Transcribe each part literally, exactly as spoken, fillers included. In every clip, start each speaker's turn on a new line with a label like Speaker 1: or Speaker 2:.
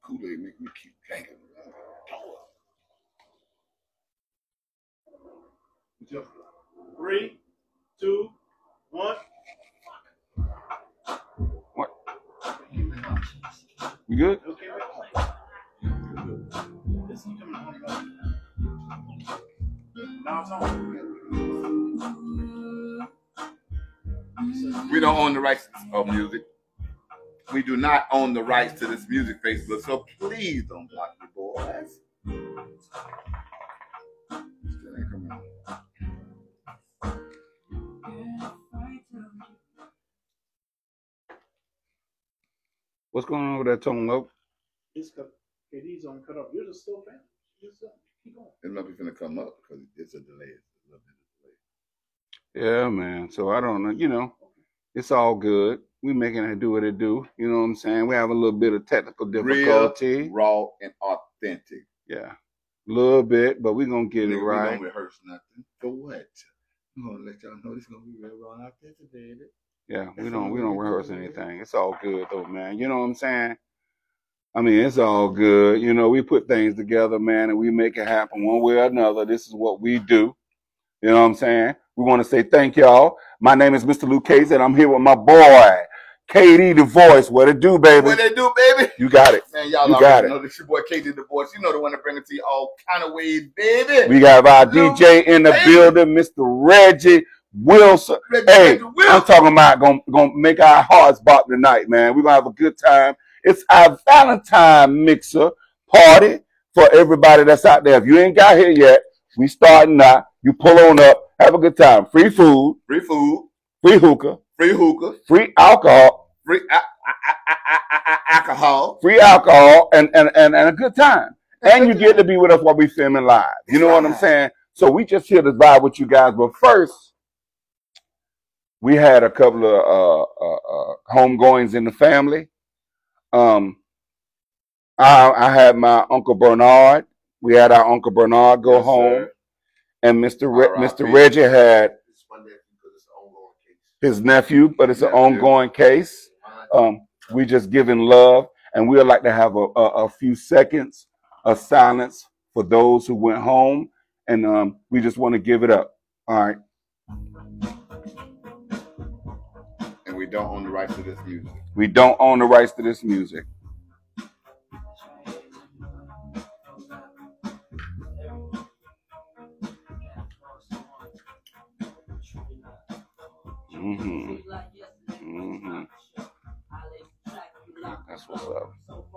Speaker 1: Kool-Aid make me keep drinking.
Speaker 2: Three, two, one.
Speaker 3: What? You good?
Speaker 2: Okay, this is coming on. Now it's on.
Speaker 1: We don't own the rights of music. We do not own the rights to this music, Facebook. So please don't block the boys. Still ain't coming on.
Speaker 3: What's going on with that tone, Low?
Speaker 2: It's cut. K D's on cut off. You're just still fan. Just uh, keep going.
Speaker 1: It might be finna come up because it's a delay. It's a little bit of delay.
Speaker 3: Yeah, man. So I don't know. You know, it's all good. We making it do what it do. You know what I'm saying? We have a little bit of technical difficulty.
Speaker 1: Real, raw, and authentic.
Speaker 3: Yeah, a little bit, but we're gonna get
Speaker 1: Nigga,
Speaker 3: it right.
Speaker 1: We don't rehearse nothing. For what? I'm gonna let y'all know this gonna be real, raw, and authentic, baby.
Speaker 3: Yeah, we don't we don't rehearse anything. It's all good though, man. You know what I'm saying? I mean, it's all good. You know, we put things together, man, and we make it happen one way or another. This is what we do. You know what I'm saying? We want to say thank y'all. My name is Mister Luke Case, and I'm here with my boy, K D the Voice. What it do, baby?
Speaker 1: What it do, baby?
Speaker 3: You got it.
Speaker 1: Man, y'all
Speaker 3: you
Speaker 1: already
Speaker 3: got it.
Speaker 1: know this your boy K D the Voice. You know the one that bring it to you all kind of ways, baby.
Speaker 3: We got our
Speaker 1: Luke,
Speaker 3: D J in the
Speaker 1: baby.
Speaker 3: building, Mister Reggie Wilson.
Speaker 1: Reggie,
Speaker 3: hey,
Speaker 1: Reggie Wilson.
Speaker 3: I'm talking about gonna, gonna make our hearts bop tonight, man. We're gonna have a good time. It's our Valentine mixer party for everybody that's out there. If you ain't got here yet, we starting now. You pull on up, have a good time. Free food,
Speaker 1: Free food,
Speaker 3: free hookah,
Speaker 1: free hookah,
Speaker 3: free alcohol,
Speaker 1: free a- a- a- a- a- a- alcohol.
Speaker 3: free alcohol, and, and, and, and a good time. And you get to be with us while we filming live. You know what I'm saying? So we just here to vibe with you guys. But first, we had a couple of uh, uh, uh, homegoings in the family. Um, I, I had my Uncle Bernard. We had our Uncle Bernard go
Speaker 1: Yes,
Speaker 3: home.
Speaker 1: sir.
Speaker 3: And Mister Re-
Speaker 1: R I P.
Speaker 3: Mister Reggie had his nephew, but it's an
Speaker 1: Nephew.
Speaker 3: ongoing case. Um, we just giving love, and we'd like to have a, a, a few seconds of silence for those who went home, and um, we just want to give it up. All right.
Speaker 1: And we don't own the rights to this music.
Speaker 3: We don't own the rights to this music. Mm-hmm. Mm-hmm. That's what's up.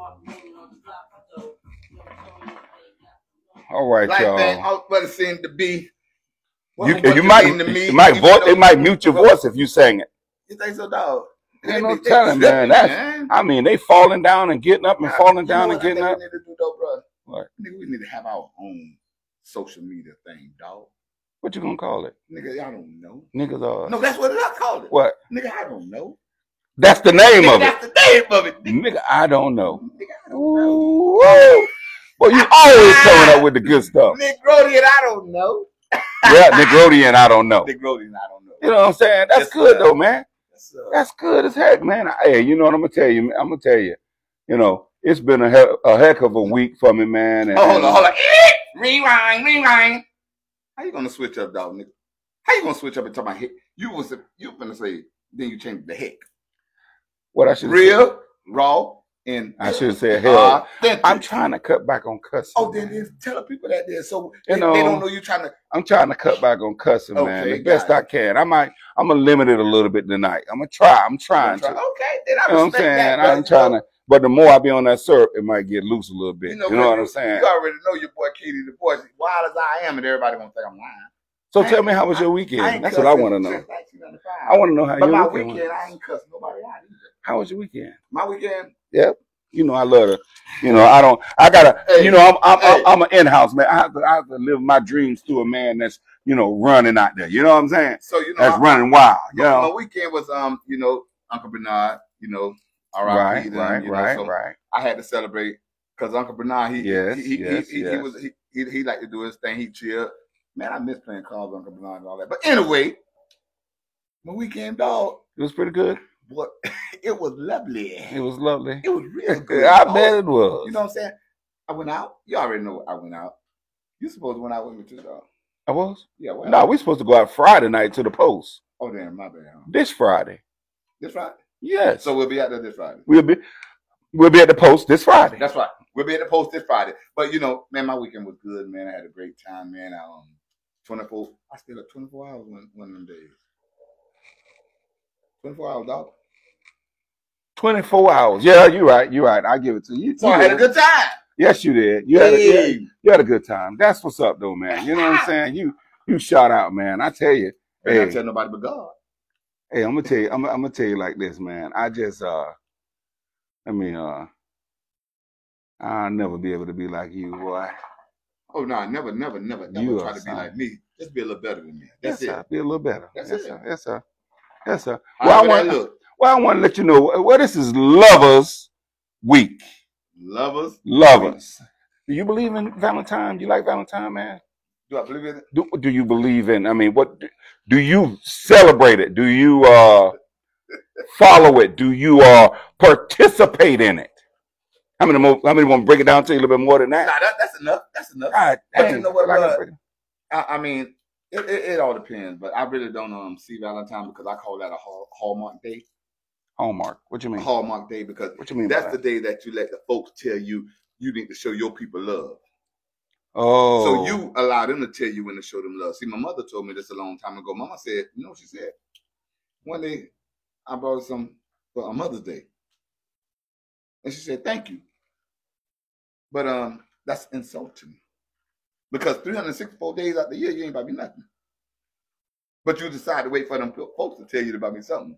Speaker 3: All right,
Speaker 1: Like
Speaker 3: y'all.
Speaker 1: that, out but it seemed to be.
Speaker 3: You,
Speaker 1: what
Speaker 3: you might,
Speaker 1: seemed to me,
Speaker 3: you might
Speaker 1: even
Speaker 3: vote.
Speaker 1: though-
Speaker 3: They might mute your voice if you sang it.
Speaker 1: You think so, dog?
Speaker 3: Ain't
Speaker 1: They
Speaker 3: no
Speaker 1: be- they
Speaker 3: telling, man.
Speaker 1: tripping,
Speaker 3: That's.
Speaker 1: man.
Speaker 3: I mean, they falling down and getting up and
Speaker 1: Nah,
Speaker 3: falling
Speaker 1: you know
Speaker 3: down
Speaker 1: what
Speaker 3: and
Speaker 1: I
Speaker 3: getting
Speaker 1: think
Speaker 3: up.
Speaker 1: we need to do, though, bro?
Speaker 3: What?
Speaker 1: Nigga, we need to have our own social media thing, dog.
Speaker 3: What you gonna call it?
Speaker 1: Nigga, I don't know.
Speaker 3: Niggas are.
Speaker 1: No, that's what I called it.
Speaker 3: What?
Speaker 1: Nigga, I don't know.
Speaker 3: That's the name
Speaker 1: Nigga,
Speaker 3: of it.
Speaker 1: that's the name of it. Nigga,
Speaker 3: Nigga, I don't know.
Speaker 1: Nigga, I don't know.
Speaker 3: Ooh, woo. Well, you always coming up with the good stuff.
Speaker 1: Nick Grody and I don't know.
Speaker 3: Yeah, Nickelodeon, I don't know.
Speaker 1: Nick Grody and I don't know.
Speaker 3: You know what I'm saying? That's
Speaker 1: Yes,
Speaker 3: good
Speaker 1: sir.
Speaker 3: though, man.
Speaker 1: Yes, sir.
Speaker 3: That's good as heck, man. Hey, you know what I'm gonna tell you? I'm gonna tell you. You know, it's been a heck, a heck of a week for me, man. And,
Speaker 1: Oh, hold on, hold on. Rewind, rewind. How you gonna switch up, dog, nigga? How you gonna switch up and talk about hit? You was you gonna say then you changed the heck.
Speaker 3: What I should
Speaker 1: Real, raw, and
Speaker 3: I should have said hell.
Speaker 1: authentic.
Speaker 3: I'm trying to cut back on cussing.
Speaker 1: Oh, then,
Speaker 3: man.
Speaker 1: then tell the people that there, so
Speaker 3: You
Speaker 1: they,
Speaker 3: know,
Speaker 1: they don't know you trying to.
Speaker 3: I'm trying to cut back on cussing, man,
Speaker 1: Okay,
Speaker 3: the best
Speaker 1: got
Speaker 3: I
Speaker 1: it.
Speaker 3: can. I might, I'm gonna limit it a little bit tonight. I'm gonna try. I'm trying
Speaker 1: Try-
Speaker 3: to.
Speaker 1: Okay, then I
Speaker 3: You know what I'm
Speaker 1: respect
Speaker 3: saying?
Speaker 1: that.
Speaker 3: I'm
Speaker 1: but,
Speaker 3: trying
Speaker 1: you know,
Speaker 3: to, but the more I be on that syrup, it might get loose a little bit. You know,
Speaker 1: what,
Speaker 3: what I'm saying?
Speaker 1: You already know your boy Katie the voice. Wild as I am, and everybody gonna think I'm lying.
Speaker 3: So
Speaker 1: I
Speaker 3: tell
Speaker 1: ain't-
Speaker 3: me, how was your
Speaker 1: I
Speaker 3: weekend?
Speaker 1: ain't
Speaker 3: That's what I
Speaker 1: cussing
Speaker 3: want to know.
Speaker 1: since nineteen ninety-five.
Speaker 3: I want to know how
Speaker 1: But
Speaker 3: your
Speaker 1: my
Speaker 3: weekend
Speaker 1: weekend,
Speaker 3: was.
Speaker 1: I ain't cussing nobody out either.
Speaker 3: How was your weekend?
Speaker 1: My weekend,
Speaker 3: Yep. You know I love her. You know I don't. I gotta.
Speaker 1: Hey,
Speaker 3: you know I'm. I'm.
Speaker 1: hey.
Speaker 3: I'm an in-house man. I have to. I have to live my dreams through a man that's you know running out there. You know what I'm saying?
Speaker 1: so you know,
Speaker 3: That's
Speaker 1: I-
Speaker 3: running wild. You
Speaker 1: my, my
Speaker 3: know.
Speaker 1: weekend was um, you know, Uncle Bernard, you know, R
Speaker 3: Right.
Speaker 1: I P them,
Speaker 3: Right.
Speaker 1: you know,
Speaker 3: Right.
Speaker 1: so
Speaker 3: right.
Speaker 1: I had to celebrate because Uncle Bernard, he
Speaker 3: Yes,
Speaker 1: he he,
Speaker 3: yes,
Speaker 1: he, he, he
Speaker 3: yes.
Speaker 1: was he, he he liked to do his thing. He chilled. Man, I miss playing cards with Uncle Bernard and all that. But anyway, my weekend, dog,
Speaker 3: It was pretty good.
Speaker 1: What? It was lovely.
Speaker 3: It was lovely.
Speaker 1: It was real good.
Speaker 3: I
Speaker 1: dog.
Speaker 3: bet it was.
Speaker 1: You know what I'm saying? I went out. You already know I went out. You supposed to went out with me too, dog.
Speaker 3: I was?
Speaker 1: Yeah. Well,
Speaker 3: No, we supposed to go out Friday night to the post.
Speaker 1: Oh damn, my bad. Huh?
Speaker 3: This Friday.
Speaker 1: This Friday.
Speaker 3: Yes.
Speaker 1: So we'll be out there this Friday.
Speaker 3: We'll be we'll be at the post this Friday.
Speaker 1: That's right. We'll be at the post this Friday. But you know, man, my weekend was good, man. I had a great time, man. I, um, twenty-four. I stayed up twenty-four hours one one of them days. twenty-four hours, dog.
Speaker 3: twenty-four hours. Yeah, you're right. You're right. I give it to you.
Speaker 1: So
Speaker 3: you
Speaker 1: I had a
Speaker 3: did.
Speaker 1: good time.
Speaker 3: Yes, you did. You had, a,
Speaker 1: Hey.
Speaker 3: you, you had a good time. That's what's up, though, man. You know what I'm saying? You you shout out, man. I tell you.
Speaker 1: I
Speaker 3: Hey,
Speaker 1: can't tell nobody but God.
Speaker 3: hey, I'm gonna tell you. I'm, I'm gonna tell you like this, man. I just uh, I mean uh, I'll never be able to be like you, boy.
Speaker 1: Oh no, never, never, never, never
Speaker 3: You
Speaker 1: try
Speaker 3: are
Speaker 1: to be
Speaker 3: son.
Speaker 1: like me. Just be a little better than me. That's
Speaker 3: yes,
Speaker 1: it.
Speaker 3: sir. Be a little better.
Speaker 1: That's
Speaker 3: yes,
Speaker 1: it.
Speaker 3: sir. Yes, sir. Yes, sir. Well, I
Speaker 1: However that
Speaker 3: want.
Speaker 1: look.
Speaker 3: Well, I want to let you know. Well, this is Lovers Week.
Speaker 1: Lovers.
Speaker 3: Lovers. Do you believe in Valentine? Do you like Valentine, man?
Speaker 1: Do I believe in it?
Speaker 3: Do, do you believe in? I mean, what do, do you celebrate it? Do you uh, follow it? Do you uh, participate in it? How many more? How many want to break it down to you a little bit more than
Speaker 1: Nah,
Speaker 3: that?
Speaker 1: that, that's enough. That's enough.
Speaker 3: God,
Speaker 1: But you
Speaker 3: dang,
Speaker 1: know what,
Speaker 3: like
Speaker 1: uh,
Speaker 3: I-
Speaker 1: I, I mean, it, it, it all depends. But I really don't um see Valentine because I call that a hall, Hallmark day.
Speaker 3: Hallmark. What you
Speaker 1: A
Speaker 3: mean?
Speaker 1: Hallmark day because
Speaker 3: What you mean by
Speaker 1: that's the
Speaker 3: that?
Speaker 1: day that you let the folks tell you you need to show your people love.
Speaker 3: Oh,
Speaker 1: So you allow them to tell you when to show them love. See, my mother told me this a long time ago. Mama said, you know what she said? One day I brought her some for a Mother's Day. And she said, thank you. But um, that's insulting. Because three hundred sixty-four days out the year, you ain't about me nothing. But you decide to wait for them folks to tell you about me something.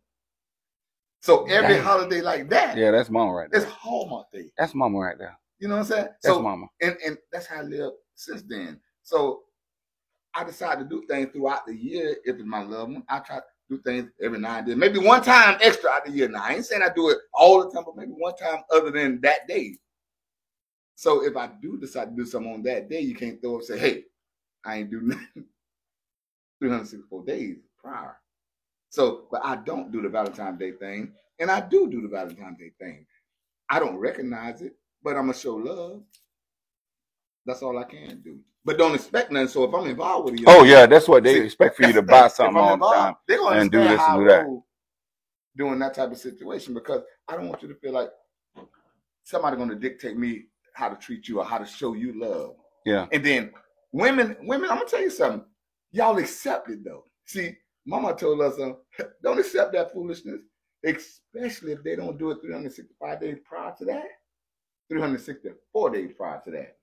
Speaker 1: So every
Speaker 3: Damn.
Speaker 1: holiday like that,
Speaker 3: yeah, that's mama right
Speaker 1: it's
Speaker 3: there.
Speaker 1: Hallmark Day.
Speaker 3: That's mama right there.
Speaker 1: You know what I'm saying?
Speaker 3: That's
Speaker 1: So
Speaker 3: mama.
Speaker 1: and, and that's how I live since then. So I decided to do things throughout the year. If it's my loved one, I try to do things every now and then. Maybe one time extra out the year. Now I ain't saying I do it all the time, but maybe one time other than that day. So if I do decide to do something on that day, you can't throw up and say, hey, I ain't do nothing three hundred sixty-four days prior. So, but I don't do the Valentine's Day thing, and I do do the Valentine's Day thing. I don't recognize it, but I'm gonna show love. That's all I can do. But don't expect nothing. So if I'm involved with you,
Speaker 3: Oh yeah, that's what they
Speaker 1: See,
Speaker 3: expect for you to
Speaker 1: that's the thing.
Speaker 3: buy
Speaker 1: If
Speaker 3: something
Speaker 1: I'm
Speaker 3: all the
Speaker 1: involved,
Speaker 3: time.
Speaker 1: they're gonna
Speaker 3: and do
Speaker 1: understand
Speaker 3: this and
Speaker 1: how
Speaker 3: do
Speaker 1: I
Speaker 3: that.
Speaker 1: roll doing that type of situation because I don't want you to feel like somebody gonna dictate me how to treat you or how to show you love.
Speaker 3: Yeah.
Speaker 1: And then women, women, I'm gonna tell you something. Y'all accept it though. See, Mama told us, uh, don't accept that foolishness, especially if they don't do it three hundred sixty-five days prior to that, three hundred sixty-four days prior to that.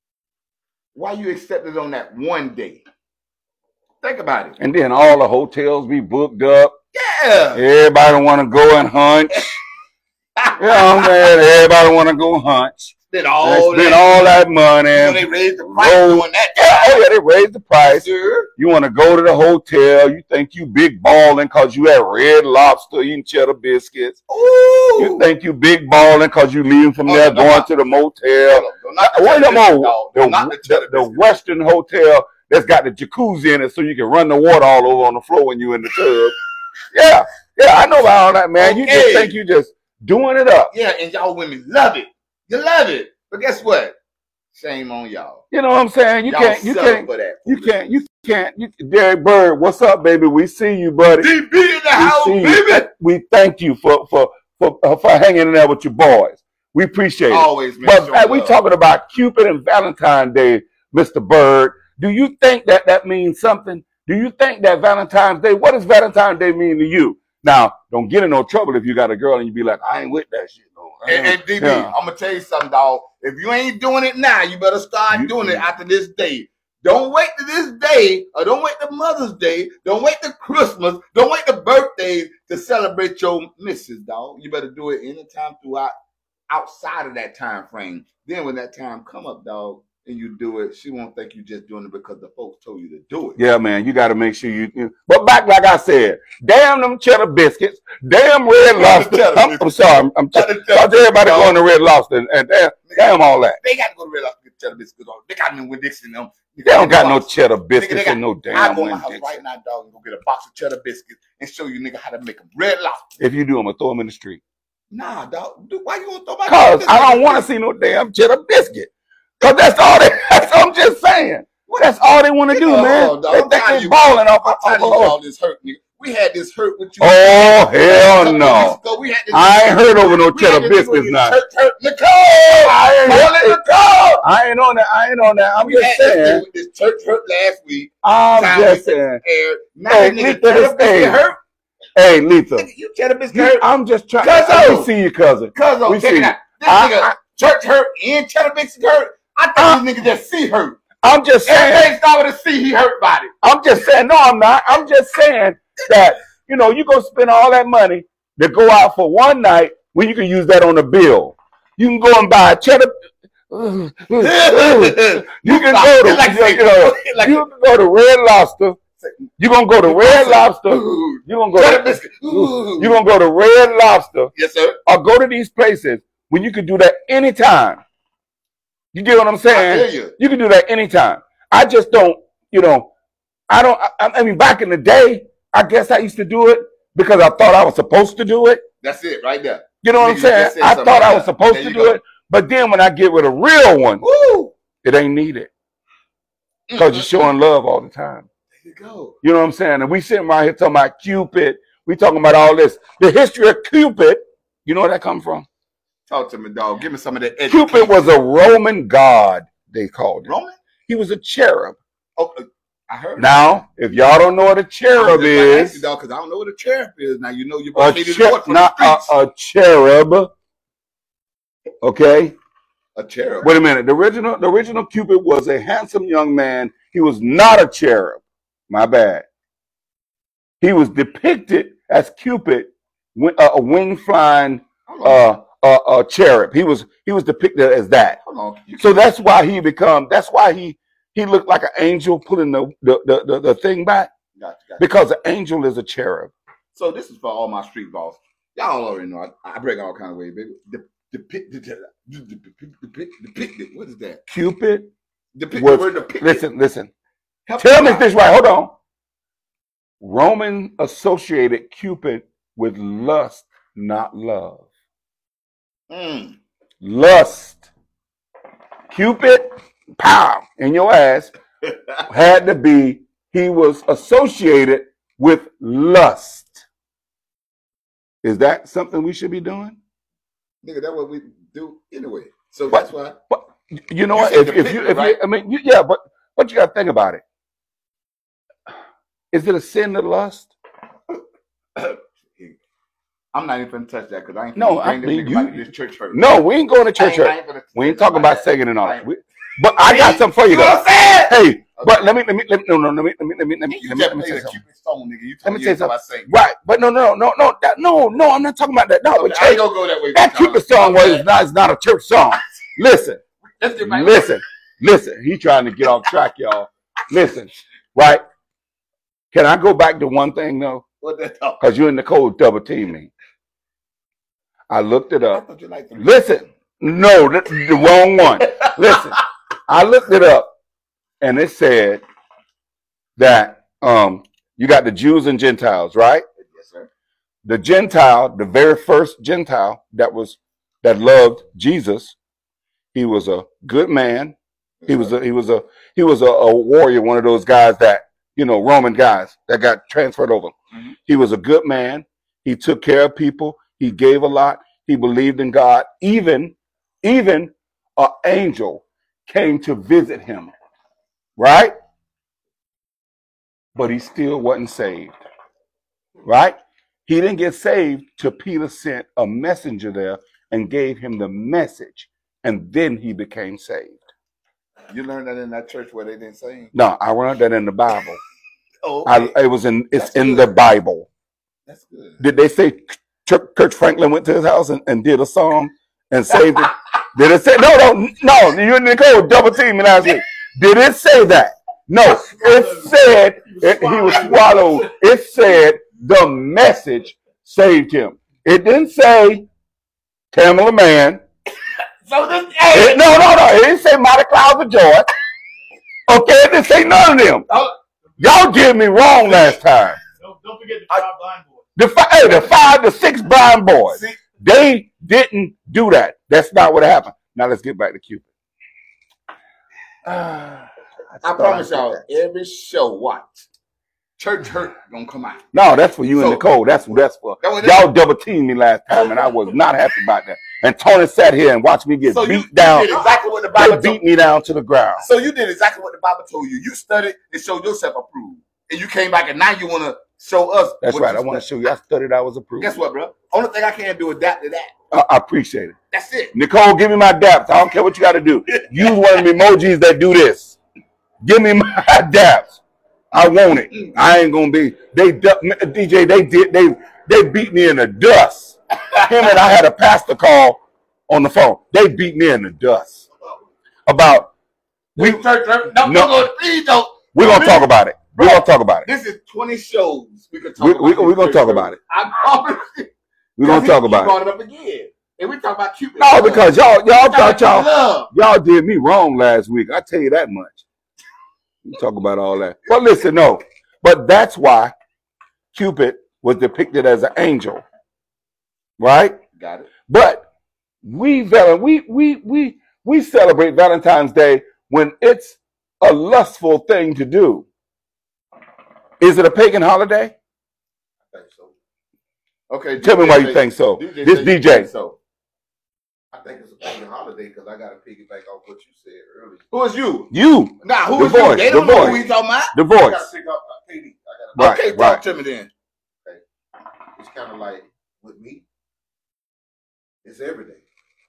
Speaker 1: Why you accept it on that one day? Think about it.
Speaker 3: And then all the hotels be booked up.
Speaker 1: Yeah.
Speaker 3: Everybody want to go and hunch. You know what I'm saying? Everybody want to go hunch.
Speaker 1: Spend
Speaker 3: They
Speaker 1: all
Speaker 3: spend
Speaker 1: that.
Speaker 3: all that money.
Speaker 1: You know, they raised the price
Speaker 3: roll-
Speaker 1: doing that.
Speaker 3: Yeah, oh yeah, they raised the price.
Speaker 1: Sure.
Speaker 3: You want to go to the hotel. You think you big balling because you at Red Lobster eating cheddar biscuits.
Speaker 1: Ooh.
Speaker 3: You think you big balling because you leaving from
Speaker 1: Oh,
Speaker 3: there
Speaker 1: no,
Speaker 3: going
Speaker 1: no.
Speaker 3: to the motel.
Speaker 1: Hold on, don't knock the
Speaker 3: Wait a
Speaker 1: cheddar biscuit,
Speaker 3: more.
Speaker 1: dog.
Speaker 3: The,
Speaker 1: Don't knock the
Speaker 3: the,
Speaker 1: cheddar
Speaker 3: the
Speaker 1: biscuit.
Speaker 3: Western hotel that's got the jacuzzi in it so you can run the water all over on the floor when you in the tub. Yeah, yeah, I know about all that, man. You just
Speaker 1: Okay.
Speaker 3: think you just doing it up.
Speaker 1: Yeah, and y'all women love it. You love it. But guess what? Shame on y'all.
Speaker 3: You know what I'm saying? You
Speaker 1: y'all
Speaker 3: can't, you
Speaker 1: settle
Speaker 3: can't,
Speaker 1: for that.
Speaker 3: you can't, you can't. You, Derek Bird, what's up, baby? We see you, buddy.
Speaker 1: D B in the house,
Speaker 3: we see
Speaker 1: baby.
Speaker 3: you. We thank you for for for uh, for hanging in there with your boys. We appreciate it.
Speaker 1: Always, man.
Speaker 3: But
Speaker 1: show
Speaker 3: uh, we
Speaker 1: love.
Speaker 3: talking about Cupid and Valentine's Day, Mister Bird. Do you think that that means something? Do you think that Valentine's Day? What does Valentine's Day mean to you? Now, don't get in no trouble if you got a girl and you be like, I ain't with that shit. No. I
Speaker 1: And,
Speaker 3: ain't-
Speaker 1: and D B,
Speaker 3: yeah.
Speaker 1: I'm gonna tell you something, dog. If you ain't doing it now, you better start
Speaker 3: You-
Speaker 1: doing it after this day. Don't wait to this day, or don't wait to Mother's Day. Don't wait to Christmas. Don't wait to birthdays to celebrate your missus, dog. You better do it anytime throughout, outside of that time frame. Then when that time come up, dog, and you do it, she won't think you just doing it because the folks told you to do it.
Speaker 3: Yeah, man, you got to make sure you, you. But back, like I said, damn them cheddar biscuits, damn Red Lobster.
Speaker 1: cheddar
Speaker 3: I'm, I'm
Speaker 1: biscuits.
Speaker 3: sorry, I'm, I'm
Speaker 1: Cheddar
Speaker 3: because everybody
Speaker 1: dog.
Speaker 3: going to Red Lobster and, and damn, damn all that.
Speaker 1: They got to go to Red Lobster. cheddar biscuits. They got them with Dixon them.
Speaker 3: They don't got no cheddar biscuits and no damn
Speaker 1: I go in my
Speaker 3: Winn
Speaker 1: house
Speaker 3: Dixie.
Speaker 1: right now, dog, and go get a box of cheddar biscuits and show you nigga how to make them. Red Lobster.
Speaker 3: If you do, I'm gonna throw them in the street.
Speaker 1: Nah, dog. Dude, why you gonna throw my
Speaker 3: Cause I don't want to see no damn cheddar biscuit. Cause that's all they. That's all I'm just saying. That's all they want to do, man.
Speaker 1: Oh, dog,
Speaker 3: They
Speaker 1: I'm
Speaker 3: think
Speaker 1: tired
Speaker 3: they
Speaker 1: of
Speaker 3: balling off.
Speaker 1: I'm
Speaker 3: off-
Speaker 1: tired of
Speaker 3: off-
Speaker 1: you all this hurt, nigga. We had this hurt with you.
Speaker 3: Oh hell
Speaker 1: Couple
Speaker 3: no!
Speaker 1: weeks ago, we had this-
Speaker 3: I ain't heard over no
Speaker 1: we had
Speaker 3: cheddar
Speaker 1: this
Speaker 3: biscuits
Speaker 1: with
Speaker 3: now.
Speaker 1: Hurt, hurt, Nicole! I ain't
Speaker 3: Hey,
Speaker 1: Nicole!
Speaker 3: I ain't on that. I ain't on that. I'm
Speaker 1: We
Speaker 3: just
Speaker 1: had this
Speaker 3: saying.
Speaker 1: with this church hurt last week.
Speaker 3: I'm
Speaker 1: Time
Speaker 3: just
Speaker 1: we
Speaker 3: saying.
Speaker 1: aired. Now
Speaker 3: Hey,
Speaker 1: this nigga
Speaker 3: Letha,
Speaker 1: cheddar
Speaker 3: this-
Speaker 1: biscuit
Speaker 3: hey.
Speaker 1: hurt.
Speaker 3: Hey, Letha,
Speaker 1: Nigga, you cheddar biscuit
Speaker 3: you,
Speaker 1: hurt.
Speaker 3: I'm just trying.
Speaker 1: Cuzzo.
Speaker 3: We see you, cousin.
Speaker 1: Cuz
Speaker 3: we
Speaker 1: oh, check
Speaker 3: see
Speaker 1: it
Speaker 3: you.
Speaker 1: out. This
Speaker 3: I-
Speaker 1: nigga
Speaker 3: I-
Speaker 1: church hurt and cheddar biscuit hurt. I think
Speaker 3: Uh,
Speaker 1: this nigga just see hurt.
Speaker 3: I'm just saying.
Speaker 1: Everything start with a C, he hurt body.
Speaker 3: I'm just saying. No, I'm not. I'm just saying that you know you gonna spend all that money to go out for one night when you can use that on a bill. You can go and buy a cheddar. you can go to
Speaker 1: Like-
Speaker 3: you know,
Speaker 1: like-
Speaker 3: you can go to Red Lobster. You gonna go to Red Lobster.
Speaker 1: Ooh.
Speaker 3: You gonna go
Speaker 1: Cheddar
Speaker 3: to
Speaker 1: biscuit. Ooh.
Speaker 3: you gonna go to Red Lobster
Speaker 1: Yes, sir.
Speaker 3: or go to these places when you can do that anytime. You get what I'm
Speaker 1: I
Speaker 3: saying?
Speaker 1: hear you.
Speaker 3: You can do that anytime. I just don't, you know, I don't, I, I mean, back in the day, I guess I used to do it because I thought I was supposed to do it.
Speaker 1: That's it right there.
Speaker 3: You know what I'm
Speaker 1: Nigga, you
Speaker 3: saying?
Speaker 1: just said
Speaker 3: I
Speaker 1: something
Speaker 3: thought
Speaker 1: like
Speaker 3: I was
Speaker 1: that.
Speaker 3: supposed
Speaker 1: There
Speaker 3: to
Speaker 1: you
Speaker 3: do
Speaker 1: go.
Speaker 3: it. But then when I get with a real one,
Speaker 1: Woo!
Speaker 3: it ain't needed because you're showing love all the time.
Speaker 1: There you go.
Speaker 3: You know what I'm saying? And we sitting right here talking about Cupid. We talking about all this. The history of Cupid, you know where that come from?
Speaker 1: Talk to me, dog. Give me some of that.
Speaker 3: Cupid was a Roman god, they called him.
Speaker 1: Roman.
Speaker 3: He was a cherub.
Speaker 1: Oh, uh, I heard.
Speaker 3: Now, if y'all don't know what a cherub is,
Speaker 1: dog, because I don't know what a cherub is. Now you know you're
Speaker 3: a,
Speaker 1: going to
Speaker 3: cher- not a, a cherub, okay?
Speaker 1: a cherub.
Speaker 3: Wait a minute. The original, the original Cupid was a handsome young man. He was not a cherub. My bad. He was depicted as Cupid, wi- uh, a wing flying
Speaker 1: Hold on.
Speaker 3: uh, uh, uh, cherub. He was he was depicted as that.
Speaker 1: Hold on. You
Speaker 3: So that's why he become. That's why he he looked like an angel pulling the the the, the, the thing back
Speaker 1: got you, got you.
Speaker 3: because an angel is a cherub.
Speaker 1: So this is for all my street balls. Y'all already know I, I break all kind of ways, baby. De- Depict, depict, depict, depict, depicted. What is that?
Speaker 3: Cupid
Speaker 1: Depict
Speaker 3: was.
Speaker 1: the word depicted.
Speaker 3: Listen, listen.
Speaker 1: Help
Speaker 3: Tell
Speaker 1: me
Speaker 3: me
Speaker 1: out.
Speaker 3: this right. Hold on. Roman associated Cupid with lust, not love.
Speaker 1: Mm.
Speaker 3: Lust. Cupid, pow, in your ass, had to be, he was associated with lust. Is that something we should be doing?
Speaker 1: Nigga, that's what we do anyway. So
Speaker 3: But-
Speaker 1: that's why.
Speaker 3: But you know
Speaker 1: You
Speaker 3: what?
Speaker 1: said
Speaker 3: If, if you,
Speaker 1: depicted,
Speaker 3: if
Speaker 1: right?
Speaker 3: you, I mean, you, yeah, but but you got to think about it. Is it a sin to lust?
Speaker 1: I'm not even gonna touch that because I ain't
Speaker 3: No,
Speaker 1: finna
Speaker 3: I
Speaker 1: bring this
Speaker 3: mean,
Speaker 1: nigga
Speaker 3: you-
Speaker 1: back to this church hurt.
Speaker 3: No, we ain't going to
Speaker 1: I
Speaker 3: church
Speaker 1: ain't- I
Speaker 3: hurt.
Speaker 1: ain't finna
Speaker 3: We ain't
Speaker 1: touch
Speaker 3: talking about
Speaker 1: that.
Speaker 3: singing and all
Speaker 1: I
Speaker 3: that.
Speaker 1: ain't-
Speaker 3: We- But I got something for you
Speaker 1: You know
Speaker 3: though.
Speaker 1: what I'm saying?
Speaker 3: Hey, but let me let me let me no no let me let me let me let me
Speaker 1: You
Speaker 3: let me,
Speaker 1: just
Speaker 3: let me
Speaker 1: played
Speaker 3: say
Speaker 1: a
Speaker 3: something.
Speaker 1: Cupid song, nigga. You
Speaker 3: Let
Speaker 1: told
Speaker 3: me
Speaker 1: me
Speaker 3: say
Speaker 1: you about singing.
Speaker 3: Right, but no no no no that no no I'm not talking about that. No,
Speaker 1: Okay,
Speaker 3: but
Speaker 1: I ain't
Speaker 3: church,
Speaker 1: gonna go that way.
Speaker 3: that
Speaker 1: Charles.
Speaker 3: Cupid song
Speaker 1: My
Speaker 3: was
Speaker 1: bad.
Speaker 3: not is not a church song. Listen,
Speaker 1: Let's get back.
Speaker 3: listen, listen. He trying to get off track, y'all. Listen, right? Can I go back to one thing though?
Speaker 1: What the hell?
Speaker 3: Because you and Nicole double team me. I looked it
Speaker 1: I
Speaker 3: up.
Speaker 1: thought you liked the
Speaker 3: Listen, no, the, the wrong one. Listen, I looked it up, and it said that um, you got the Jews and Gentiles, right?
Speaker 1: Yes, sir.
Speaker 3: The Gentile, the very first Gentile that was that loved Jesus, he was a good man. He was a he was a he was a, a warrior, one of those guys that you know Roman guys that got transferred over.
Speaker 1: Mhm.
Speaker 3: He was a good man. He took care of people. He gave a lot. He believed in God. Even even an angel came to visit him, right? But he still wasn't saved, right? He didn't get saved till Peter sent a messenger there and gave him the message, and then he became saved.
Speaker 1: You learned that in that church where they didn't sing.
Speaker 3: No, I learned that in the Bible.
Speaker 1: Oh,
Speaker 3: I,
Speaker 1: okay.
Speaker 3: it was in it's
Speaker 1: That's
Speaker 3: in
Speaker 1: good.
Speaker 3: the Bible.
Speaker 1: That's good.
Speaker 3: Did they say Kirk Kirk Franklin went to his house and, and did a song and saved it? Did it say no, no, no? You and Nicole double team me last week. Did it say that? No, it said it, he was swallowed. It said the message saved him. It didn't say Tamala Man.
Speaker 1: So this,
Speaker 3: It-
Speaker 1: hey,
Speaker 3: no, no, no. It didn't say mighty clouds of joy. Okay, it didn't say none of them.
Speaker 1: oh,
Speaker 3: Y'all did me wrong last time.
Speaker 2: Don't, don't forget the five blind boys.
Speaker 3: The, fi- hey, the five, the six blind boys,
Speaker 1: see,
Speaker 3: they didn't do that. That's not what happened. Now let's get back to Cupid. Uh,
Speaker 1: I promise y'all, every show, watch. Church hurt gonna come out.
Speaker 3: No, that's for you and
Speaker 1: So-
Speaker 3: Nicole. That's that's for
Speaker 1: That was-
Speaker 3: y'all double teamed me last time, and I was not happy about that. And Tony sat here and watched me get
Speaker 1: So you,
Speaker 3: beat
Speaker 1: you
Speaker 3: down.
Speaker 1: did exactly what the
Speaker 3: They
Speaker 1: Bible told
Speaker 3: beat me down to the ground.
Speaker 1: So you did exactly what the Bible told you. You studied and showed yourself approved. And you came back and now you want to show us.
Speaker 3: That's
Speaker 1: what
Speaker 3: right.
Speaker 1: you
Speaker 3: I want to
Speaker 1: studied.
Speaker 3: show you. I studied. I was approved.
Speaker 1: Guess what, bro? Only thing I can do is adapt to that.
Speaker 3: I, I appreciate it.
Speaker 1: That's it.
Speaker 3: Nicole, give me my daps. I don't care what you got to do. Use one of the emojis that do this. Give me my daps. I want it. I ain't gonna be. They D J. They did. They they beat me in the dust. Him and I had a pastor call on the phone. They beat me in the dust. About we.
Speaker 1: Church, church, no,
Speaker 3: No.
Speaker 1: no, please don't.
Speaker 3: We're gonna talk about it. We're gonna talk about it.
Speaker 1: This is twenty shows. We could talk
Speaker 3: We,
Speaker 1: about
Speaker 3: we,
Speaker 1: this
Speaker 3: we're gonna
Speaker 1: church
Speaker 3: talk
Speaker 1: show.
Speaker 3: about it.
Speaker 1: I promise you.
Speaker 3: We're gonna talk
Speaker 1: He
Speaker 3: about it.
Speaker 1: brought it up again. And we talk about Cupid.
Speaker 3: No, because y'all y'all thought y'all
Speaker 1: love.
Speaker 3: y'all did me wrong last week. I tell you that much. We talk about all that. But listen, no. But that's why Cupid was depicted as an angel, right?
Speaker 1: Got it.
Speaker 3: But we val- we we we we celebrate Valentine's Day when it's a lustful thing to do. Is it a pagan holiday?
Speaker 1: I think so. Okay.
Speaker 3: Tell me
Speaker 1: D J
Speaker 3: why you
Speaker 1: say-
Speaker 3: think so.
Speaker 1: D J
Speaker 3: This
Speaker 1: say
Speaker 3: D
Speaker 1: you
Speaker 3: J.
Speaker 1: think So.
Speaker 4: I think it's a pagan holiday because I got to piggyback off what you said earlier.
Speaker 1: Who is you?
Speaker 3: You,
Speaker 1: Nah, who
Speaker 3: The
Speaker 1: is you?
Speaker 3: voice,
Speaker 1: They
Speaker 3: the
Speaker 1: don't know
Speaker 3: voice.
Speaker 1: who we talking about.
Speaker 3: the
Speaker 4: I got
Speaker 3: voice.
Speaker 4: to pick up uh, P D. I got
Speaker 3: Right,
Speaker 1: okay, talk
Speaker 3: right.
Speaker 1: to me then.
Speaker 4: to. It's kind of like with me. It's every day.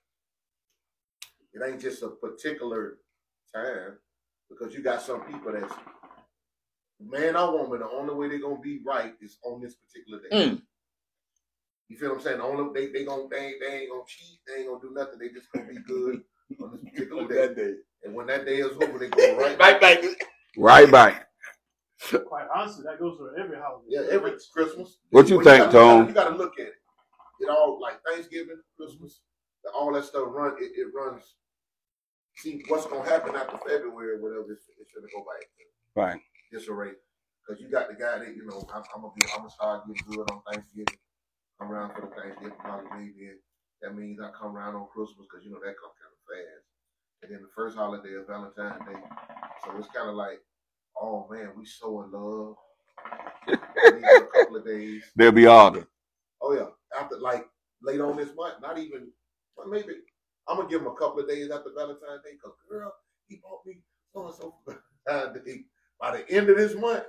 Speaker 4: It ain't just a particular time because you got some people that's man or woman. The only way they're gonna be right is on this particular day.
Speaker 1: Mm.
Speaker 4: You feel what I'm saying? The only they they gonna they ain't, they ain't gonna cheat. They ain't gonna do nothing. They just gonna be good on this particular day.
Speaker 1: That day.
Speaker 4: And when that day is over, they go right
Speaker 1: Right back.
Speaker 3: Right back.
Speaker 2: Quite honestly, that goes for every holiday.
Speaker 4: Yeah, every Christmas.
Speaker 3: What you
Speaker 4: Well,
Speaker 3: think,
Speaker 4: gotta-
Speaker 3: Tone?
Speaker 4: You got to look at it. It all like Thanksgiving, Christmas, all that stuff run. It, it runs. See what's gonna happen after February, or whatever. It's, it's gonna go back to
Speaker 3: Right.
Speaker 4: disarray because you got the guy that you know. I'm, I'm gonna be. I'm gonna start getting good on Thanksgiving. Come around for the Thanksgiving holiday. Then that means I come around on Christmas because you know that comes kind of fast. And then the first holiday is Valentine's Day. So it's kind of like, oh man, we so in love. Maybe a couple of days.
Speaker 3: There'll be order.
Speaker 4: Oh yeah, after like late on this month, not even, well, maybe I'm gonna give him a couple of days after Valentine's Day. Cause girl, he bought me so and so for Valentine's Day. By the end of this month,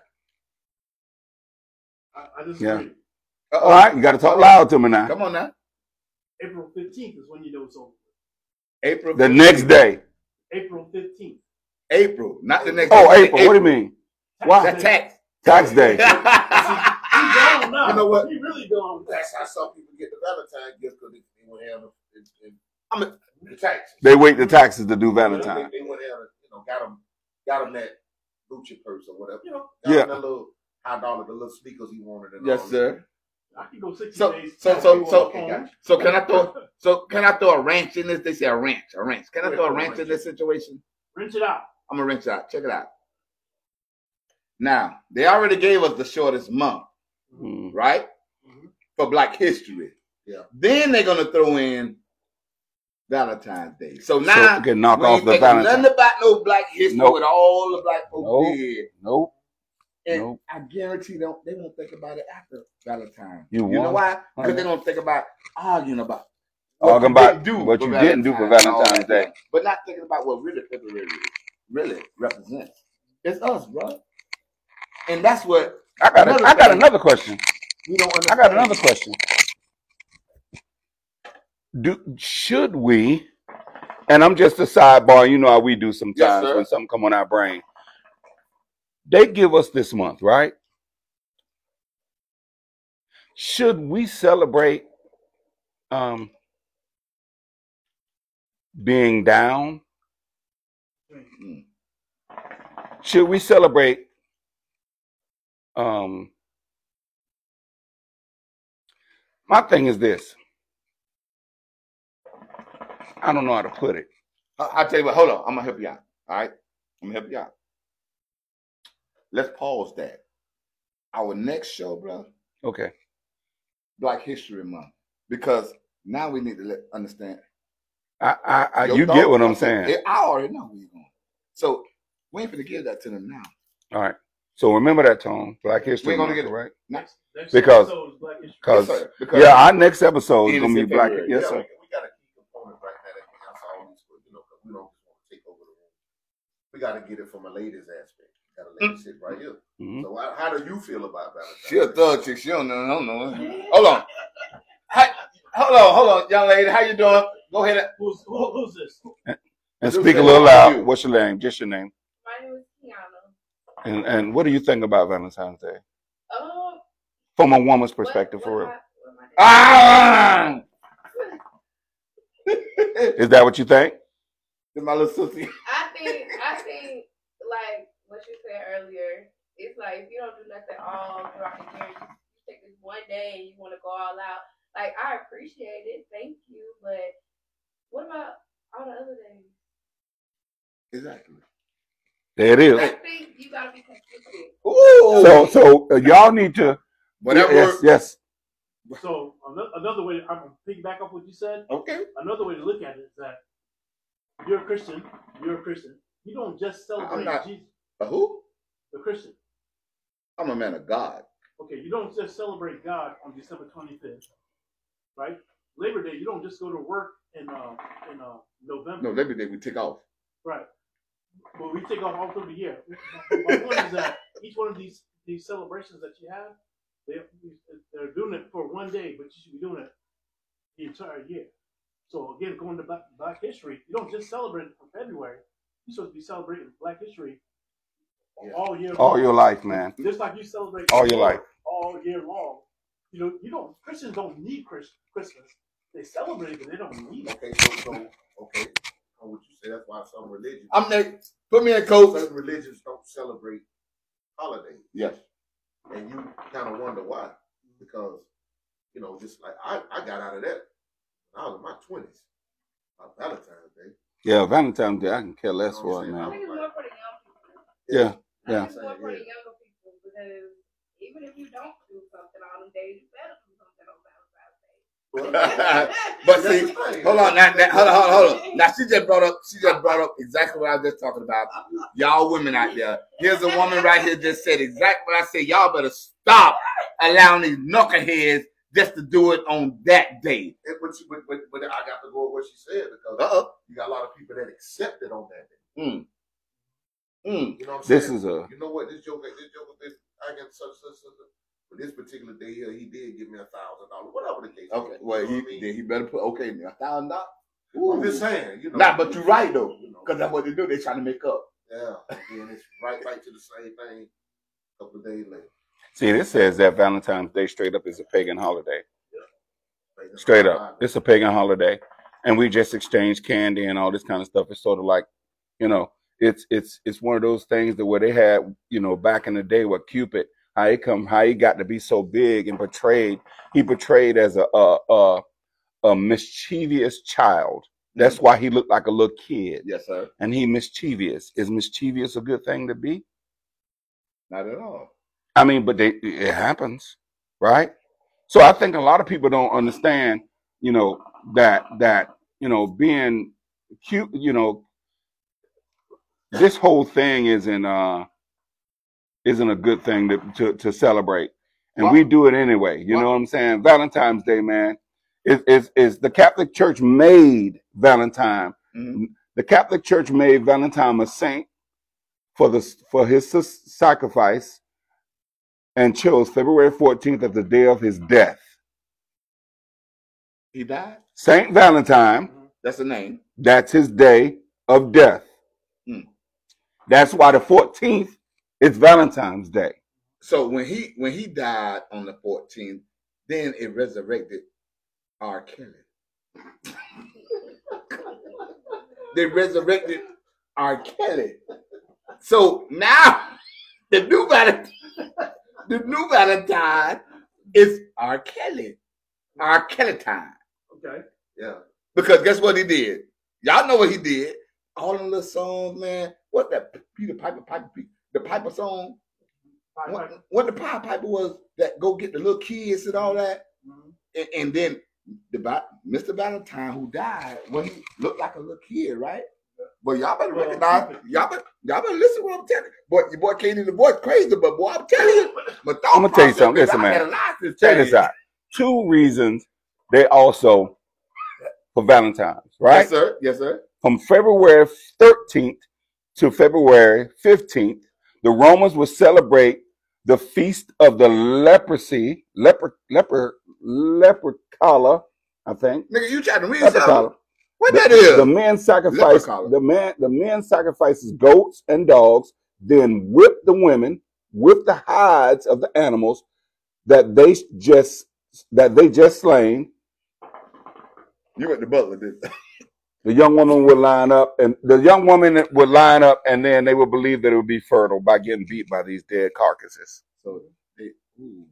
Speaker 2: I, I disagree.
Speaker 3: Yeah. All right, you got to talk loud to me now.
Speaker 1: Come on now.
Speaker 2: April fifteenth is when you know it's over.
Speaker 1: April.
Speaker 3: The next day.
Speaker 2: April fifteenth.
Speaker 1: April, not the next.
Speaker 3: Oh,
Speaker 1: day.
Speaker 3: April. What do you mean? Why?
Speaker 1: That tax.
Speaker 3: Tax day.
Speaker 2: He's gone now.
Speaker 4: You know what?
Speaker 2: He really gone.
Speaker 4: that's how some people get the Valentine gift because they, they want to have the, the,
Speaker 1: I mean,
Speaker 4: the taxes.
Speaker 3: They wait the taxes to do
Speaker 4: They,
Speaker 3: Valentine.
Speaker 4: they want to have, a, you know, got them, got them that Gucci purse or whatever.
Speaker 2: You know,
Speaker 4: Got
Speaker 3: Yeah.
Speaker 4: him that little high dollar, the little sneakers he wanted. And
Speaker 1: yes,
Speaker 4: all
Speaker 1: sir.
Speaker 2: I can go sixty
Speaker 1: So,
Speaker 2: days.
Speaker 1: so, so,
Speaker 2: people
Speaker 1: so,
Speaker 2: on the phone.
Speaker 4: got you.
Speaker 1: so, can I throw? So, can I throw a wrench in this? They say a wrench, a wrench. Can I
Speaker 4: Yeah,
Speaker 1: throw a
Speaker 4: throw a
Speaker 1: wrench in
Speaker 4: wrench.
Speaker 1: this situation?
Speaker 2: Rinse it out.
Speaker 1: I'm gonna wrench it out. Check it out. Now, they already gave us the shortest month,
Speaker 3: Mm.
Speaker 1: right?
Speaker 2: Mhm.
Speaker 1: For Black History.
Speaker 4: Yeah.
Speaker 1: Then they're gonna throw in Valentine's Day. So
Speaker 3: So
Speaker 1: now
Speaker 3: we can knock
Speaker 1: we
Speaker 3: off
Speaker 1: ain't
Speaker 3: the
Speaker 1: thinking
Speaker 3: Valentine.
Speaker 1: nothing about no Black History
Speaker 3: Nope.
Speaker 1: with all the Black folks
Speaker 3: Nope.
Speaker 1: did.
Speaker 3: Nope.
Speaker 1: And
Speaker 3: Nope.
Speaker 1: I guarantee them they won't think about it after Valentine's.
Speaker 3: You
Speaker 1: You know
Speaker 3: won't.
Speaker 1: why? Because
Speaker 3: Okay.
Speaker 1: they're gonna think about arguing about
Speaker 3: Arguing
Speaker 1: you
Speaker 3: about
Speaker 1: didn't
Speaker 3: what
Speaker 1: for
Speaker 3: you didn't do for
Speaker 1: and all
Speaker 3: Valentine's
Speaker 1: that,
Speaker 3: Day.
Speaker 1: but not thinking about what really February really represents. It's us, bro. And that's what
Speaker 3: I got. A,
Speaker 1: Another
Speaker 3: I got
Speaker 1: thing.
Speaker 3: another question.
Speaker 1: we don't
Speaker 3: I
Speaker 1: understand.
Speaker 3: got another question. Do should we? And I'm just a sidebar. You know how we do sometimes
Speaker 1: sir.
Speaker 3: when something come on our brain. They give us this month, right? Should we celebrate um, being down?
Speaker 1: Mm.
Speaker 3: Should we celebrate um, my thing is this. I don't know how to put it.
Speaker 1: I- I'll tell you what. Hold on. I'm gonna help you out. All right. I'm gonna help you out. Let's pause that. Our next show, bro,
Speaker 3: Okay.
Speaker 1: Black History Month, because now we need to let, understand.
Speaker 3: I, I, I
Speaker 1: your
Speaker 3: you
Speaker 1: thought
Speaker 3: get what I'm
Speaker 1: process.
Speaker 3: saying.
Speaker 1: I already know where you're going. So we ain't gonna give that to them now.
Speaker 3: All right. So remember that, Tone. Black History
Speaker 1: We're gonna
Speaker 3: Month,
Speaker 1: get it.
Speaker 3: right?
Speaker 2: Next, next
Speaker 3: Because-
Speaker 2: episode is Black History.
Speaker 3: Because
Speaker 1: Yes, sir. Because
Speaker 3: yeah, our next episode is
Speaker 1: End
Speaker 3: gonna be
Speaker 1: of
Speaker 3: Black.
Speaker 1: February.
Speaker 3: Yes,
Speaker 4: yeah,
Speaker 3: sir.
Speaker 4: we, we got a key component right now that we have to always, you know, because we don't just want to take over the room. We got to get it from a ladies aspect. Got a lady sit right here.
Speaker 3: Mhm.
Speaker 4: So how, how do you feel about Valentine's?
Speaker 1: she a thug chick. She don't know. Don't know. Hold on. Hi, hold on. Hold on, young lady. How you doing? Go ahead.
Speaker 2: Who's, who, who's this?
Speaker 3: And
Speaker 1: Do
Speaker 3: speak a
Speaker 1: say
Speaker 3: little
Speaker 1: how are
Speaker 3: loud.
Speaker 1: you?
Speaker 3: What's your name? Just your name.
Speaker 5: My name is Kiana.
Speaker 3: And and what do you think about Valentine's Day
Speaker 5: Um,
Speaker 3: from a woman's
Speaker 5: what-
Speaker 3: perspective,
Speaker 5: what
Speaker 3: for real?
Speaker 5: am I- what am I doing?
Speaker 1: Ah!
Speaker 3: Is that what you think?
Speaker 1: This my little sister.
Speaker 5: I think I think like what you said earlier. It's like if you don't do nothing all throughout the year, you, you take this one day and you want to go all out. Like I appreciate it, thank you, but what about all the other days?
Speaker 1: Exactly.
Speaker 3: There it is.
Speaker 5: I think you gotta be consistent.
Speaker 1: Ooh.
Speaker 3: So so uh, y'all need to.
Speaker 1: Whatever.
Speaker 3: Yes. Yes.
Speaker 2: So another, another way, I'm gonna piggyback off what you said.
Speaker 1: Okay.
Speaker 2: Another way to look at it is that you're a Christian. You're a Christian. You don't just celebrate
Speaker 1: not.
Speaker 2: Jesus.
Speaker 1: A who?
Speaker 2: The Christian.
Speaker 1: I'm a man of God.
Speaker 2: Okay, you don't just celebrate God on December twenty-fifth, right? Labor Day, you don't just go to work in uh, in uh, November,
Speaker 1: No, Labor Day we take off.
Speaker 2: right? But we take off all through the year. My point is that each one of these these celebrations that you have, they they're doing it for one day, but you should be doing it the entire year. So again, going to Black, Black History, you don't just celebrate it for February. You're supposed to be celebrating Black History
Speaker 4: Yeah.
Speaker 2: all year.
Speaker 3: All
Speaker 2: long.
Speaker 3: your life, man.
Speaker 2: Just like you celebrate
Speaker 3: All your life.
Speaker 2: all year long. You know, you don't. Christians don't need Chris, Christmas. They celebrate it, but they don't need it.
Speaker 4: Okay, so, so okay, on what you say, that's why some religions,
Speaker 1: I'm Nate. Put me in, coach.
Speaker 4: certain religions don't celebrate holidays,
Speaker 1: Yes.
Speaker 4: and you kind of wonder why, because you know, just like I, I got out of that when I was in my twenties, on Valentine's Day.
Speaker 3: Yeah, Valentine's Day. I can care less for it,
Speaker 5: I
Speaker 3: man.
Speaker 5: think it's more for the young people.
Speaker 3: Yeah.
Speaker 5: I
Speaker 3: Yeah.
Speaker 5: think it's more for the younger people because even if you don't do something on them days, you better do something on Valentine's Day.
Speaker 1: But see, hold on, now, now, hold on, hold on, hold on. Now she just brought up, she just brought up exactly what I was just talking about. Y'all women out there. Here's a woman right here just said exactly what I said. Y'all better stop allowing these knuckleheads just to do it on that day.
Speaker 4: And, but, but, but, but I got to go with what she said because
Speaker 1: Uh-oh.
Speaker 4: you got a lot of people that accept it on that day.
Speaker 1: Mm. Mm.
Speaker 4: You know what I'm
Speaker 3: This
Speaker 4: saying?
Speaker 3: is a.
Speaker 4: You know what? This joker, this joker, this I got such such such. But this particular day here, he did give me a thousand dollars, whatever the case.
Speaker 1: Okay,
Speaker 4: is,
Speaker 1: well,
Speaker 4: you know
Speaker 1: he,
Speaker 4: what I mean?
Speaker 1: then he better put, okay, me, a thousand dollars.
Speaker 4: I'm just saying, you know.
Speaker 1: Nah, but you're right, though,
Speaker 4: You know,
Speaker 1: because that's what they do. They trying to make up.
Speaker 4: yeah, and then it's right back to the same thing a couple of days later.
Speaker 3: See, this says that Valentine's Day straight up is a pagan holiday.
Speaker 4: Like, that's
Speaker 3: Straight
Speaker 4: how I
Speaker 3: up,
Speaker 4: know.
Speaker 3: it's a pagan holiday, and we just exchange candy and all this kind of stuff. It's sort of like, you know, it's it's it's one of those things that where they had, you know, back in the day with Cupid, how he come, how he got to be so big and portrayed. He portrayed as a a a, a mischievous child. That's why he looked like a little kid,
Speaker 1: Yes, sir.
Speaker 3: and he mischievous. Is mischievous a good thing to be?
Speaker 1: Not at all.
Speaker 3: I mean, but they, it happens, right? So I think a lot of people don't understand, you know, that that you know being cute, you know, this whole thing isn't uh isn't a good thing to to, to celebrate, and
Speaker 1: Why-
Speaker 3: we do it anyway. You
Speaker 1: why-
Speaker 3: know what I'm saying? Valentine's Day, man, is is is the Catholic Church made Valentine.
Speaker 1: Mhm.
Speaker 3: The Catholic Church made Valentine a saint for the for his s- sacrifice, and chose February fourteenth as the day of his death.
Speaker 1: He died?
Speaker 3: Saint Valentine,
Speaker 1: That's the name.
Speaker 3: that's his day of death.
Speaker 1: Hmm.
Speaker 3: That's why the fourteenth is Valentine's Day.
Speaker 1: So when he when he died on the fourteenth, then it resurrected R. Kelly. They resurrected R. Kelly. So now the new Valentine, the new Valentine is R. Kelly. R. Kelly time.
Speaker 2: Okay.
Speaker 4: Yeah,
Speaker 1: Because guess what he did? Y'all know what he did. All them little songs, man. What that Peter Piper, Piper, Piper the Piper song? What, what the Piper Piper was that go get the little kids and all that, mm-hmm. and, and then the Mister Valentine who died, well, he looked like a little kid, right? But y'all better recognize, y'all better, y'all better listen to what I'm telling you. Boy, your boy K D, the voice crazy, but boy, I'm telling you. But
Speaker 3: I'm gonna tell you something. Listen, man. Check this out. Two reasons they also for Valentine's, right?
Speaker 1: Yes, sir. Yes, sir.
Speaker 3: From February thirteenth to February fifteenth, the Romans would celebrate the feast of the leprosy, leper, leper, lepricala, I think.
Speaker 1: Nigga, you trying to read
Speaker 3: lepricala.
Speaker 1: something? What
Speaker 3: the,
Speaker 1: that is?
Speaker 3: The men sacrifice the man. The men sacrifices goats and dogs, then whip the women with the hides of the animals that they just that they just slain.
Speaker 1: You went to Butler, did
Speaker 3: The young woman would line up, and the young woman would line up, and then they would believe that it would be fertile by getting beat by these dead carcasses.
Speaker 1: So, they, ooh,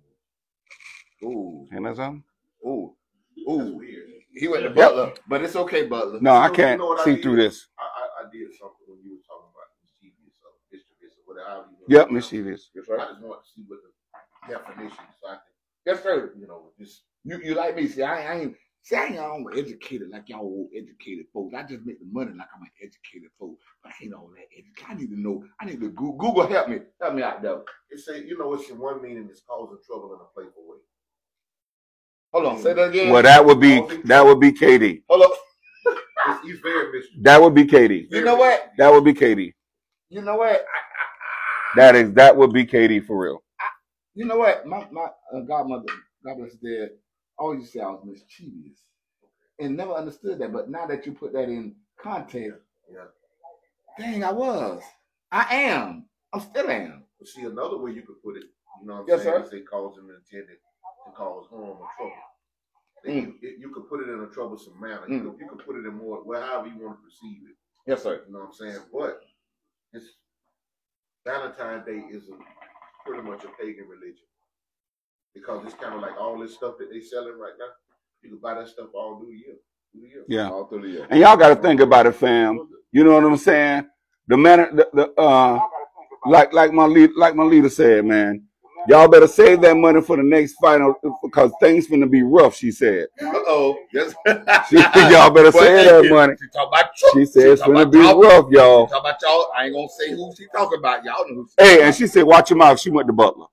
Speaker 1: ooh,
Speaker 3: you know something?
Speaker 1: Ooh, ooh. He went to Butler, yep. But it's okay, Butler.
Speaker 3: No, I can't you know see through this.
Speaker 4: I, I, I did something when you were talking about mischievous or mischievous or whatever.
Speaker 3: Yep, mischievous.
Speaker 4: Yes, right. I just want to see what the definition so I can.
Speaker 1: Yes, sir.
Speaker 4: You know, just
Speaker 1: you, you like me. See, I, I ain't. See, I ain't all educated like y'all old educated folks. I just make the money like I'm an educated folk. But I ain't all that educated. I need to know. I need to Google. Google help me. Help me out, though.
Speaker 4: It say, you know, it's in one meaning it's causing trouble in a playful way.
Speaker 1: Hold on, say that again.
Speaker 3: Well, that would be that would be K D.
Speaker 1: Hold on.
Speaker 4: He's very mischievous.
Speaker 3: That would be K D.
Speaker 1: You know what?
Speaker 3: That would be K D.
Speaker 1: You know what? I, I,
Speaker 3: I, that is that would be K D for real.
Speaker 1: I, you know what? My my uh, godmother, God bless her dead, always used to say I was mischievous. And never understood that, but now that you put that in context, yeah. Dang, I was. I am. I still am.
Speaker 4: But see, another way you could put it, you know what I'm
Speaker 1: yes,
Speaker 4: saying,
Speaker 1: sir.
Speaker 4: is they cause them intended to cause harm or trouble.
Speaker 1: Mm.
Speaker 4: You, you could put it in a troublesome manner.
Speaker 1: Mm.
Speaker 4: You, could, you could put it in more, well, however you want to perceive it.
Speaker 1: Yes, sir.
Speaker 4: You know what I'm saying? But it's Valentine's Day is a, pretty much a pagan religion. Because it's kind of like all this stuff that they selling right now. You can buy that stuff all through the year. Through the year.
Speaker 3: Yeah.
Speaker 4: All through the year.
Speaker 3: And y'all got to think about it, fam. You know what I'm saying? The man, the, the uh, like like my lead, like my leader said, man. Y'all better save that money for the next final because things finna be rough. She said.
Speaker 1: Uh oh. Yes.
Speaker 3: She, y'all better save that money.
Speaker 1: She talk about Trump.
Speaker 3: She said
Speaker 1: she
Speaker 3: it's finna be y'all. rough, y'all.
Speaker 1: She talk about y'all. I ain't gonna say who she talking about. Y'all know who she
Speaker 3: Hey, and she said, watch your mouth. She went to Butler.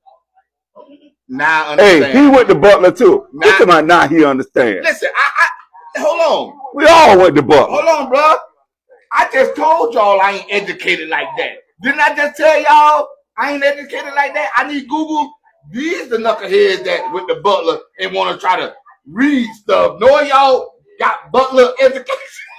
Speaker 1: Now I understand.
Speaker 3: Hey, he went to Butler too. Now, Look at my now he understands.
Speaker 1: Listen, I, I hold on.
Speaker 3: We all went to Butler.
Speaker 1: Hold on, bro. I just told y'all I ain't educated like that. Didn't I just tell y'all I ain't educated like that? I need Google. These the knuckleheads that went to Butler and want to try to read stuff. Knowing y'all got Butler education.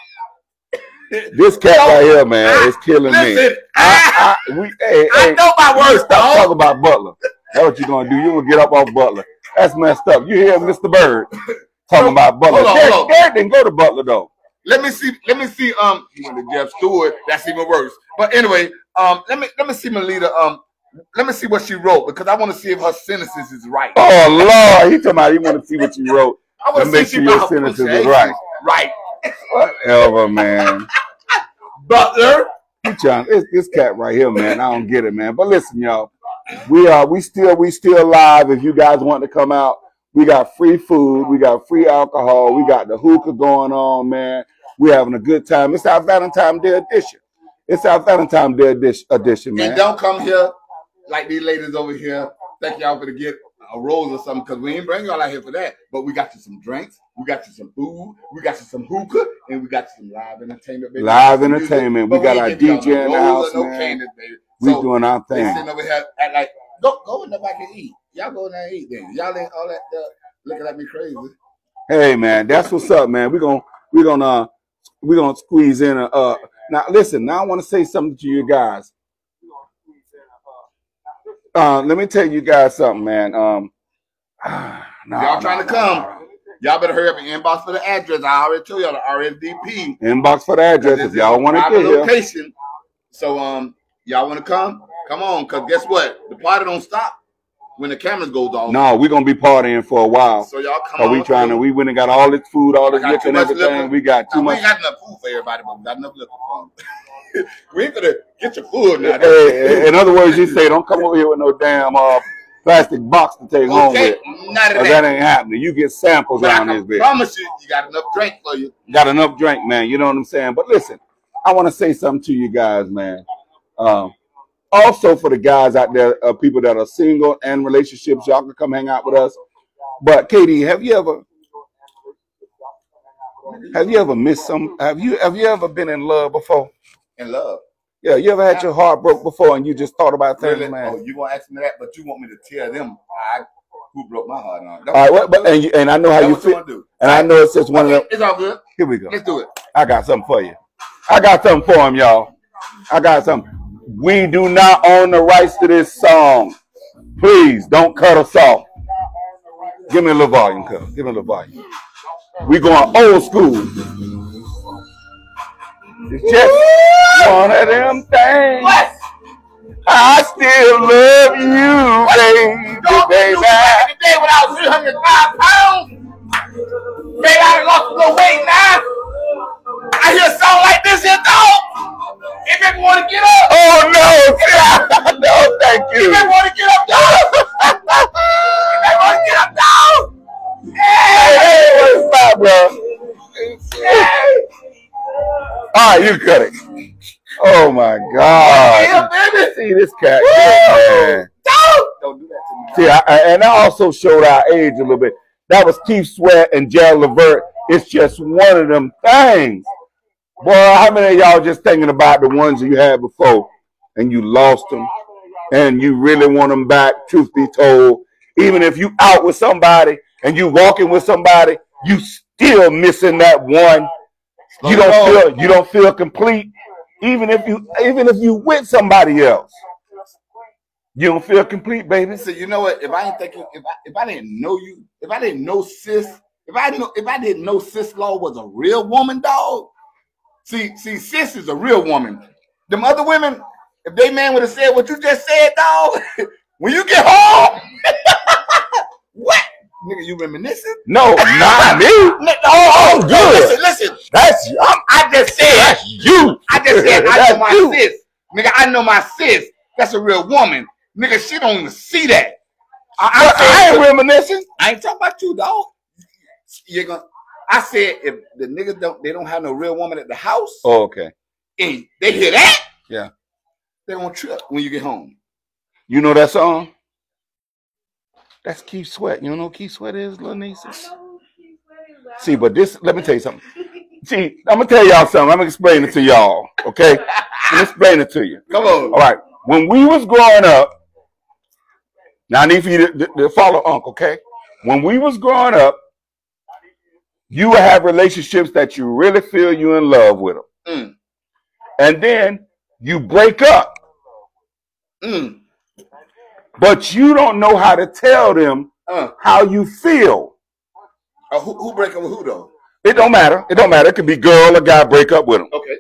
Speaker 3: This cat so, right here, man, I, is killing
Speaker 1: listen,
Speaker 3: me. I, I, we, hey,
Speaker 1: I
Speaker 3: hey,
Speaker 1: know my words.
Speaker 3: Stop talking about Butler. That's what you gonna do. You gonna get up off Butler. That's messed up. You hear Mister Bird talking so, about Butler?
Speaker 1: Hold on,
Speaker 3: Derek,
Speaker 1: hold on.
Speaker 3: Derek didn't go to Butler though.
Speaker 1: Let me see. Let me see. Um, he went to Jeff Stewart. That's even worse. But anyway, um, let me let me see Melita. Um, let me see what she wrote because I want to see if her sentences is right.
Speaker 3: Oh Lord, he talking about he want to see what you wrote.
Speaker 1: I want to
Speaker 3: make
Speaker 1: see
Speaker 3: sure your sentences is right.
Speaker 1: Right.
Speaker 3: Whatever, man.
Speaker 1: Butler.
Speaker 3: This, this cat right here, man. I don't get it, man. But listen, y'all. We are we still we still live. If you guys want to come out, we got free food, we got free alcohol, we got the hookah going on, man. We're having a good time. It's our Valentine's Day edition. It's our Valentine's Day edition, man.
Speaker 1: And don't come here like these ladies over here. Thank y'all for to get a rose or something because we ain't bring y'all out here for that. But we got you some drinks, we got you some food, we got you some hookah, and we got you some live entertainment. Baby.
Speaker 3: Live entertainment. We got our D J in the house,
Speaker 1: no
Speaker 3: man.
Speaker 1: Candace, baby.
Speaker 3: We
Speaker 1: so,
Speaker 3: doing our thing.
Speaker 1: They sitting over here at like, go go in the back and eat. Y'all go in there and eat then. Y'all ain't all that uh, looking at me crazy.
Speaker 3: Hey man, that's what's up, man. We're gonna we're gonna uh, we're gonna squeeze in a uh now listen, now I wanna say something to you guys. Uh let me tell you guys something, man. Um
Speaker 1: nah, y'all trying nah, to come. Nah, nah. Y'all better hurry up and inbox for the address. I already told y'all the R S V P.
Speaker 3: Inbox for the address if y'all want to get here.
Speaker 1: Location. So um y'all want to come? Come on, cause guess what? The party don't stop. when the cameras goes off.
Speaker 3: No, we're gonna be partying for a while.
Speaker 1: So y'all come
Speaker 3: Cause
Speaker 1: on.
Speaker 3: we trying to,
Speaker 1: through.
Speaker 3: we went and got all this food, all this
Speaker 1: I got
Speaker 3: liquor
Speaker 1: too
Speaker 3: and
Speaker 1: much
Speaker 3: everything.
Speaker 1: liquor.
Speaker 3: We got too
Speaker 1: Now, we
Speaker 3: much.
Speaker 1: ain't got enough food for everybody, but we got enough liquor for them. We ain't gonna get your food now.
Speaker 3: Hey, in other words, you say don't come over here with no damn uh, plastic box to take home
Speaker 1: Okay,
Speaker 3: with.
Speaker 1: none of
Speaker 3: Cause
Speaker 1: that.
Speaker 3: that ain't happening. You get samples
Speaker 1: But I
Speaker 3: on this
Speaker 1: can
Speaker 3: bitch.
Speaker 1: promise you, you got enough drink for you.
Speaker 3: Got enough drink, man. You know what I'm saying? But listen, I want to say something to you guys, man. Um, also for the guys out there, uh, people that are single and relationships, y'all can come hang out with us. But Katie, have you ever, have you ever missed some? Have you have you ever been in love before?
Speaker 1: In love.
Speaker 3: Yeah, you ever had your heart broke before and you just thought about things,
Speaker 1: Really?
Speaker 3: man?
Speaker 1: Oh, you gonna ask me that, but you want me to tell them I, who broke my heart on.
Speaker 3: All right, well, but and you, and I know how
Speaker 1: That's
Speaker 3: you
Speaker 1: what you
Speaker 3: feel,
Speaker 1: want to do.
Speaker 3: and I know it's just one of them.
Speaker 1: It's all good.
Speaker 3: Here we go.
Speaker 1: Let's do it.
Speaker 3: I got something for you. I got something for him, y'all. I got something. We do not own the rights to this song. Please don't cut us off. Give me a little volume, cuz. Give me a little volume. We going old school. It's just one of them things.
Speaker 1: What?
Speaker 3: I still love you, baby,
Speaker 1: Don't
Speaker 3: baby.
Speaker 1: do back in the day when I was three hundred five pounds. Baby, I lost a little weight now. I hear a song like this here, dog. If you want to get up.
Speaker 3: Oh no, no, thank
Speaker 1: If
Speaker 3: you.
Speaker 1: you want to get up, dog. If you want to get up, dog.
Speaker 3: Hey, hey, what's up, bro?
Speaker 1: Hey.
Speaker 3: All right, you cut it. Oh my God!
Speaker 1: Yeah, baby.
Speaker 3: See this cat, man.
Speaker 1: Dog. Don't do that to me.
Speaker 3: See, I, I, and I also showed our age a little bit. That was Keith Sweat and Gerald Levert. It's just one of them things. Boy, how many of y'all just thinking about the ones you had before and you lost them and you really want them back, truth be told? Even if you out with somebody and you walking with somebody, you still missing that one. You don't feel you don't feel complete. Even if you even if you with somebody else, you don't feel complete, baby.
Speaker 1: So you know what? If I ain't thinking, if I if I didn't know you, if I didn't know sis, if I know if I didn't know Sis Law was a real woman, dog. See, see, sis is a real woman. Them other women, if they man would have said what you just said, dog, when you get home, what? Nigga, you reminiscing?
Speaker 3: No, not me.
Speaker 1: No, oh,
Speaker 3: I'm good.
Speaker 1: Listen, listen.
Speaker 3: That's
Speaker 1: I'm, I just said,
Speaker 3: that's you.
Speaker 1: I just said, I
Speaker 3: That's
Speaker 1: know my
Speaker 3: you.
Speaker 1: sis. Nigga, I know my sis. That's a real woman. Nigga, she don't even see that. I, I,
Speaker 3: But
Speaker 1: said,
Speaker 3: I ain't reminiscing.
Speaker 1: I ain't talking about you, dog. You're gonna. I said if the niggas don't, they don't have no real woman at the house,
Speaker 3: Oh, okay.
Speaker 1: and they hear that,
Speaker 3: Yeah.
Speaker 1: they gonna trip when you get home.
Speaker 3: You know that song? That's Keith Sweat. You don't know who Keith Sweat is, little niece?
Speaker 5: I know who Keith Sweat is, but I
Speaker 3: See,
Speaker 5: don't
Speaker 3: but this, let me
Speaker 5: know.
Speaker 3: tell you something. See, I'm gonna tell y'all something. I'm gonna explain it to y'all. Okay? I'm gonna explain it to you.
Speaker 1: Come on.
Speaker 3: All right. When we was growing up, now I need for you to, to, to follow Uncle, okay? When we was growing up, you would have relationships that you really feel you in love with them.
Speaker 1: Mm.
Speaker 3: And then you break up,
Speaker 1: Mm.
Speaker 3: but you don't know how to tell them
Speaker 1: Uh.
Speaker 3: how you feel.
Speaker 1: Uh, who, who break up with who though?
Speaker 3: It don't matter. It don't matter. It could be girl or guy break up with them.
Speaker 1: Okay.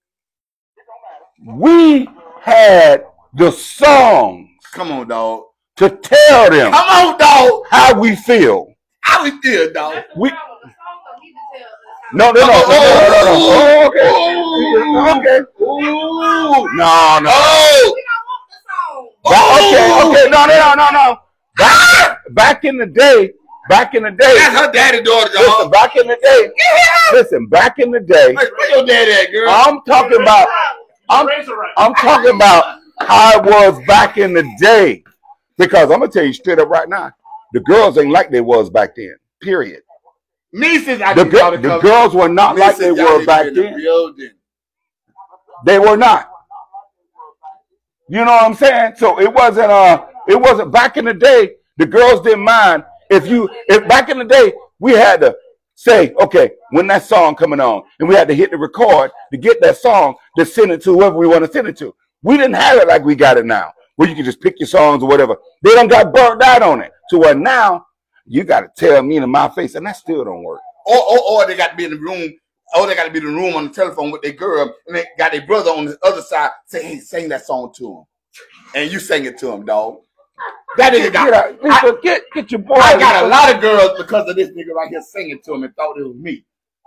Speaker 3: We had the songs
Speaker 1: Come on, dog.
Speaker 3: to tell them
Speaker 1: Come on, dog.
Speaker 3: how we feel.
Speaker 1: How we feel, dog?
Speaker 5: That's the
Speaker 3: We-
Speaker 5: problem. The song don't need to tell us how
Speaker 3: No, no, no, no, no, no, no. Oh, okay. Okay.
Speaker 1: Ooh.
Speaker 3: No, no.
Speaker 1: Oh.
Speaker 5: we don't want the song.
Speaker 3: Ba- Okay, okay. No, no, no, no, no. Back, back in the day, back in the day.
Speaker 1: That's her daddy daughter,
Speaker 3: Listen,
Speaker 1: dog.
Speaker 3: back in the day. Listen, back in the day.
Speaker 1: Hey, where your daddy at, girl?
Speaker 3: I'm talking about. I'm,
Speaker 2: Raise it right.
Speaker 3: I'm talking about how it was back in the day. Because I'm gonna tell you straight up right now, the girls ain't like they was back then. Period.
Speaker 1: Nieces, I
Speaker 3: The,
Speaker 1: need
Speaker 3: gir-
Speaker 1: y'all to
Speaker 3: the
Speaker 1: come.
Speaker 3: girls were not like
Speaker 1: Nieces,
Speaker 3: they
Speaker 1: y'all
Speaker 3: were
Speaker 1: need to
Speaker 3: back
Speaker 1: be in the
Speaker 3: then.
Speaker 1: building.
Speaker 3: They were not. You know what I'm saying? So it wasn't. Uh, it wasn't back in the day. The girls didn't mind if you. If back in the day we had to say, okay, when that song coming on, and we had to hit the record to get that song to send it to whoever we want to send it to. We didn't have it like we got it now, where you can just pick your songs or whatever. They done got burnt out on it. To where now you got to tell me in my face, and that still don't work.
Speaker 1: Or, or, or they got to be in the room. Or they got to be in the room on the telephone with their girl, and they got their brother on the other side. Say, hey, sing that song to him, and you sing it to him, dog. That nigga got.
Speaker 3: Get, out. Lisa, get, get your boy.
Speaker 1: I got a lot of girls because of this nigga right here singing to him and thought it was me.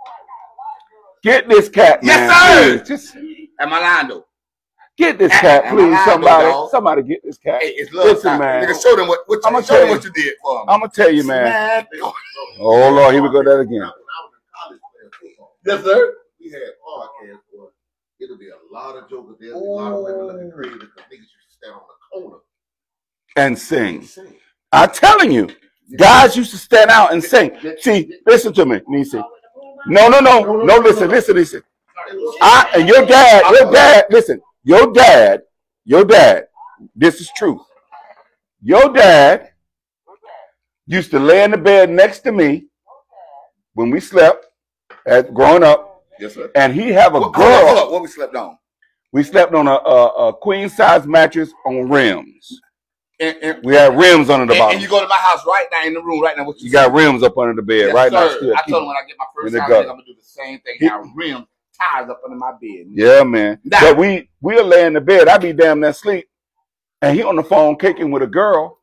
Speaker 3: Get this cat, man.
Speaker 1: Yes, sir.
Speaker 3: Please. Just
Speaker 1: Am I lying though?
Speaker 3: get this
Speaker 1: Am-
Speaker 3: cat,
Speaker 1: am I
Speaker 3: please.
Speaker 1: lying,
Speaker 3: Somebody,
Speaker 1: dog?
Speaker 3: somebody get this cat.
Speaker 1: Hey, it's love
Speaker 3: Listen,
Speaker 1: time.
Speaker 3: man.
Speaker 1: Nigga, show them what, what you,
Speaker 3: I'ma
Speaker 1: show
Speaker 3: tell
Speaker 1: them
Speaker 3: you.
Speaker 1: what you did for him.
Speaker 3: I'm gonna tell you, man.
Speaker 1: Man.
Speaker 3: Oh Lord, here we go that again.
Speaker 4: When I was in college playing football,
Speaker 1: Yes, sir.
Speaker 4: we had podcasts for it'll be a lot of jokers there, a lot of women looking crazy because niggas used to stand on the corner
Speaker 3: And sing.
Speaker 4: and sing.
Speaker 3: I'm telling you, guys used to stand out and sing. See, listen to me, Nisi. No, no, no, no. Listen, listen, listen. I and your dad, your dad. Listen, your dad, your dad. This is truth. Your dad used to lay in the bed next to me when we slept, as growing up,
Speaker 1: Yes, sir.
Speaker 3: and he have a
Speaker 1: What, hold up, hold
Speaker 3: girl.
Speaker 1: up. What we slept on?
Speaker 3: We slept on a, a, a queen size mattress on rims.
Speaker 1: And, and,
Speaker 3: We had rims under the
Speaker 1: and,
Speaker 3: bottom.
Speaker 1: and you go to my house right now in the room right now. What you,
Speaker 3: You got rims up under the bed
Speaker 1: yes,
Speaker 3: right now.
Speaker 1: sir.
Speaker 3: Still
Speaker 1: I
Speaker 3: keep-
Speaker 1: told him when I get my first
Speaker 3: in the
Speaker 1: house,
Speaker 3: gutter.
Speaker 1: I'm gonna do the same thing.
Speaker 3: He-
Speaker 1: Have rim ties up under my bed.
Speaker 3: Yeah, man.
Speaker 1: Nah.
Speaker 3: But we we'll lay in the bed. I be damn near asleep, and he on the phone kicking with a girl,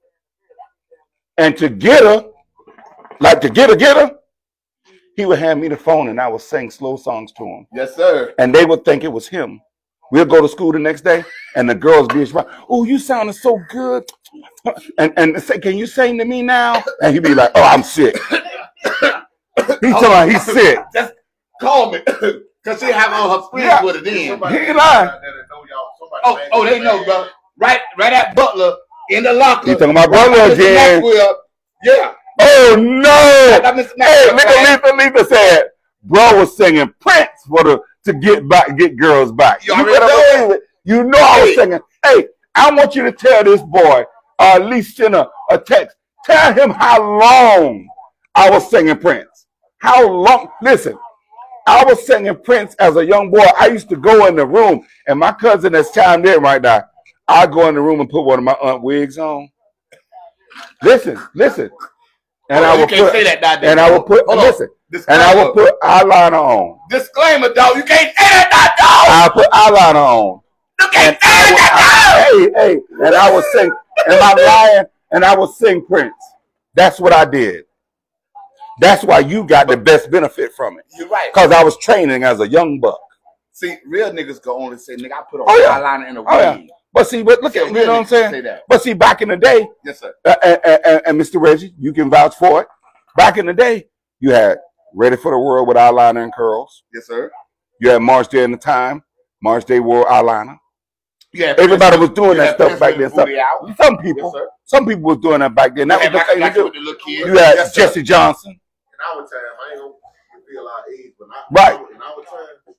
Speaker 3: and to get her, like to get her, get her, he would hand me the phone, and I would sing slow songs to him,
Speaker 1: Yes, sir.
Speaker 3: and they would think it was him. We'll go to school the next day, and the girls be like, "Oh, you sounding so good," and and say, "Can you sing to me now?" And he'd be like, "Oh, I'm sick." He's talking, he's sick.
Speaker 1: Just call me. Cause she have all her friends
Speaker 3: Yeah.
Speaker 1: with her then.
Speaker 4: Somebody
Speaker 3: He ain't lying.
Speaker 4: out there that know y'all- somebody
Speaker 1: Oh,
Speaker 4: banging
Speaker 1: oh, they
Speaker 4: their
Speaker 1: know,
Speaker 4: man.
Speaker 1: bro. Right, right at Butler in the locker.
Speaker 3: You talking about Butler
Speaker 1: Mister
Speaker 3: again?
Speaker 1: Maxwell. Yeah.
Speaker 3: Oh no!
Speaker 1: That Mister
Speaker 3: Hey,
Speaker 1: Maxwell,
Speaker 3: nigga, Lisa, Lisa said, bro was singing Prince for the to get back, get girls back.
Speaker 1: You
Speaker 3: You
Speaker 1: already
Speaker 3: better
Speaker 1: know
Speaker 3: believe it. You know I was
Speaker 1: Hey.
Speaker 3: singing. Hey, I want you to tell this boy, or at least send a, a text. Tell him how long I was singing Prince. How long? Listen, I was singing Prince as a young boy. I used to go in the room, and my cousin that's chimed in right now. I go in the room and put one of my aunt wigs on. Listen, listen. And
Speaker 1: Hold
Speaker 3: I
Speaker 1: on, you
Speaker 3: would
Speaker 1: can't
Speaker 3: put,
Speaker 1: say that, dog.
Speaker 3: and I would put,
Speaker 1: Hold on.
Speaker 3: listen, and
Speaker 1: Disclaimer.
Speaker 3: I would put eyeliner on.
Speaker 1: Disclaimer, dog. You can't say that, dog.
Speaker 3: I put eyeliner on.
Speaker 1: You
Speaker 3: And
Speaker 1: can't say
Speaker 3: I
Speaker 1: that,
Speaker 3: would, I, hey, hey, and I would sing, am I lying? And I would sing Prince. That's what I did. That's why you got the best benefit from it.
Speaker 1: dog. You're right.
Speaker 3: Because I was training as a young buck.
Speaker 1: See, real niggas can only say, nigga, I put on
Speaker 3: Oh, yeah.
Speaker 1: eyeliner and a wig.
Speaker 3: Oh, yeah. But see, but look
Speaker 1: See,
Speaker 3: at, you
Speaker 1: real
Speaker 3: know what I'm
Speaker 1: niggas Say
Speaker 3: saying?
Speaker 1: that.
Speaker 3: But see, back in the day,
Speaker 1: Yes, sir.
Speaker 3: uh, and, and, and Mister Reggie, you can vouch for it. Back in the day, you had Ready for the World with eyeliner and curls.
Speaker 1: Yes, sir.
Speaker 3: You had March Day in the Time. March Day wore eyeliner.
Speaker 1: Yeah.
Speaker 3: Everybody was doing
Speaker 1: You
Speaker 3: that
Speaker 1: had
Speaker 3: stuff
Speaker 1: Prince
Speaker 3: back
Speaker 1: with
Speaker 3: then.
Speaker 1: the
Speaker 3: Some,
Speaker 1: booty out.
Speaker 3: some
Speaker 1: Yes,
Speaker 3: people,
Speaker 1: sir.
Speaker 3: some people was doing that back then. That
Speaker 1: You
Speaker 3: was
Speaker 1: had
Speaker 3: the thing
Speaker 1: Michael
Speaker 3: to
Speaker 1: Jackson
Speaker 3: do.
Speaker 1: with the little kids.
Speaker 3: You had
Speaker 1: Yes, sir.
Speaker 3: Jesse Johnson.
Speaker 4: In our time, I ain't gonna reveal our age, but I,
Speaker 3: Right.
Speaker 4: in our time,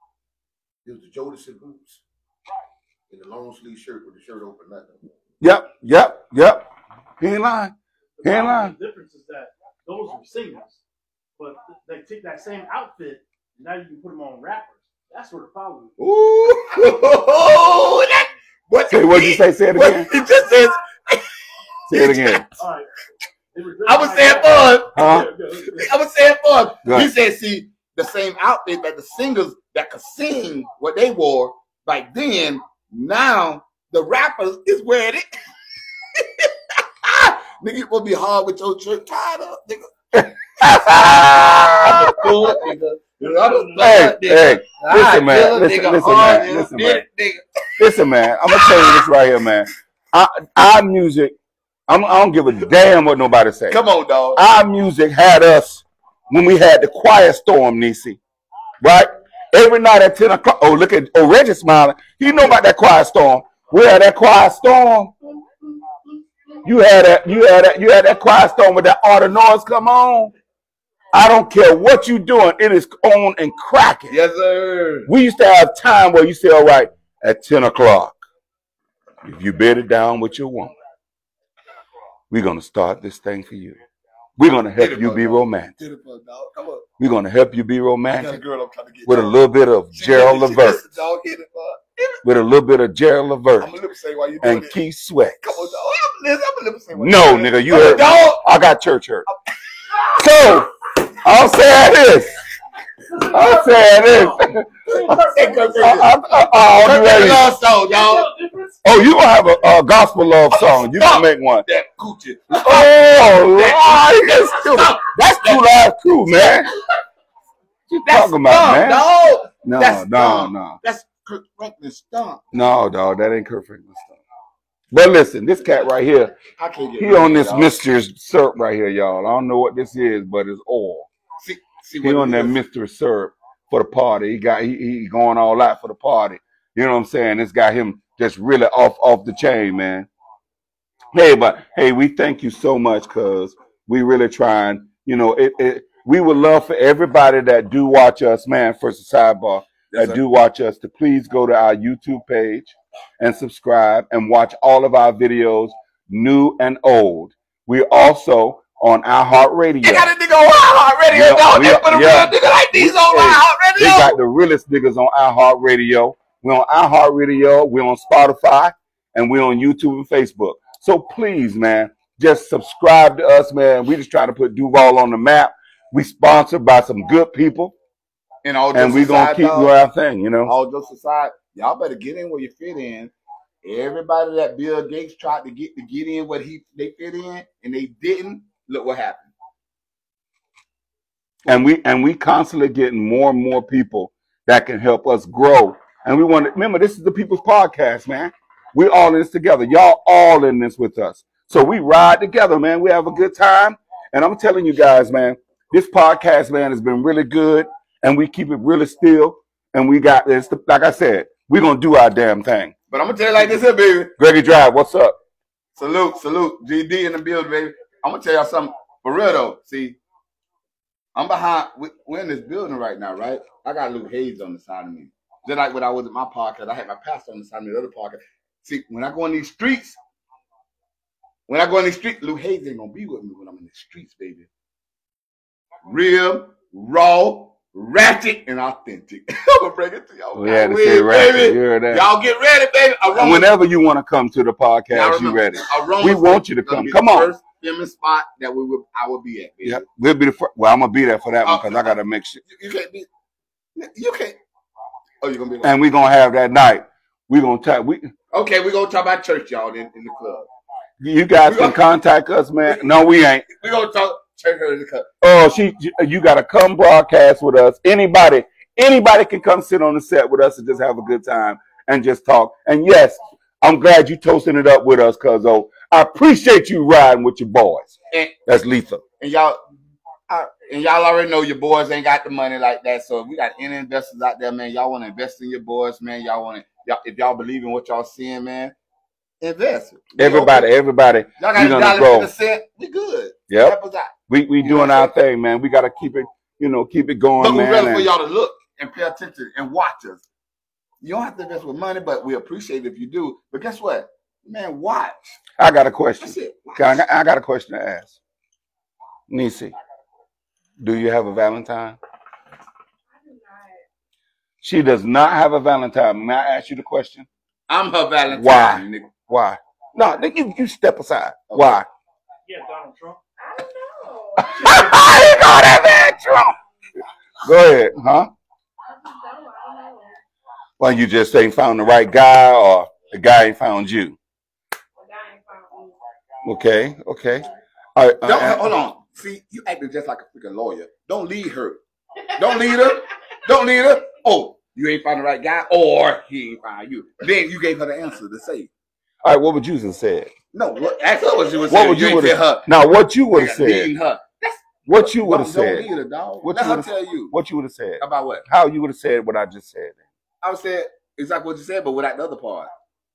Speaker 4: it was the Jodeci boots in the long sleeve shirt with the shirt open, nothing.
Speaker 3: Yep, yep, yep. He ain't lying. He ain't lying.
Speaker 2: The difference is that those were singers, but they take that same outfit and now you can put them on rappers. That's where the problem is.
Speaker 1: Ooh. that, what
Speaker 3: Say what you say. Say it
Speaker 1: What
Speaker 3: again.
Speaker 1: he just said.
Speaker 3: Say it again.
Speaker 2: All right. They were
Speaker 1: I was
Speaker 2: dressed
Speaker 1: saying
Speaker 2: like
Speaker 1: fun.
Speaker 3: Huh?
Speaker 2: that.
Speaker 1: I was saying fun.
Speaker 3: Right.
Speaker 1: He said, see, the same outfit that the singers that could sing what they wore back then, now the rappers is wearing it. Nigga, it will be hard with your shirt tied up, nigga. I'm a fool, nigga. I'm a
Speaker 3: Hey,
Speaker 1: stud, nigga.
Speaker 3: hey,
Speaker 1: I
Speaker 3: listen, man.
Speaker 1: kill a
Speaker 3: Listen,
Speaker 1: nigga
Speaker 3: listen,
Speaker 1: hard
Speaker 3: man.
Speaker 1: as
Speaker 3: Listen,
Speaker 1: this
Speaker 3: man.
Speaker 1: nigga.
Speaker 3: Listen, man. I'm gonna tell you this right here, man. Our, our music, I'm, I don't give a damn what nobody say.
Speaker 1: Come on, dog.
Speaker 3: Our music had us when we had the quiet storm, Nisi. Right? Every night at ten o'clock. Oh, look at oh Reggie smiling. He know about that quiet storm. We had that quiet storm. You had that, you had that, you had that quiet storm with that auto noise come on. I don't care what you doing, it is on and cracking.
Speaker 1: Yes, sir.
Speaker 3: We used to have time where you say, all right, at ten o'clock, if you bed it down with your woman, we're gonna start this thing for you. We're gonna help
Speaker 1: Get it,
Speaker 3: you
Speaker 1: bro,
Speaker 3: be
Speaker 1: dog.
Speaker 3: romantic.
Speaker 1: Get it, bro, dog. Come on.
Speaker 3: We're gonna help you be
Speaker 1: I got a
Speaker 3: romantic
Speaker 1: girl I'm trying to get.
Speaker 3: with a
Speaker 1: dog.
Speaker 3: little bit of
Speaker 1: She
Speaker 3: Gerald
Speaker 1: listen, she
Speaker 3: Levert,
Speaker 1: listen, dog. Get it, bro.
Speaker 3: with a little bit of Gerald Levert
Speaker 1: I'm gonna lip sync while you doing
Speaker 3: and
Speaker 1: it.
Speaker 3: Keith Sweat.
Speaker 1: Come on, dog. I'm listen, I'm gonna lip sync. while
Speaker 3: No,
Speaker 1: doing it.
Speaker 3: nigga, you
Speaker 1: Come on,
Speaker 3: heard me.
Speaker 1: dog.
Speaker 3: I got church hurt. So, I'm saying this. I'm saying this.
Speaker 1: Hey, Kirk, Kirk,
Speaker 3: Uh, uh, uh, uh,
Speaker 1: Kirk,
Speaker 3: you ready?
Speaker 1: Kirk, love song,
Speaker 2: You
Speaker 1: dog.
Speaker 2: know the difference?
Speaker 3: Oh, you gonna have a, a gospel love song? You can make one.
Speaker 1: That coochie.
Speaker 3: Oh, Lord, that's stupid. That's Two Live Crew, man. What you
Speaker 1: That's
Speaker 3: talking about, man?
Speaker 1: No,
Speaker 3: No,
Speaker 1: that's
Speaker 3: no,
Speaker 1: dumb.
Speaker 3: no,
Speaker 1: That's Kirk Franklin stump.
Speaker 3: no, dog. That ain't Kirk Franklin stuff. But listen, this cat right here,
Speaker 1: I can't get
Speaker 3: he
Speaker 1: rid of
Speaker 3: on
Speaker 1: it,
Speaker 3: this
Speaker 1: dog.
Speaker 3: mystery syrup right here, y'all. I don't know what this is, but it's oil.
Speaker 1: See, see
Speaker 3: He
Speaker 1: what
Speaker 3: on
Speaker 1: it
Speaker 3: that
Speaker 1: is?
Speaker 3: mystery syrup for the party. He got he, he going all out for the party. You know what I'm saying? This got him just really off off the chain, man. Hey, but hey, we thank you so much because we really trying. You know, it, it. We would love for everybody that do watch us, man. First a sidebar
Speaker 1: Yes,
Speaker 3: that
Speaker 1: sir.
Speaker 3: do watch us to please go to our YouTube page and subscribe and watch all of our videos, new and old. We're also on iHeartRadio.
Speaker 1: You got a nigga on iHeartRadio,
Speaker 3: Yeah,
Speaker 1: dog.
Speaker 3: we
Speaker 1: They
Speaker 3: are-
Speaker 1: put a
Speaker 3: yeah.
Speaker 1: real nigga like these on
Speaker 3: Hey,
Speaker 1: iHeartRadio.
Speaker 3: They got the realest niggas on iHeartRadio. We're on iHeartRadio. We're on Spotify, and we're on YouTube and Facebook. So please, man, just subscribe to us, man. We just try to put Duval on the map. We sponsored by some good people,
Speaker 1: And all
Speaker 3: and
Speaker 1: jokes
Speaker 3: we gonna
Speaker 1: aside,
Speaker 3: keep
Speaker 1: dog,
Speaker 3: doing our thing. You know.
Speaker 1: all jokes aside, y'all better get in where you fit in. Everybody that Bill Gates tried to get to get in what he they fit in, and they didn't. Look what happened.
Speaker 3: and we and we constantly getting more and more people that can help us grow. And we want to remember, this is the People's Podcast, man. We all in this together. Y'all all in this with us. So we ride together, man. We have a good time. And I'm telling you guys, man, this podcast, man, has been really good. And we keep it really still. And we got this. Like I said, we're gonna do our damn thing.
Speaker 1: But I'm gonna tell you like this here, baby.
Speaker 3: Greggy Drive, what's up?
Speaker 1: Salute, salute, G D in the building, baby. I'm gonna tell y'all something for real though. See, I'm behind. we- We're in this building right now, right? I got Luke Hayes on the side of me. Just like when I was at my podcast, I had my pastor on the side of me, the other podcast. See, when I go in these streets, when I go in these streets, Luke Hayes ain't gonna be with me when I'm in the streets, baby. Real, raw, ratchet, and authentic. I'm gonna bring it to y'all.
Speaker 3: We had to
Speaker 1: With,
Speaker 3: say right.
Speaker 1: baby.
Speaker 3: You heard that?
Speaker 1: Y'all get ready, baby.
Speaker 3: And
Speaker 1: Aroma,
Speaker 3: whenever you want to come to the
Speaker 1: Y'all
Speaker 3: podcast, you
Speaker 1: remember,
Speaker 3: ready.
Speaker 1: Aroma
Speaker 3: We want you to
Speaker 1: gonna
Speaker 3: come.
Speaker 1: be
Speaker 3: Come
Speaker 1: the
Speaker 3: on.
Speaker 1: First feminine spot that we will, I will be at, baby.
Speaker 3: Yep, we'll be the first. Well, I'm gonna be there for that one
Speaker 1: Uh,
Speaker 3: because I gotta make sure.
Speaker 1: You, you can't be. You can't. Oh, you're gonna be. Like,
Speaker 3: And we're gonna have that night. We're gonna talk. We,
Speaker 1: okay, we're gonna talk about church, y'all, in, in the club.
Speaker 3: you guys
Speaker 1: We
Speaker 3: can
Speaker 1: gonna-
Speaker 3: contact us, man. No, we ain't.
Speaker 1: We're gonna talk church in the club.
Speaker 3: Oh, she, you gotta come broadcast with us. Anybody, anybody can come sit on the set with us and just have a good time and just talk. And yes, I'm glad you toasting it up with us, cuz oh, I appreciate you riding with your boys.
Speaker 1: And,
Speaker 3: That's lethal.
Speaker 1: and y'all, I, and y'all already know your boys ain't got the money like that. So if we got any investors out there, man, y'all want to invest in your boys, man. Y'all want to, y'all, if y'all believe in what y'all seeing, man, invest. We
Speaker 3: Everybody,
Speaker 1: open.
Speaker 3: everybody,
Speaker 1: Y'all
Speaker 3: we
Speaker 1: got a
Speaker 3: gonna
Speaker 1: dollar
Speaker 3: grow.
Speaker 1: fifty cent. We good.
Speaker 3: Yep.
Speaker 1: Help us out.
Speaker 3: We we
Speaker 1: You know
Speaker 3: doing
Speaker 1: what I'm
Speaker 3: our thing, man. We gotta keep it, you know, keep it going,
Speaker 1: But we're
Speaker 3: man.
Speaker 1: ready for
Speaker 3: and-
Speaker 1: y'all to look and pay attention and watch us. You don't have to invest with money, but we appreciate it if you do. But guess what? Man, watch.
Speaker 3: I got a question.
Speaker 1: That's it. Watch.
Speaker 3: I got, I got a question to ask. Nisi, do you have a Valentine?
Speaker 5: I do not.
Speaker 3: She does not have a Valentine. May I ask you the question?
Speaker 1: I'm her Valentine.
Speaker 3: Why?
Speaker 1: Nigga.
Speaker 3: Why? No, nigga, you, you step aside.
Speaker 1: Okay.
Speaker 3: Why?
Speaker 2: Yeah, Donald Trump.
Speaker 5: I don't know.
Speaker 3: I ain't got that man Trump. Go ahead, huh?
Speaker 5: I just don't. I don't know.
Speaker 3: Well, you just ain't found the right guy, or the guy ain't found you.
Speaker 5: The guy ain't found me.
Speaker 3: Okay, okay. All right,
Speaker 1: Don't,
Speaker 3: uh,
Speaker 1: hold on. See, you acting just like a freaking lawyer. Don't lead her. Don't lead her. Don't lead her. Oh, you ain't found the right guy, or he ain't found you. Then you gave her the answer to say.
Speaker 3: all right, what would you have said?
Speaker 1: No, what, ask her what she would
Speaker 3: What
Speaker 1: say.
Speaker 3: would you
Speaker 1: ain't
Speaker 3: would
Speaker 1: tell
Speaker 3: have?
Speaker 1: her.
Speaker 3: Now, what you would
Speaker 1: Nigga,
Speaker 3: have said?
Speaker 1: leading her. That's,
Speaker 3: What you would have
Speaker 1: don't,
Speaker 3: said?
Speaker 1: Don't lead her, dog.
Speaker 3: What
Speaker 1: Let
Speaker 3: you
Speaker 1: her
Speaker 3: would've-
Speaker 1: tell you.
Speaker 3: What you would have said?
Speaker 1: About what?
Speaker 3: How you would have said what I just said?
Speaker 1: I would say exactly what you said, but without the other part.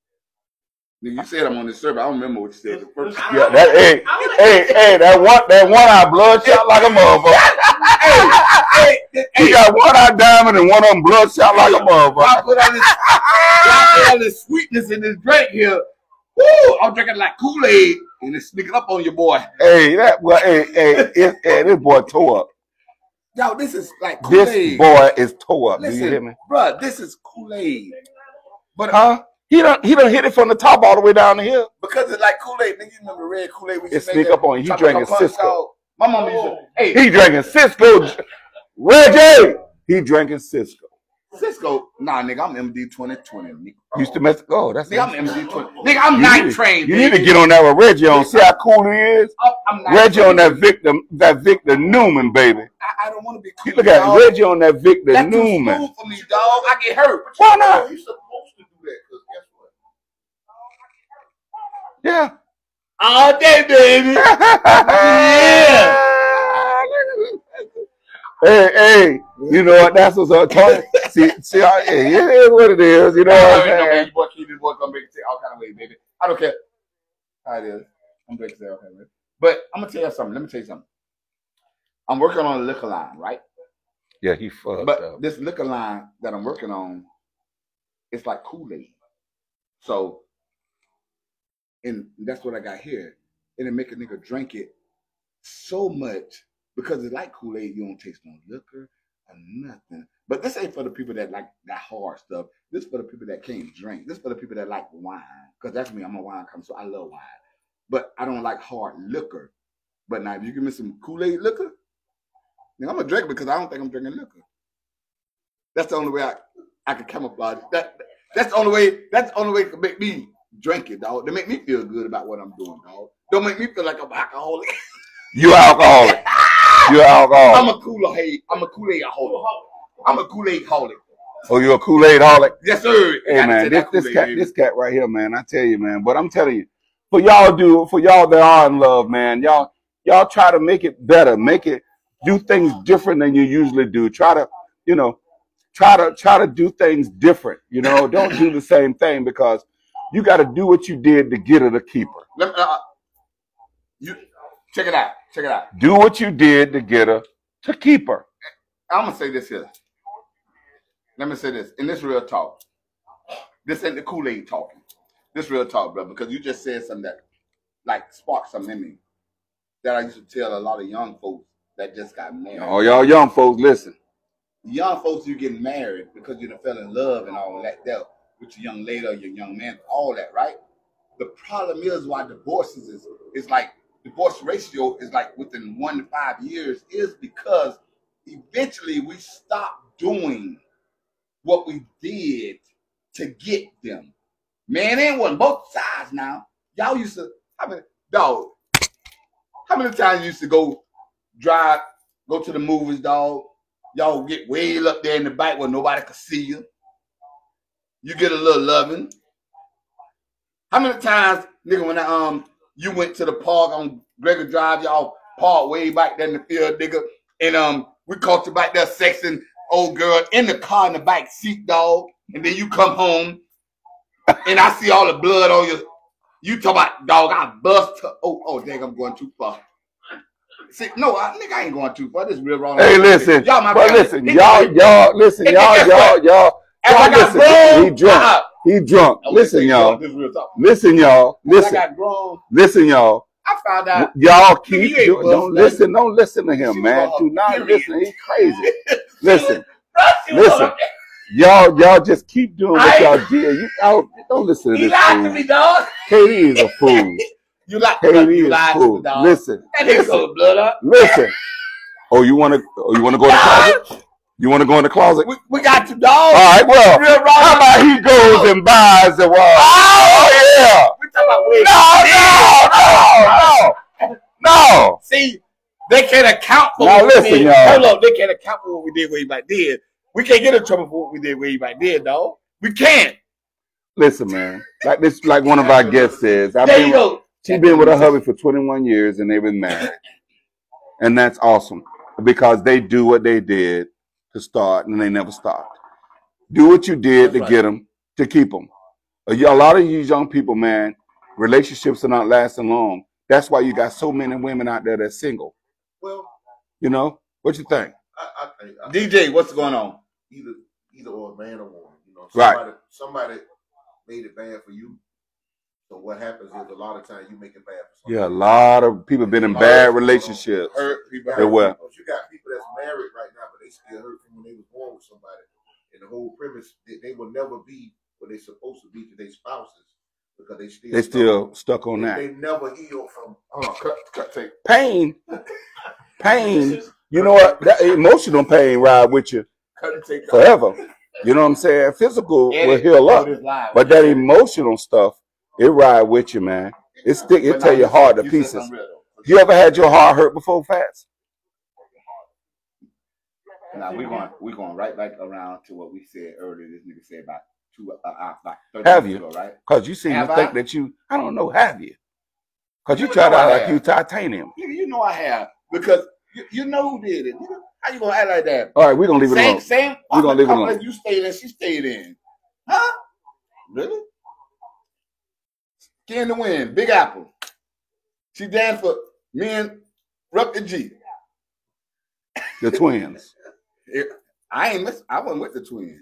Speaker 1: Nigga, you said I'm on this server. I don't remember what you said the first time.
Speaker 3: Yeah, that hey, hey, hey, that one, that one eye bloodshot like a motherfucker.
Speaker 1: hey, hey,
Speaker 3: He
Speaker 1: hey,
Speaker 3: got one eye diamond and one of them bloodshot like a
Speaker 1: I
Speaker 3: motherfucker.
Speaker 1: put all this, I put all this sweetness in this drink here. Woo! I'm drinking like Kool-Aid, and it's sneaking up on your boy.
Speaker 3: Hey, that well, hey, hey, it, hey, this boy tore up.
Speaker 1: Yo, this is like
Speaker 3: This
Speaker 1: Kool-Aid.
Speaker 3: boy is tore up. Do you
Speaker 1: Listen,
Speaker 3: hear me?
Speaker 1: bruh, this is Kool-Aid. But
Speaker 3: Huh? He done he done hit it from the top all the way down the hill.
Speaker 1: because it's like Kool-Aid, nigga, you remember red Kool-Aid? We
Speaker 3: It
Speaker 1: used to
Speaker 3: sneak
Speaker 1: make
Speaker 3: up on you. He
Speaker 1: that
Speaker 3: drinking
Speaker 1: tropical punch,
Speaker 3: Cisco.
Speaker 1: dog. My mama used to, hey,
Speaker 3: He drinking Cisco. Reggie, he drinking Cisco.
Speaker 1: Cisco, nah, nigga, I'm M D twenty twenty. Nigga.
Speaker 3: Used to mess. Oh, that's
Speaker 1: Nigga, I'm M D twenty. Nigga, I'm
Speaker 3: You
Speaker 1: night
Speaker 3: need-
Speaker 1: trained.
Speaker 3: You need to
Speaker 1: baby.
Speaker 3: get on that with Reggie on. See how cool he is.
Speaker 1: I'm, I'm night
Speaker 3: Reggie on
Speaker 1: trained.
Speaker 3: that Victor, that Victor Newman, baby.
Speaker 1: I, I don't want to be cool.
Speaker 3: You look at
Speaker 1: dog.
Speaker 3: Reggie on that Victor
Speaker 1: That's too
Speaker 3: Newman.
Speaker 1: smooth for me, dog. I get hurt.
Speaker 3: Why not?
Speaker 4: You're supposed to do that because guess what?
Speaker 3: Yeah.
Speaker 1: All day, baby.
Speaker 3: yeah. Hey, hey, you know what? That's what's up. See, see, how, hey, it is what it is. You know what I'm saying?
Speaker 1: You boy, keep this boy gonna make it say all kind of ways, baby. I don't care how it is. I'm gonna say all kind of ways. But I'm gonna tell you something. Let me tell you something. I'm working on a liquor line, right?
Speaker 3: Yeah, he fucked
Speaker 1: But
Speaker 3: up.
Speaker 1: this liquor line that I'm working on, it's like Kool-Aid. So, and that's what I got here. And it make a nigga drink it so much because it's like Kool-Aid. You don't taste no liquor or nothing. But this ain't for the people that like that hard stuff. This for the people that can't drink. This for the people that like wine. Because that's me. I'm a wine connoisseur. I love wine. But I don't like hard liquor. But now if you give me some Kool-Aid liquor, then I'm gonna drink it because I don't think I'm drinking liquor. That's the only way I, I can camouflage it. That that's the only way. That's the only way to make me drink it, dog. To make me feel good about what I'm doing, dog. Don't make me feel like I'm alcoholic.
Speaker 3: You alcoholic. You
Speaker 1: I'm
Speaker 3: alcoholic.
Speaker 1: a Kool-Aid. I'm a Kool-Aid holic. I'm a Kool-Aid holic.
Speaker 3: Oh, you a Kool-Aid holic?
Speaker 1: Yes, sir. I
Speaker 3: Hey
Speaker 1: gotta
Speaker 3: man,
Speaker 1: say
Speaker 3: this
Speaker 1: that
Speaker 3: this
Speaker 1: Kool-Aid,
Speaker 3: cat
Speaker 1: baby.
Speaker 3: this cat right here, man. I tell you, man. But I'm telling you, for y'all do for y'all that are in love, man. Y'all y'all try to make it better, make it do things different than you usually do. Try to, you know, try to try to do things different. You know, don't do the same thing because you got to do what you did to get her to keep her.
Speaker 1: Let me, uh, you check it out. Check it out.
Speaker 3: Do what you did to get her to keep her.
Speaker 1: I'm gonna say this here. Let me say this, and this real talk. This ain't the Kool-Aid talking. This real talk, brother, because you just said something that like sparked something in me that I used to tell a lot of young folks that just got married.
Speaker 3: All y'all young folks, listen.
Speaker 1: Young folks, you getting married because you done fell in love and all that there with your young lady or your young man, all that, right? The problem is why divorces is is like divorce ratio is like within one to five years is because eventually we stop doing what we did to get them. Man and woman, both sides now. Y'all used to, I mean, dog, how many times you used to go drive, go to the movies, dog? Y'all get way up there in the back where nobody could see you. You get a little loving. How many times, nigga, when I, um you went to the park on Gregor Drive, y'all parked way back there in the field, nigga, and um we caught you back there sexing old girl in the car in the back seat, dog, and then you come home and I see all the blood on you. You talk about, dog, I bust her. Oh, oh, dang, I'm going too far. See, no, I, nigga, I ain't going too far. This is real wrong.
Speaker 3: Hey, listen,
Speaker 1: y'all, my
Speaker 3: but
Speaker 1: family.
Speaker 3: listen,
Speaker 1: It-
Speaker 3: y'all,
Speaker 1: it-
Speaker 3: y'all, listen,
Speaker 1: it-
Speaker 3: y'all,
Speaker 1: guess
Speaker 3: y'all,
Speaker 1: what?
Speaker 3: y'all,
Speaker 1: As I
Speaker 3: y'all,
Speaker 1: got
Speaker 3: listen.
Speaker 1: grown,
Speaker 3: He drunk.
Speaker 1: uh-uh.
Speaker 3: He drunk.
Speaker 1: Okay,
Speaker 3: Listen,
Speaker 1: say,
Speaker 3: y'all.
Speaker 1: This is real talk.
Speaker 3: Listen, y'all.
Speaker 1: As I
Speaker 3: Listen.
Speaker 1: got grown,
Speaker 3: Listen, y'all.
Speaker 1: I found out.
Speaker 3: Y'all keep
Speaker 1: You ain't
Speaker 3: do,
Speaker 1: bust
Speaker 3: don't
Speaker 1: nothing.
Speaker 3: listen. Don't listen to
Speaker 1: She
Speaker 3: him, man.
Speaker 1: was
Speaker 3: Do not
Speaker 1: period.
Speaker 3: listen. He's crazy. Listen,
Speaker 1: She was
Speaker 3: listen.
Speaker 1: on-
Speaker 3: Y'all, y'all just keep doing what
Speaker 1: I-
Speaker 3: y'all did. You y'all, don't listen to
Speaker 1: He
Speaker 3: this
Speaker 1: lied to
Speaker 3: fool.
Speaker 1: me, dog.
Speaker 3: K D is a fool.
Speaker 1: You lied,
Speaker 3: K D
Speaker 1: you
Speaker 3: is
Speaker 1: lied
Speaker 3: a
Speaker 1: to
Speaker 3: fool.
Speaker 1: me, dog.
Speaker 3: Listen,
Speaker 1: That nigga
Speaker 3: listen,
Speaker 1: got blood up.
Speaker 3: listen. Oh, you want to? Oh, you want to go in the closet? You want to go in the closet?
Speaker 1: We, we got you, dog.
Speaker 3: All right. Well,
Speaker 1: Real wrong.
Speaker 3: how about he goes and buys the wall? Oh yeah.
Speaker 1: We talking about way
Speaker 3: No, no, no, no, no.
Speaker 1: See, they can't account for
Speaker 3: Now
Speaker 1: what
Speaker 3: listen,
Speaker 1: we did.
Speaker 3: y'all.
Speaker 1: Hold on, they can't account for what we did way back then. We can't get in trouble for what we did way back then, dog. We can't.
Speaker 3: Listen, man. Like this, like one of our guests says. I've
Speaker 1: There
Speaker 3: been
Speaker 1: you go.
Speaker 3: She's been with her hubby for twenty-one years and they've been married. And that's awesome because they do what they did to start and they never stopped. Do what you did
Speaker 1: That's
Speaker 3: to
Speaker 1: right.
Speaker 3: get them, to keep them. A lot of you young people, man, relationships are not lasting long. That's why you got so many women out there that's single.
Speaker 4: Well,
Speaker 3: You know? What you think?
Speaker 4: I, I think I
Speaker 1: D J, what's going on?
Speaker 4: either either or a man or woman. You know,
Speaker 3: Right.
Speaker 4: somebody somebody made it bad for you. So what happens is a lot of times you make it bad for somebody.
Speaker 3: Yeah, a lot of people been in bad relationships.
Speaker 1: Hurt people.
Speaker 4: You
Speaker 3: They
Speaker 4: got,
Speaker 3: were.
Speaker 4: people, you got people that's married right now, but they still hurt from when they was born with somebody. And the whole premise, they, they will never be what they're supposed to be to their spouses because they still
Speaker 3: They still stuck on
Speaker 4: they,
Speaker 3: that.
Speaker 4: they never heal from.
Speaker 1: Hold on, cut, cut, take.
Speaker 3: Pain. Pain. You know what? That emotional pain ride with you
Speaker 1: Cut and take.
Speaker 3: forever. You know what I'm saying? Physical will
Speaker 1: Edit
Speaker 3: heal
Speaker 1: all
Speaker 3: up,
Speaker 1: this live.
Speaker 3: but that emotional stuff, it ride with you, man. It stick. It
Speaker 1: But
Speaker 3: tear
Speaker 1: now
Speaker 3: your
Speaker 1: you
Speaker 3: heart
Speaker 1: said-
Speaker 3: to
Speaker 1: you said
Speaker 3: pieces.
Speaker 1: something real, though.
Speaker 3: You ever had your heart hurt before, Fats?
Speaker 1: Now we're going we're going right back around to what we said earlier. This nigga said about two uh, uh about thirty
Speaker 3: Have
Speaker 1: minutes
Speaker 3: you?
Speaker 1: ago, right?
Speaker 3: Cause you seem
Speaker 1: Have
Speaker 3: to think
Speaker 1: I?
Speaker 3: that you. I don't know. Have you? Cause you
Speaker 1: You
Speaker 3: try to
Speaker 1: know
Speaker 3: act
Speaker 1: I
Speaker 3: like
Speaker 1: have.
Speaker 3: you titanium.
Speaker 1: Nigga, you know I have because you, you know who did it. Nigga, how you gonna act like that?
Speaker 3: All right, we're gonna leave it
Speaker 1: Same
Speaker 3: alone.
Speaker 1: same.
Speaker 3: We gonna leave it
Speaker 1: complex
Speaker 3: alone.
Speaker 1: You stayed in. She stayed in. Huh? Really? Skin the Wind, Big Apple. She danced for me and Rup the G.
Speaker 3: The twins.
Speaker 1: It- I ain't miss. I wasn't with the twins.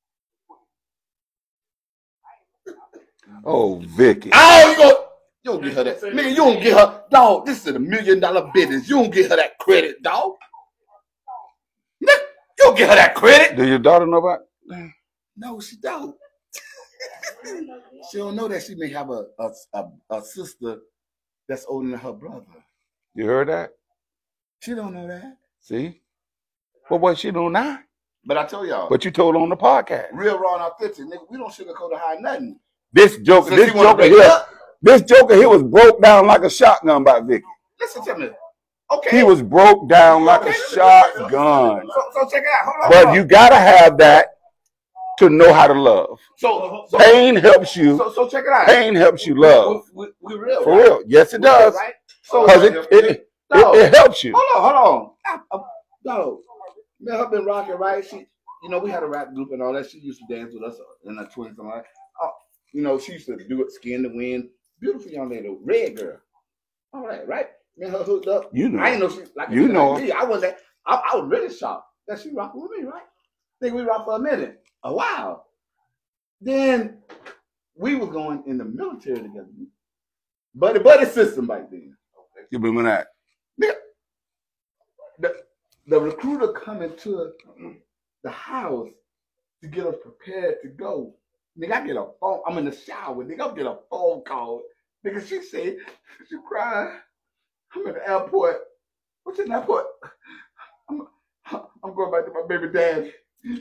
Speaker 3: Oh, Vicky.
Speaker 1: Oh, you go. You don't get her that. Nigga, you don't get her. Dog, this is a million dollar business. You don't get her that credit, dog. Nigga, you don't get her that credit.
Speaker 3: Do your daughter know about?
Speaker 1: No, she don't. She don't know that she may have a, a, a, a sister that's older than her brother.
Speaker 3: You heard that?
Speaker 1: She don't know that.
Speaker 3: See? Well, what she do now?
Speaker 1: But I tell y'all,
Speaker 3: But you told her on the podcast.
Speaker 1: real raw and authentic, nigga, we don't sugarcoat or hide nothing.
Speaker 3: This joker,
Speaker 1: Since
Speaker 3: this
Speaker 1: he wanna
Speaker 3: joker
Speaker 1: break
Speaker 3: here,
Speaker 1: up,
Speaker 3: this joker here was broke down like a shotgun by Vicky.
Speaker 1: listen to me. Okay.
Speaker 3: He was broke down like a
Speaker 1: Okay.
Speaker 3: shotgun.
Speaker 1: So, so check it out. Hold on.
Speaker 3: But
Speaker 1: hold
Speaker 3: you
Speaker 1: on.
Speaker 3: gotta have that to know how to love.
Speaker 1: So, so,
Speaker 3: Pain helps you.
Speaker 1: so, so check it out.
Speaker 3: Pain helps you love.
Speaker 1: We, we, we real,
Speaker 3: For
Speaker 1: right?
Speaker 3: real. Yes, it
Speaker 1: We real,
Speaker 3: does.
Speaker 1: right? So,
Speaker 3: Because it, it, it,
Speaker 1: dog,
Speaker 3: it helps you.
Speaker 1: hold on, hold on. I, I, dog, me and her been rocking, right? She, you know, we had a rap group and all that. She used to dance with us in her twenties and all that. Oh, you know, she used to do it, Skin the Wind. Beautiful young lady, red girl. All right, right? Me and her hooked up.
Speaker 3: You know.
Speaker 1: I didn't know she like
Speaker 3: You
Speaker 1: like
Speaker 3: know.
Speaker 1: me. I was that. I, I was really shocked that she rocking with me, right? Think we rocked for a minute, a while. Then we was going in the military together, buddy buddy system back then.
Speaker 3: You remember that?
Speaker 1: Nigga, the the recruiter coming to the house to get us prepared to go. Nigga, I get a phone. I'm in the shower. Nigga, I get a phone call. Nigga, she said she crying. I'm at the airport. What's in the airport? I'm, I'm going back to my baby dad.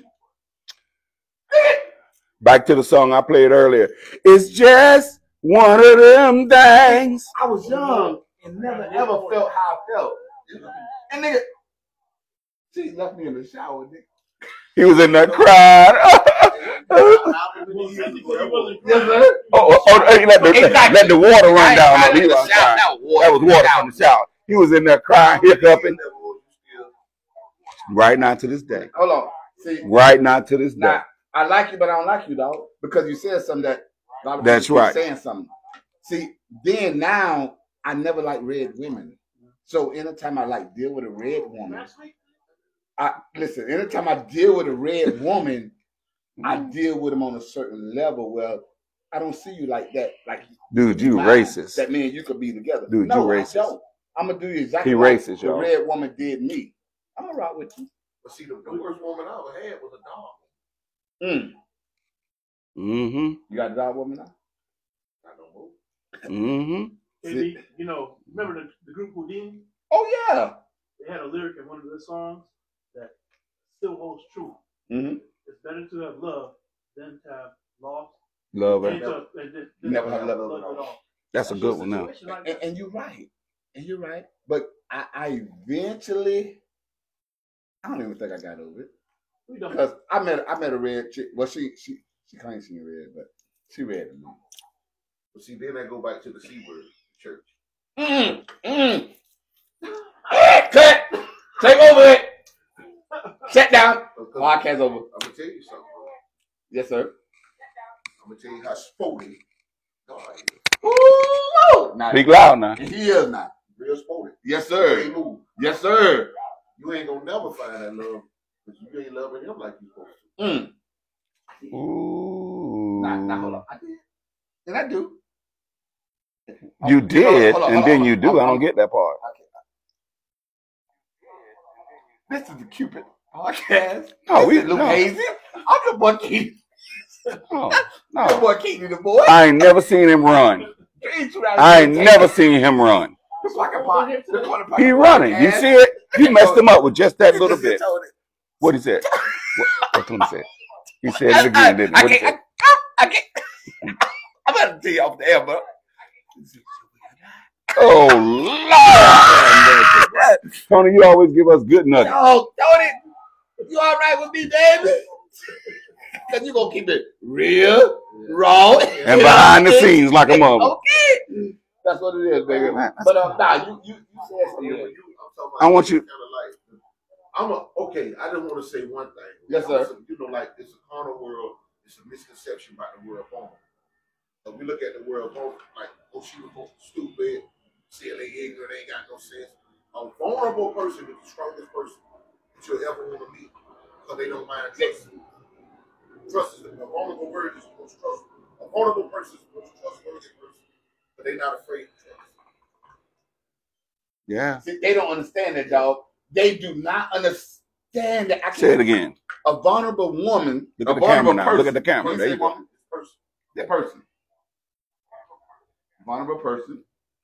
Speaker 3: Back to the song I played earlier. It's just one of them things.
Speaker 1: I was young and never ever felt how I felt. And nigga, she left me in the shower, nigga.
Speaker 3: He was in there crying.
Speaker 2: Well, technically, he wasn't
Speaker 1: Yes,
Speaker 2: crying.
Speaker 1: sir.
Speaker 3: Oh, oh, oh, he let the,
Speaker 1: Exactly.
Speaker 3: let the water run
Speaker 1: I ain't
Speaker 3: down.
Speaker 1: crying
Speaker 3: He
Speaker 1: in the
Speaker 3: wasn't
Speaker 1: shower.
Speaker 3: crying.
Speaker 1: That was water.
Speaker 3: That was water from the shower. He was in there crying, hiccuping. Right now to this day.
Speaker 1: Hold on. See,
Speaker 3: Right now to this day.
Speaker 1: now, I like you, but I don't like you, dog, because you said something that a lot of
Speaker 3: That's
Speaker 1: people keep
Speaker 3: right.
Speaker 1: saying something. See, then now I never like red women. So anytime I like deal with a red woman, I listen. Anytime I deal with a red woman, I deal with them on a certain level. Well, I don't see you like that. Like,
Speaker 3: Dude, you
Speaker 1: mine,
Speaker 3: racist.
Speaker 1: That means you could be together.
Speaker 3: Dude,
Speaker 1: no,
Speaker 3: you
Speaker 1: I
Speaker 3: racist.
Speaker 1: don't. I'm gonna do you exactly
Speaker 3: He
Speaker 1: like
Speaker 3: racist,
Speaker 1: the
Speaker 3: y'all.
Speaker 1: red woman did me. I'm gonna rock with you.
Speaker 4: But see, the, the worst woman I ever had was a dog.
Speaker 1: Mm.
Speaker 3: Mm-hmm.
Speaker 1: You got a dog woman now?
Speaker 4: I don't know.
Speaker 3: Mm-hmm.
Speaker 2: Maybe, you know, remember the, the group Houdini?
Speaker 1: Oh yeah.
Speaker 2: They had a lyric in one of their songs that still holds true.
Speaker 1: Mm-hmm.
Speaker 2: It's better to have love than to have lost.
Speaker 3: Love
Speaker 2: And
Speaker 3: it.
Speaker 2: to, and to,
Speaker 1: You never have love
Speaker 2: love
Speaker 1: at all.
Speaker 2: at all.
Speaker 3: That's a
Speaker 2: That's
Speaker 3: good
Speaker 2: your
Speaker 3: one now.
Speaker 2: situation like
Speaker 1: And,
Speaker 2: that.
Speaker 1: and you're right. And you're right. But I, I eventually, I don't even think I got over it.
Speaker 2: We don't.
Speaker 1: Because I met I met a red chick. Well, she she she claims she red, but she red to me.
Speaker 4: But see, then I go back to the C word, church.
Speaker 1: Mm, mm. Hey, cut. Take over it. Sit down.
Speaker 4: Because
Speaker 1: Podcast over.
Speaker 4: I'm gonna tell you something, bro.
Speaker 1: Yes, sir.
Speaker 4: I'm gonna tell you how sporty God is.
Speaker 1: Ooh, now,
Speaker 3: Speak loud now.
Speaker 1: he is not.
Speaker 4: Real sporty.
Speaker 1: Yes,
Speaker 4: He
Speaker 1: sir.
Speaker 4: ain't move.
Speaker 1: Yes, sir.
Speaker 4: You ain't gonna never find that love, but you ain't loving him like you supposed to.
Speaker 1: Mm.
Speaker 3: Ooh.
Speaker 1: Nah, nah, hold on. I did. And I do.
Speaker 3: You did,
Speaker 1: Hold on, hold on,
Speaker 3: and
Speaker 1: hold
Speaker 3: then
Speaker 1: on.
Speaker 3: you do.
Speaker 1: I'm-
Speaker 3: I don't
Speaker 1: I'm-
Speaker 3: get that part.
Speaker 1: This is the Cupid podcast.
Speaker 3: No,
Speaker 1: This
Speaker 3: we
Speaker 1: is Luke
Speaker 3: no,
Speaker 1: Hazy. I'm the boy Keaton.
Speaker 3: no,
Speaker 1: The
Speaker 3: no.
Speaker 1: boy Keaton, the boy.
Speaker 3: I ain't never seen him run. I ain't never seen him run.
Speaker 1: The fucking pot. The corner pot.
Speaker 3: He running. You see it? You messed him up with just that little bit. What he said? What, what Tony said? He said it again, didn't he?
Speaker 1: I
Speaker 3: What he
Speaker 1: can't.
Speaker 3: say?
Speaker 1: I, I can't. I'm about to tell you off the air, but.
Speaker 3: Oh Lord, Tony, you always give us good nuggets.
Speaker 1: Oh, Tony, you all right with me, baby? Cause you gonna keep it real, raw,
Speaker 3: And behind the scenes like a mother.
Speaker 1: Okay, that's what it is, baby. But uh, nah, you you you said
Speaker 4: Yeah,
Speaker 1: something.
Speaker 4: but you, I'm talking about
Speaker 3: I want you-
Speaker 4: kind of like, I'm a, okay, I just want to say one thing.
Speaker 1: Yes, sir.
Speaker 4: You know, like, it's a carnal world, it's a misconception about the world born. So we look at the world born like, oh, she was born stupid, silly, ignorant, ain't got no sense. A vulnerable person is the strongest person that you'll ever want to meet because they don't mind trust. Trust is the a vulnerable word is the most trustworthy. A vulnerable person is the most trustworthy person, but they're not afraid to trust.
Speaker 3: Yeah.
Speaker 1: See, they don't understand that, dog. They do not understand that.
Speaker 3: Say it again.
Speaker 1: A vulnerable woman,
Speaker 3: Look
Speaker 1: a
Speaker 3: at the
Speaker 1: vulnerable
Speaker 3: camera now.
Speaker 1: person.
Speaker 3: Look at the camera.
Speaker 1: When
Speaker 3: There
Speaker 1: say
Speaker 3: you go.
Speaker 1: woman, it's person. That person. Vulnerable person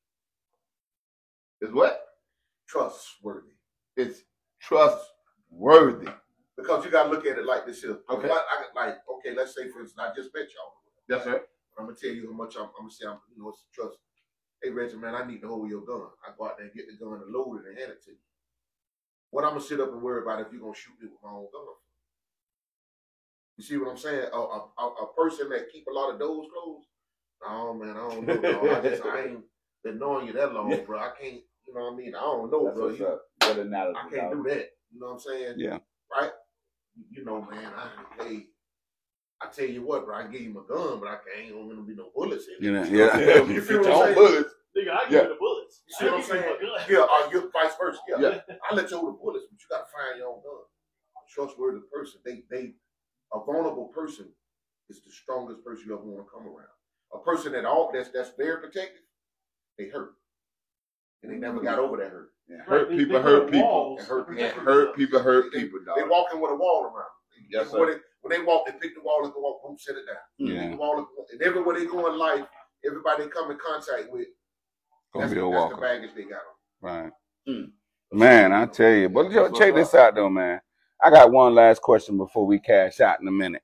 Speaker 1: is what?
Speaker 4: Trustworthy.
Speaker 1: It's trustworthy.
Speaker 4: Because you gotta look at it like this here.
Speaker 1: Okay.
Speaker 4: Like, I, like, okay, let's say for instance, I just met y'all.
Speaker 1: Yes, sir.
Speaker 4: I'm gonna tell you how much I'm, I'm gonna say I'm, you know, it's trust. Hey, Reggie, man, I need to hold your gun. I go out there and get the gun and load it and hand it to you. What I'm gonna sit up and worry about if you're gonna shoot me with my own gun? You see what I'm saying? A, a, a, a person that keep a lot of doors closed. Oh man, I don't know. Dog. I just I ain't been knowing you that long,
Speaker 1: Yeah.
Speaker 4: bro. I can't. You know what I mean? I don't know,
Speaker 1: That's
Speaker 4: bro.
Speaker 1: what's
Speaker 4: You,
Speaker 1: up. Good analogy,
Speaker 4: I can't
Speaker 1: dog.
Speaker 4: do that. You know what I'm saying?
Speaker 3: Yeah.
Speaker 4: Right? You know, man. I hey, I tell you what, bro. I give you my gun, but I can't. Ain't gonna be no bullets in it.
Speaker 3: You know,
Speaker 4: You know what I'm
Speaker 3: yeah.
Speaker 4: saying? You feel what I'm saying?
Speaker 1: bullets.
Speaker 2: Nigga, I give
Speaker 1: Yeah.
Speaker 2: you the bullets.
Speaker 4: You see what I'm
Speaker 2: I give you
Speaker 4: saying?
Speaker 2: my gun.
Speaker 4: Yeah, or you vice versa. Yeah.
Speaker 1: Yeah.
Speaker 4: I let you hold the bullets, but you gotta find your own gun. A trustworthy person. They they a vulnerable person is the strongest person you ever want to come around. A person that all that's that's very protective, they hurt. And they never got over that hurt.
Speaker 1: Yeah.
Speaker 2: Right,
Speaker 1: Hurt
Speaker 2: they-
Speaker 1: people,
Speaker 2: they
Speaker 1: hurt
Speaker 2: put
Speaker 1: people.
Speaker 2: walls
Speaker 4: And hurt
Speaker 2: to
Speaker 4: people.
Speaker 1: Yeah,
Speaker 2: protect
Speaker 1: hurt
Speaker 2: themselves.
Speaker 1: people, hurt
Speaker 4: They-
Speaker 1: people,
Speaker 4: They
Speaker 1: dog.
Speaker 4: walking with a wall around.
Speaker 1: Yes,
Speaker 4: When
Speaker 1: sir.
Speaker 4: they, when they walk, they pick the wall up and walk, boom, set it down.
Speaker 3: Yeah.
Speaker 4: Pick the wall up, and everywhere they go in life, everybody they come in contact with,
Speaker 3: Gonna
Speaker 4: that's,
Speaker 3: be a
Speaker 4: that's the
Speaker 3: walker.
Speaker 4: baggage they got on.
Speaker 3: Right.
Speaker 1: Mm.
Speaker 3: Man, I tell you. But yo, check this out though, man. I got one last question before we cash out in a minute.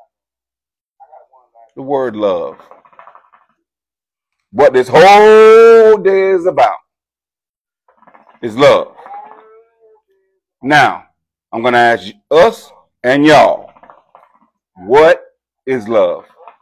Speaker 3: The word love. What this whole day is about is love. Now, I'm gonna ask us and y'all, what is love?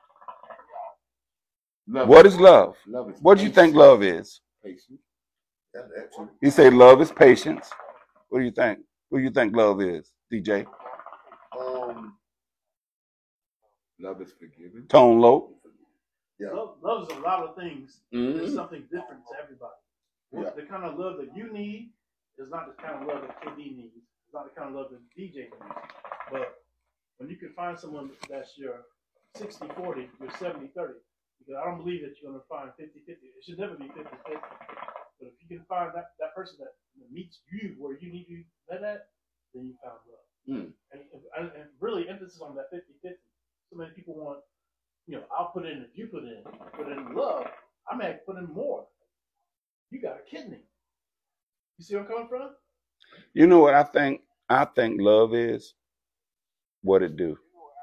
Speaker 1: Love
Speaker 3: What is love?
Speaker 1: Love is
Speaker 3: What do you think
Speaker 1: patience.
Speaker 3: love is?
Speaker 1: Patience.
Speaker 4: That, that too.
Speaker 3: You say love is patience. What do you think? What do you think love is, D J?
Speaker 4: Um,
Speaker 1: Love is forgiving.
Speaker 3: Tone low.
Speaker 4: yeah.
Speaker 2: Love, love is a lot of things.
Speaker 1: Mhm.
Speaker 2: It's something different to everybody.
Speaker 1: Yeah.
Speaker 2: The kind of love that you need is not the kind of love that K D needs. It's not the kind of love that D J needs. But when you can find someone that's your sixty forty, your seventy thirty, because I don't believe that you're going to find fifty fifty. It should never be fifty fifty. But if you can find that, that person that meets you where you need to be met at, then you found love.
Speaker 1: Mm.
Speaker 2: And, and, and really emphasis on that fifty fifty. So many people want, you know, I'll put in if you put in. But in love, I may put in more. You got a kidney. You see where I'm coming from?
Speaker 3: You know what I think? I think love is what it do.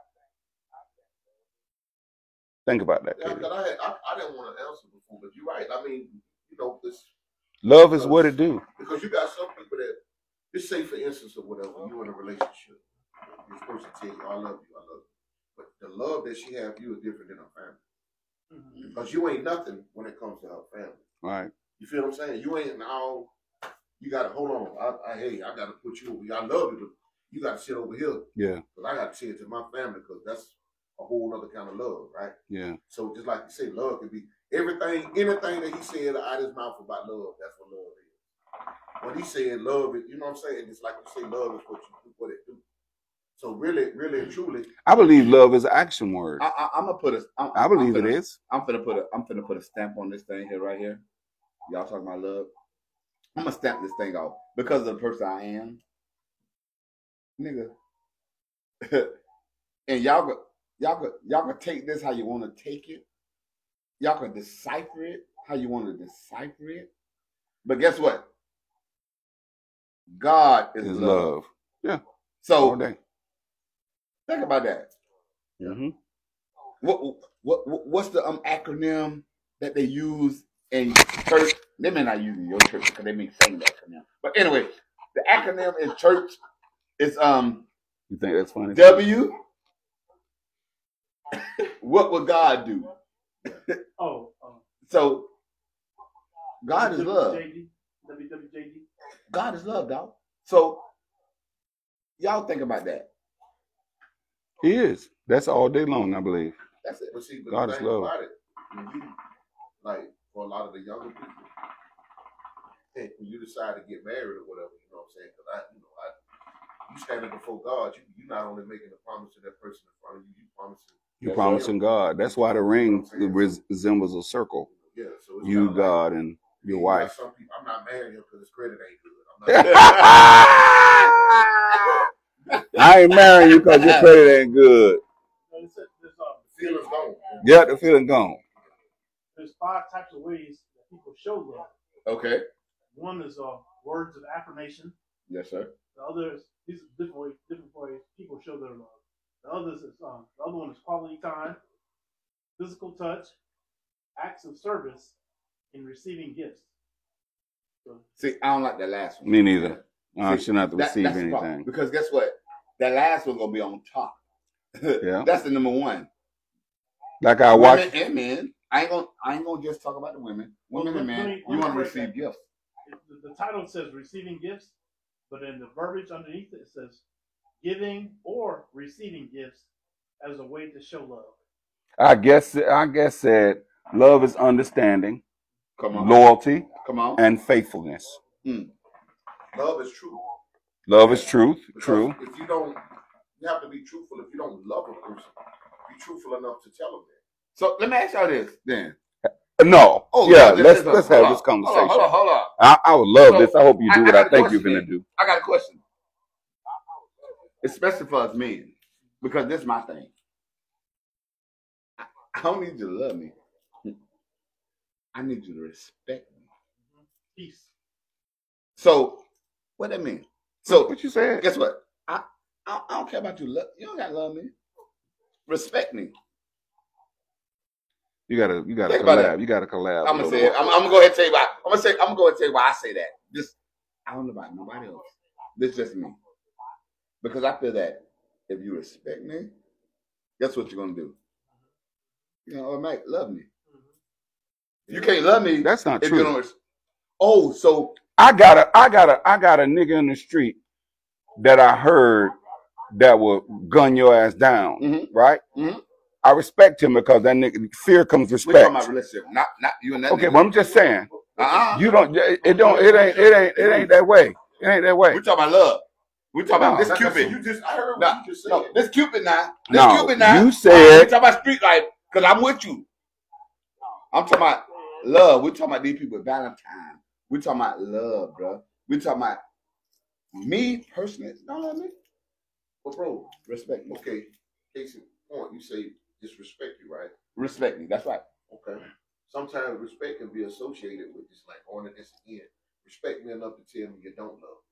Speaker 3: Think about that,
Speaker 4: Yeah,
Speaker 3: Katie.
Speaker 4: 'cause I, had, I, I didn't want to answer before, but you're right. I mean, you know, this
Speaker 3: Love is what it do.
Speaker 4: because you got some people that, just say for instance or whatever, you in a relationship, you're supposed to tell you, I love you, I love you. But the love that she have for you is different than her family.
Speaker 2: Mm-hmm.
Speaker 4: Because you ain't nothing when it comes to her family.
Speaker 3: Right.
Speaker 4: You feel what I'm saying? You ain't now, you got to, hold on, I, I hey, I got to put you over here. I love you, but you got to sit over here.
Speaker 3: Yeah.
Speaker 4: Because I got to say it to my family because that's a whole other kind of love, right?
Speaker 3: Yeah.
Speaker 4: So just like you say, love can be everything, anything that he said out of his mouth about love, that's what love is. When he said love is, you know what I'm saying? It's like you say, love is what you do, what it do. So really, really and truly,
Speaker 3: I believe love is an action word.
Speaker 1: I, I, I'm gonna put a. I'm,
Speaker 3: I believe
Speaker 1: I'm
Speaker 3: it
Speaker 1: finna,
Speaker 3: is.
Speaker 1: I'm finna put a. I'm finna put a stamp on this thing here, right here. Y'all talking about love? I'm gonna stamp this thing off because of the person I am, nigga. And y'all go, y'all go, y'all can take this how you want to take it. Y'all can decipher it how you want to decipher it. But guess what? God is
Speaker 3: Is
Speaker 1: love.
Speaker 3: love. Yeah.
Speaker 1: So
Speaker 3: All day.
Speaker 1: think about that.
Speaker 3: Mm-hmm.
Speaker 1: What what what- what's the um acronym that they use in church? They may not use it in your church because they may say the acronym. But anyway, the acronym in church is um
Speaker 3: You think that's funny?
Speaker 1: W. What would God do?
Speaker 2: Oh, um,
Speaker 1: So God is love.
Speaker 2: W W J D. W W J D.
Speaker 1: God is love, dog. So y'all think about that.
Speaker 3: He is. That's all day long, I believe.
Speaker 1: That's it.
Speaker 4: But see, but
Speaker 3: God
Speaker 4: the
Speaker 3: is
Speaker 4: thing
Speaker 3: love.
Speaker 4: about it, when you, like, for a lot of the younger people, hey, when you decide to get married or whatever, you know what I'm saying? Because I, you know, I, you standing before God, you you not only making a promise to that person in front of you, you promising.
Speaker 3: You're
Speaker 1: That's
Speaker 3: promising God. That's why the ring res- resembles a circle.
Speaker 4: Yeah, so it's
Speaker 3: You,
Speaker 4: kinda like,
Speaker 3: God, and your
Speaker 4: you got
Speaker 3: wife.
Speaker 4: Some people, I'm not marrying him because his credit ain't good. I'm not.
Speaker 3: I ain't marrying you because your credit ain't good.
Speaker 2: No, it's a- There's, um,
Speaker 4: Feelings gone.
Speaker 3: Yeah, the feeling gone.
Speaker 2: there's five types of ways that people show love.
Speaker 1: Okay.
Speaker 2: One is uh, words of affirmation.
Speaker 1: Yes, sir.
Speaker 2: The other is these are different ways, different ways people show their love. The others is um, the other one is quality time, physical touch, acts of service, and receiving gifts. So,
Speaker 1: See, I don't like that last one.
Speaker 3: Me neither. I
Speaker 1: See,
Speaker 3: should not
Speaker 1: that-
Speaker 3: receive
Speaker 1: that's the problem.
Speaker 3: anything.
Speaker 1: Because guess what? That last one gonna be on top.
Speaker 3: Yeah.
Speaker 1: That's the number one.
Speaker 3: Like I watch.
Speaker 1: Women and men. I ain't gonna I ain't gonna just talk about the women. Women
Speaker 2: Well,
Speaker 1: and
Speaker 2: let
Speaker 1: men,
Speaker 2: me-
Speaker 1: you
Speaker 2: let me
Speaker 1: want to
Speaker 2: break
Speaker 1: receive
Speaker 2: that.
Speaker 1: gifts.
Speaker 2: it, the, the title says receiving gifts, but in the verbiage underneath it, it says giving or receiving gifts as a way to show love.
Speaker 3: I guess. I guess that love is understanding,
Speaker 1: Come on.
Speaker 3: loyalty,
Speaker 1: Come on.
Speaker 3: and faithfulness.
Speaker 4: Love is true.
Speaker 3: Love is truth.
Speaker 4: Because
Speaker 3: True.
Speaker 4: If you don't, you have to be truthful. If you don't love a person, be truthful enough to tell them that.
Speaker 1: So let me ask y'all this then.
Speaker 3: No.
Speaker 1: Oh,
Speaker 3: yeah.
Speaker 1: no, this
Speaker 3: Let's
Speaker 1: is a-
Speaker 3: let's
Speaker 1: hold
Speaker 3: have
Speaker 1: on,
Speaker 3: this conversation.
Speaker 1: Hold on, hold on, hold on.
Speaker 3: I, I would love
Speaker 1: So,
Speaker 3: this. I hope you
Speaker 1: I-
Speaker 3: do
Speaker 1: I
Speaker 3: what
Speaker 1: got
Speaker 3: I
Speaker 1: a
Speaker 3: think you're
Speaker 1: question
Speaker 3: gonna
Speaker 1: then.
Speaker 3: do.
Speaker 1: I got a question. Especially for us men. Because this is my thing. I, I don't need you to love me. I need you to respect me.
Speaker 2: Peace.
Speaker 1: So what that mean? So
Speaker 3: What you said?
Speaker 1: guess what? I, I I don't care about you. Love, you don't gotta love me. Respect me.
Speaker 3: You gotta. You gotta
Speaker 1: Think about
Speaker 3: collab.
Speaker 1: it.
Speaker 3: You gotta collab.
Speaker 1: I'm
Speaker 3: a
Speaker 1: gonna
Speaker 3: little
Speaker 1: say it.
Speaker 3: more.
Speaker 1: I'm, I'm gonna go ahead and tell you why. I'm gonna say. I'm gonna go ahead and tell you why I say that. Just I don't know about nobody else. This is just me. Because I feel that if you respect me, guess what you're gonna do? You know, automatically love me. You can't love me
Speaker 3: That's not
Speaker 1: if
Speaker 3: true.
Speaker 1: you don't. res- Oh, so
Speaker 3: I got a. I got a. I got a nigga in the street that I heard that will gun your ass down.
Speaker 1: Mhm.
Speaker 3: Right.
Speaker 1: Mhm.
Speaker 3: I respect him because that nigga fear comes
Speaker 1: we talking about
Speaker 3: respect.
Speaker 1: relationship, not not you and that.
Speaker 3: Okay,
Speaker 1: nigga.
Speaker 3: but I'm just saying.
Speaker 1: Uh-uh.
Speaker 3: You don't. It it don't. It ain't. It ain't. It ain't that way. It ain't that way.
Speaker 1: We talking about love. We talking
Speaker 3: No.
Speaker 1: about this
Speaker 4: Now,
Speaker 1: Cupid.
Speaker 4: You just, I heard
Speaker 1: No,
Speaker 4: what you just said.
Speaker 1: no, this Cupid now. This
Speaker 3: No,
Speaker 1: Cupid now.
Speaker 3: you said-
Speaker 1: We talking about street life because I'm with you. I'm talking about love. We talking about these people. Valentine. We talking about love, bro. We talking about me personally. Don't love me.
Speaker 4: But bro,
Speaker 1: Respect me.
Speaker 4: okay, case in point, you say just respect you, right?
Speaker 1: Respect me. That's right.
Speaker 4: Okay. Sometimes respect can be associated with just like on it this again. Respect me enough to tell me you don't love.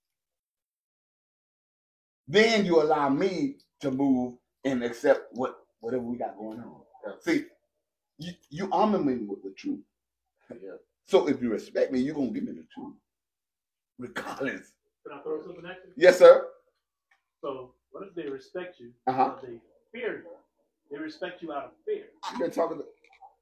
Speaker 1: Then you allow me to move and accept what whatever we got going on.
Speaker 4: Yeah.
Speaker 1: See, you, you honor me with the truth.
Speaker 4: Yeah.
Speaker 1: So if you respect me, you're gonna give me the truth. Regardless.
Speaker 2: Can I throw something at you?
Speaker 1: Yes, sir.
Speaker 2: So what if they respect you,
Speaker 1: Uh-huh.
Speaker 2: but they fear you? They respect you out of fear.
Speaker 1: You been talking to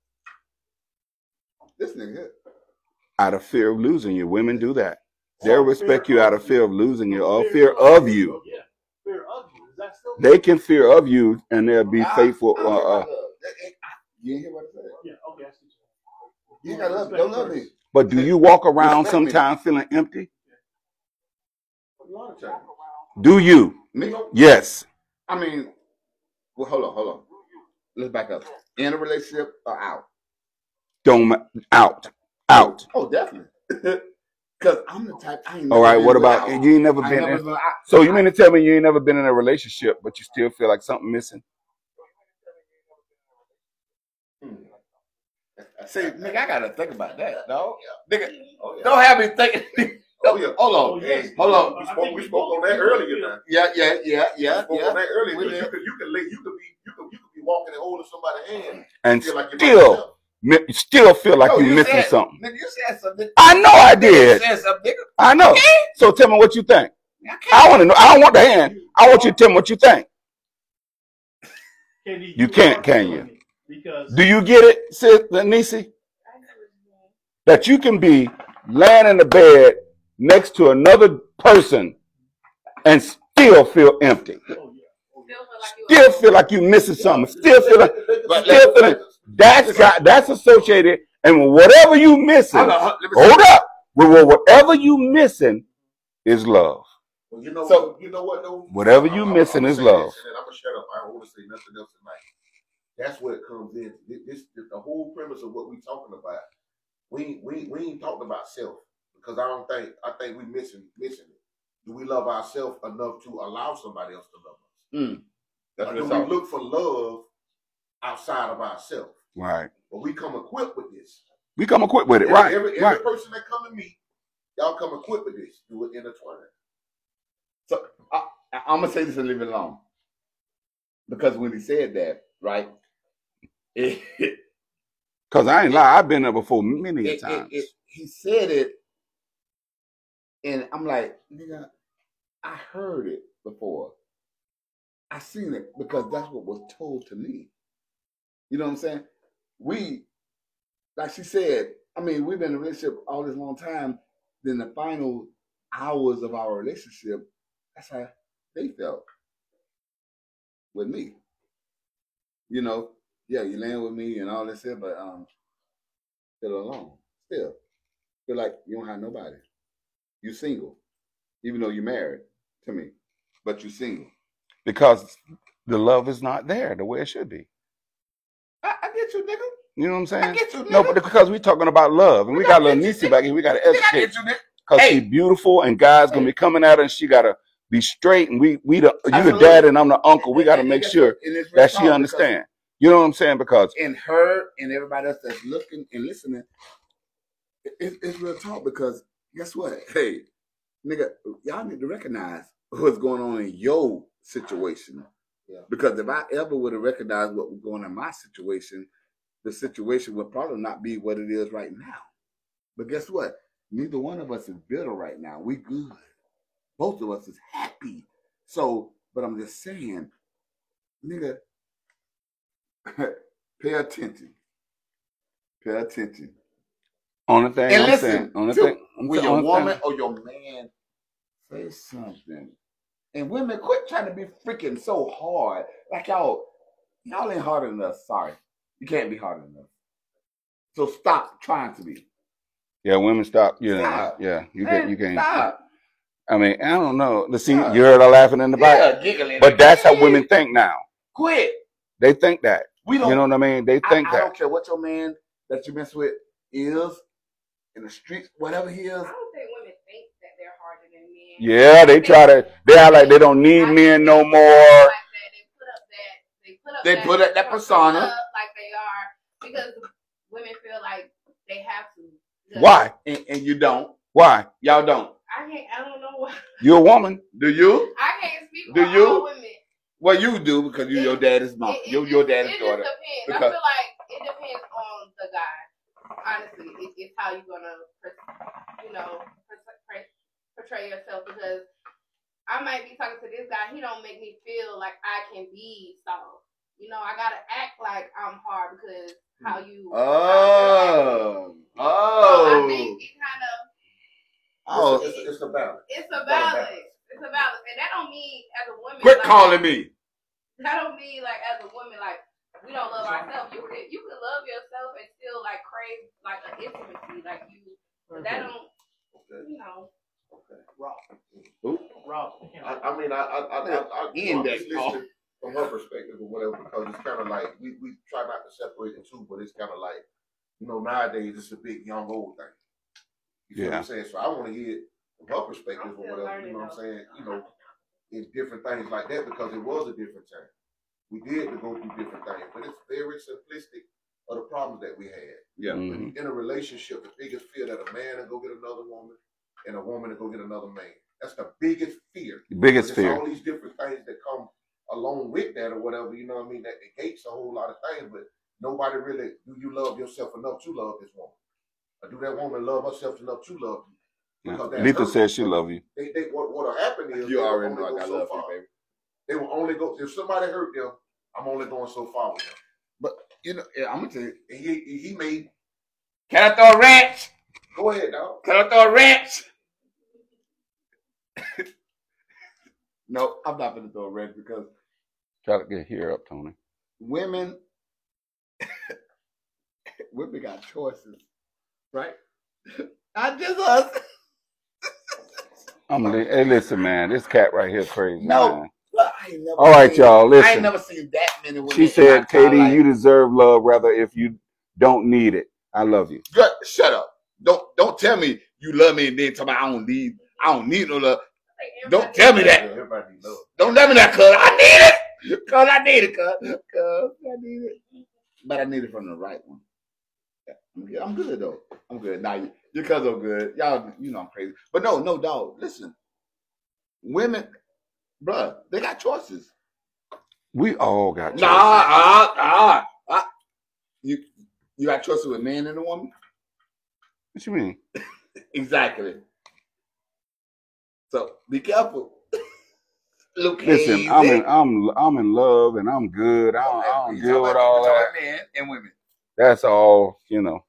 Speaker 1: this nigga here.
Speaker 3: Out of fear of losing you, women do that. They'll
Speaker 2: Or
Speaker 3: respect
Speaker 2: fear
Speaker 3: you out
Speaker 2: of
Speaker 3: of fear of losing you, or
Speaker 2: Fear
Speaker 3: fear of you.
Speaker 2: Yeah, fear of you. Is that still?
Speaker 3: They can fear of you, and they'll be
Speaker 1: I-
Speaker 3: faithful.
Speaker 1: I don't
Speaker 3: Uh,
Speaker 1: care
Speaker 3: uh,
Speaker 1: about love. That ain't- I- You ain't hear what I said?
Speaker 2: Yeah. Okay. I see.
Speaker 1: You ain't gotta love me. Don't love me.
Speaker 3: but do you walk around
Speaker 1: Respect me.
Speaker 3: sometimes feeling empty?
Speaker 4: A lot of times.
Speaker 3: Do you?
Speaker 1: Me?
Speaker 3: Yes.
Speaker 1: I mean, well, hold on, hold on. Let's back up. In a relationship or out?
Speaker 3: Don't ma- out, out.
Speaker 1: Oh, definitely. Because I'm the type. I ain't
Speaker 3: All
Speaker 1: never
Speaker 3: right.
Speaker 1: been
Speaker 3: What about
Speaker 1: without.
Speaker 3: you? Ain't never
Speaker 1: I ain't
Speaker 3: been.
Speaker 1: never
Speaker 3: In,
Speaker 1: been out.
Speaker 3: so you mean to tell me you ain't never been in a relationship, but you still feel like something missing?
Speaker 1: See, nigga, I gotta think about that, dog. Nigga,
Speaker 4: Oh yeah.
Speaker 1: don't have me thinking.
Speaker 4: Oh yeah.
Speaker 1: Hold
Speaker 2: Oh,
Speaker 1: on.
Speaker 2: yes.
Speaker 1: Hold on.
Speaker 4: We
Speaker 2: I
Speaker 4: spoke.
Speaker 2: think
Speaker 4: We
Speaker 2: we
Speaker 4: spoke
Speaker 2: both-
Speaker 4: on that
Speaker 2: we both
Speaker 4: earlier.
Speaker 2: feel-
Speaker 4: Now.
Speaker 1: Yeah, yeah, yeah,
Speaker 4: We
Speaker 1: yeah,
Speaker 4: spoke
Speaker 1: yeah.
Speaker 4: on that earlier.
Speaker 1: We
Speaker 4: You
Speaker 1: did.
Speaker 4: can, you can, lay, you can be, you can holding somebody's hand,
Speaker 3: and
Speaker 4: you feel like you're by
Speaker 3: still,
Speaker 4: yourself.
Speaker 3: mi- you still feel like
Speaker 1: No,
Speaker 3: you're
Speaker 1: you
Speaker 3: missing
Speaker 1: said-
Speaker 3: something.
Speaker 1: Nigga, you said something.
Speaker 3: I know I
Speaker 1: Nigga,
Speaker 3: did.
Speaker 1: You said something, nigga.
Speaker 3: I know.
Speaker 1: Okay.
Speaker 3: So tell me what you think.
Speaker 1: I can't.
Speaker 3: I want to know. I don't want the hand. I want you to tell me what you think.
Speaker 2: K D,
Speaker 3: You can't,
Speaker 2: are
Speaker 3: can
Speaker 2: feeling
Speaker 3: you?
Speaker 2: it Because
Speaker 3: Do you get it, sis, Nisi? That you can be laying in the bed next to another person and still feel empty.
Speaker 2: oh yeah, oh, yeah.
Speaker 3: Still feel like you're missing something. Still feel like
Speaker 1: But
Speaker 3: still feel like that's got that's associated. And whatever you missing,
Speaker 1: Hold on, let me see.
Speaker 3: hold up. Well, whatever you missing is love.
Speaker 4: Well, you know,
Speaker 1: So-
Speaker 4: you know what though?
Speaker 3: Whatever you
Speaker 4: I'm-
Speaker 3: missing
Speaker 4: I'm
Speaker 3: is
Speaker 4: gonna say
Speaker 3: love.
Speaker 4: this, and then I'm gonna shut up. I don't want to say nothing else tonight. That's where it comes in. This, this, the whole premise of what we talking about. We we we ain't talking about self because I don't think I think we missing missing it. Do we love ourselves enough to allow somebody else to love us?
Speaker 1: Mm. That's
Speaker 4: Or
Speaker 1: what
Speaker 4: do
Speaker 1: it's
Speaker 4: we
Speaker 1: all.
Speaker 4: look for love outside of ourselves?
Speaker 3: Right.
Speaker 4: But we come equipped with this.
Speaker 3: We come equipped with it.
Speaker 4: Every,
Speaker 3: Right.
Speaker 4: Every, every
Speaker 3: Right.
Speaker 4: person that come to me, y'all come equipped with this. Do it intertwine.
Speaker 1: So I, I, I'm gonna say this and leave it alone because when he said that, right? It, it,
Speaker 3: Because I ain't lie. I've been there before many a
Speaker 1: it,
Speaker 3: times.
Speaker 1: it, he said it, and I'm like, nigga, I heard it before. I seen it because that's what was told to me. You know what I'm saying? We, like she said, I mean, we've been in a relationship all this long time. Then the final hours of our relationship, that's how they felt with me. You know, yeah, you land with me and all this shit, but um, still alone. Still, feel like you don't have nobody. You single, even though you're married to me, but you single.
Speaker 3: Because the love is not there the way it should be.
Speaker 1: I, I get you, nigga.
Speaker 3: You know what I'm saying?
Speaker 1: I get you, nigga.
Speaker 3: No, but because we're talking about love, and we,
Speaker 1: We
Speaker 3: got
Speaker 1: gotta
Speaker 3: little
Speaker 1: get you,
Speaker 3: Nisi
Speaker 1: nigga.
Speaker 3: back here, we got to
Speaker 1: Nigga, I
Speaker 3: educate
Speaker 1: get you, nigga.
Speaker 3: because
Speaker 1: Hey.
Speaker 3: she's beautiful, and God's gonna
Speaker 1: Hey.
Speaker 3: be coming at her, and she gotta be straight, and we we the you the
Speaker 1: Absolutely.
Speaker 3: dad and I'm the uncle. We got to
Speaker 1: And-
Speaker 3: make
Speaker 1: and
Speaker 3: sure
Speaker 1: guess what? And it's real
Speaker 3: that she
Speaker 1: talk because-
Speaker 3: understand. You know what I'm saying? Because
Speaker 1: And her and everybody else that's looking and listening, it, it's real talk because guess what? Hey, nigga, y'all need to recognize what's going on in your situation.
Speaker 4: Yeah.
Speaker 1: Because if I ever would have recognized what was going on in my situation, the situation would probably not be what it is right now. But guess what? Neither one of us is bitter right now. We good. Both of us is happy. So, but I'm just saying, nigga, pay attention. Pay attention.
Speaker 3: only thing
Speaker 1: And
Speaker 3: I'm
Speaker 1: listen,
Speaker 3: saying, only
Speaker 1: to
Speaker 3: thing, I'm
Speaker 1: when
Speaker 3: saying,
Speaker 1: your
Speaker 3: only
Speaker 1: woman
Speaker 3: thing-
Speaker 1: or your man say something, and women quit trying to be freaking so hard. Like y'all, y'all ain't harder than us. Sorry, you can't be harder than us. So stop trying to be.
Speaker 3: yeah, women stop. Yeah,
Speaker 1: Stop.
Speaker 3: yeah, you
Speaker 1: Man,
Speaker 3: can, you can't.
Speaker 1: stop.
Speaker 3: I mean, I don't know. Let's see,
Speaker 1: Stop.
Speaker 3: you heard her laughing in the back,
Speaker 1: Yeah, giggling.
Speaker 3: but that's how women think now.
Speaker 1: Quit.
Speaker 3: They think that.
Speaker 1: We don't.
Speaker 3: You know what I mean? They
Speaker 1: I,
Speaker 3: think
Speaker 1: I
Speaker 3: that.
Speaker 1: don't care what your man that you mess with is in the streets, whatever he is.
Speaker 5: I don't think women think that they're harder than men.
Speaker 3: Yeah, they try to. They act like they don't need men no more.
Speaker 5: Like that, they put up that. They put up.
Speaker 1: They
Speaker 5: that,
Speaker 1: put up that persona.
Speaker 5: like they are because women feel like they have to. Because
Speaker 3: Why?
Speaker 1: And, and you don't.
Speaker 3: Why?
Speaker 1: Y'all don't.
Speaker 5: I can't. I don't know why.
Speaker 3: You're a woman.
Speaker 1: Do you?
Speaker 5: I can't speak
Speaker 1: Do
Speaker 5: for
Speaker 1: you?
Speaker 5: all women.
Speaker 1: Well, you do because you're your daddy's mom.
Speaker 5: It- it
Speaker 1: You're
Speaker 5: just-
Speaker 1: your daddy's
Speaker 5: it
Speaker 1: daughter.
Speaker 5: just depends.
Speaker 1: Because-
Speaker 5: I feel like it depends on the guy. Honestly, it, it's how you're gonna, you know, portray, portray yourself. Because I might be talking to this guy, he don't make me feel like I can be soft. You know, I gotta act like I'm hard because how you.
Speaker 1: Oh.
Speaker 5: So I think
Speaker 1: Oh.
Speaker 5: it kind of
Speaker 1: Oh.
Speaker 4: It's, it's, it's a balance.
Speaker 5: it's a balance. It's a balance, and that don't mean as a woman.
Speaker 1: Quit
Speaker 5: like,
Speaker 1: calling me.
Speaker 5: That don't mean like as a woman like we don't love ourselves. You can you can love yourself and still like crave like an intimacy like you. But that don't you know.
Speaker 2: Rob.
Speaker 1: Who?
Speaker 2: Rob.
Speaker 4: I, I mean, I, I, I, I, I
Speaker 1: End
Speaker 4: I'm
Speaker 1: that
Speaker 4: just
Speaker 1: call.
Speaker 4: listening from her perspective or whatever, because it's kind of like we, we try not to separate the two, but it's kind of like, you know, nowadays it's a big young old thing. You feel
Speaker 3: Yeah.
Speaker 4: what I'm saying? So I want to hear it from her perspective
Speaker 5: I'm
Speaker 4: or
Speaker 5: still
Speaker 4: whatever.
Speaker 5: learning
Speaker 4: You know what I'm
Speaker 5: though.
Speaker 4: saying? You know, in different things like that, because it was a different time. We did go through different things, but it's very simplistic of the problems that we had.
Speaker 1: Yeah.
Speaker 3: Mhm.
Speaker 4: In a relationship, the biggest fear that a man will go get another woman and a woman will go get another man. That's the biggest fear.
Speaker 3: The biggest
Speaker 4: But it's
Speaker 3: fear.
Speaker 4: all these different things that come along with that or whatever, you know what I mean, that negates a whole lot of things, but nobody really, do you love yourself enough to love this woman? Or do that woman love herself enough to love you? Because that
Speaker 3: Letha
Speaker 4: hurt.
Speaker 3: says she love you.
Speaker 4: They, they, what what'll happen is
Speaker 1: You
Speaker 4: they will
Speaker 1: already
Speaker 4: only
Speaker 1: know I
Speaker 4: go
Speaker 1: got
Speaker 4: so
Speaker 1: love for
Speaker 4: far.
Speaker 1: you, baby.
Speaker 4: They will only go if somebody hurt them. I'm only going so far with them.
Speaker 1: But you know, yeah, I'm gonna tell you.
Speaker 4: And he he made.
Speaker 1: Can I throw a wrench?
Speaker 4: Go ahead, dog.
Speaker 1: Can I throw a wrench? No, I'm not gonna throw a wrench because
Speaker 3: Try to get here up, Tony.
Speaker 1: women, women got choices, right? Not just us.
Speaker 3: I'm li- hey, listen, man. This cat right here crazy.
Speaker 1: No.
Speaker 3: Man.
Speaker 1: Well, I ain't never
Speaker 3: All right,
Speaker 1: seen-
Speaker 3: y'all.
Speaker 1: I
Speaker 3: Listen.
Speaker 1: ain't never seen that many women.
Speaker 3: She
Speaker 1: in my
Speaker 3: said,
Speaker 1: entire
Speaker 3: "Katie,
Speaker 1: life.
Speaker 3: you deserve love, rather if you don't need it. I love you."
Speaker 1: Girl, shut up. Don't don't tell me you love me and then tell me I don't need I don't need no love. Don't tell me that.
Speaker 4: Everybody need love.
Speaker 1: Don't tell me that, cuz I need it. Cuz I need it, cuz. Cuz I need it. But I need it from the right one. I'm good, I'm good though. I'm good. Now you, your cuz are good. Y'all, you know I'm crazy. But no, no, dog. Listen. Women, bruh, they got choices.
Speaker 3: We all got choices.
Speaker 1: Nah, ah, ah, ah. You you got choices with a man and a woman?
Speaker 3: What you mean?
Speaker 1: Exactly. So be careful. Luke
Speaker 3: Listen,
Speaker 1: Hayes,
Speaker 3: I'm
Speaker 1: eh?
Speaker 3: in, I'm, I'm in love and I'm good. I don't, I don't
Speaker 1: You
Speaker 3: deal
Speaker 1: talking
Speaker 3: with
Speaker 1: about-
Speaker 3: all
Speaker 1: you talking
Speaker 3: that.
Speaker 1: about men and women.
Speaker 3: That's all, you know.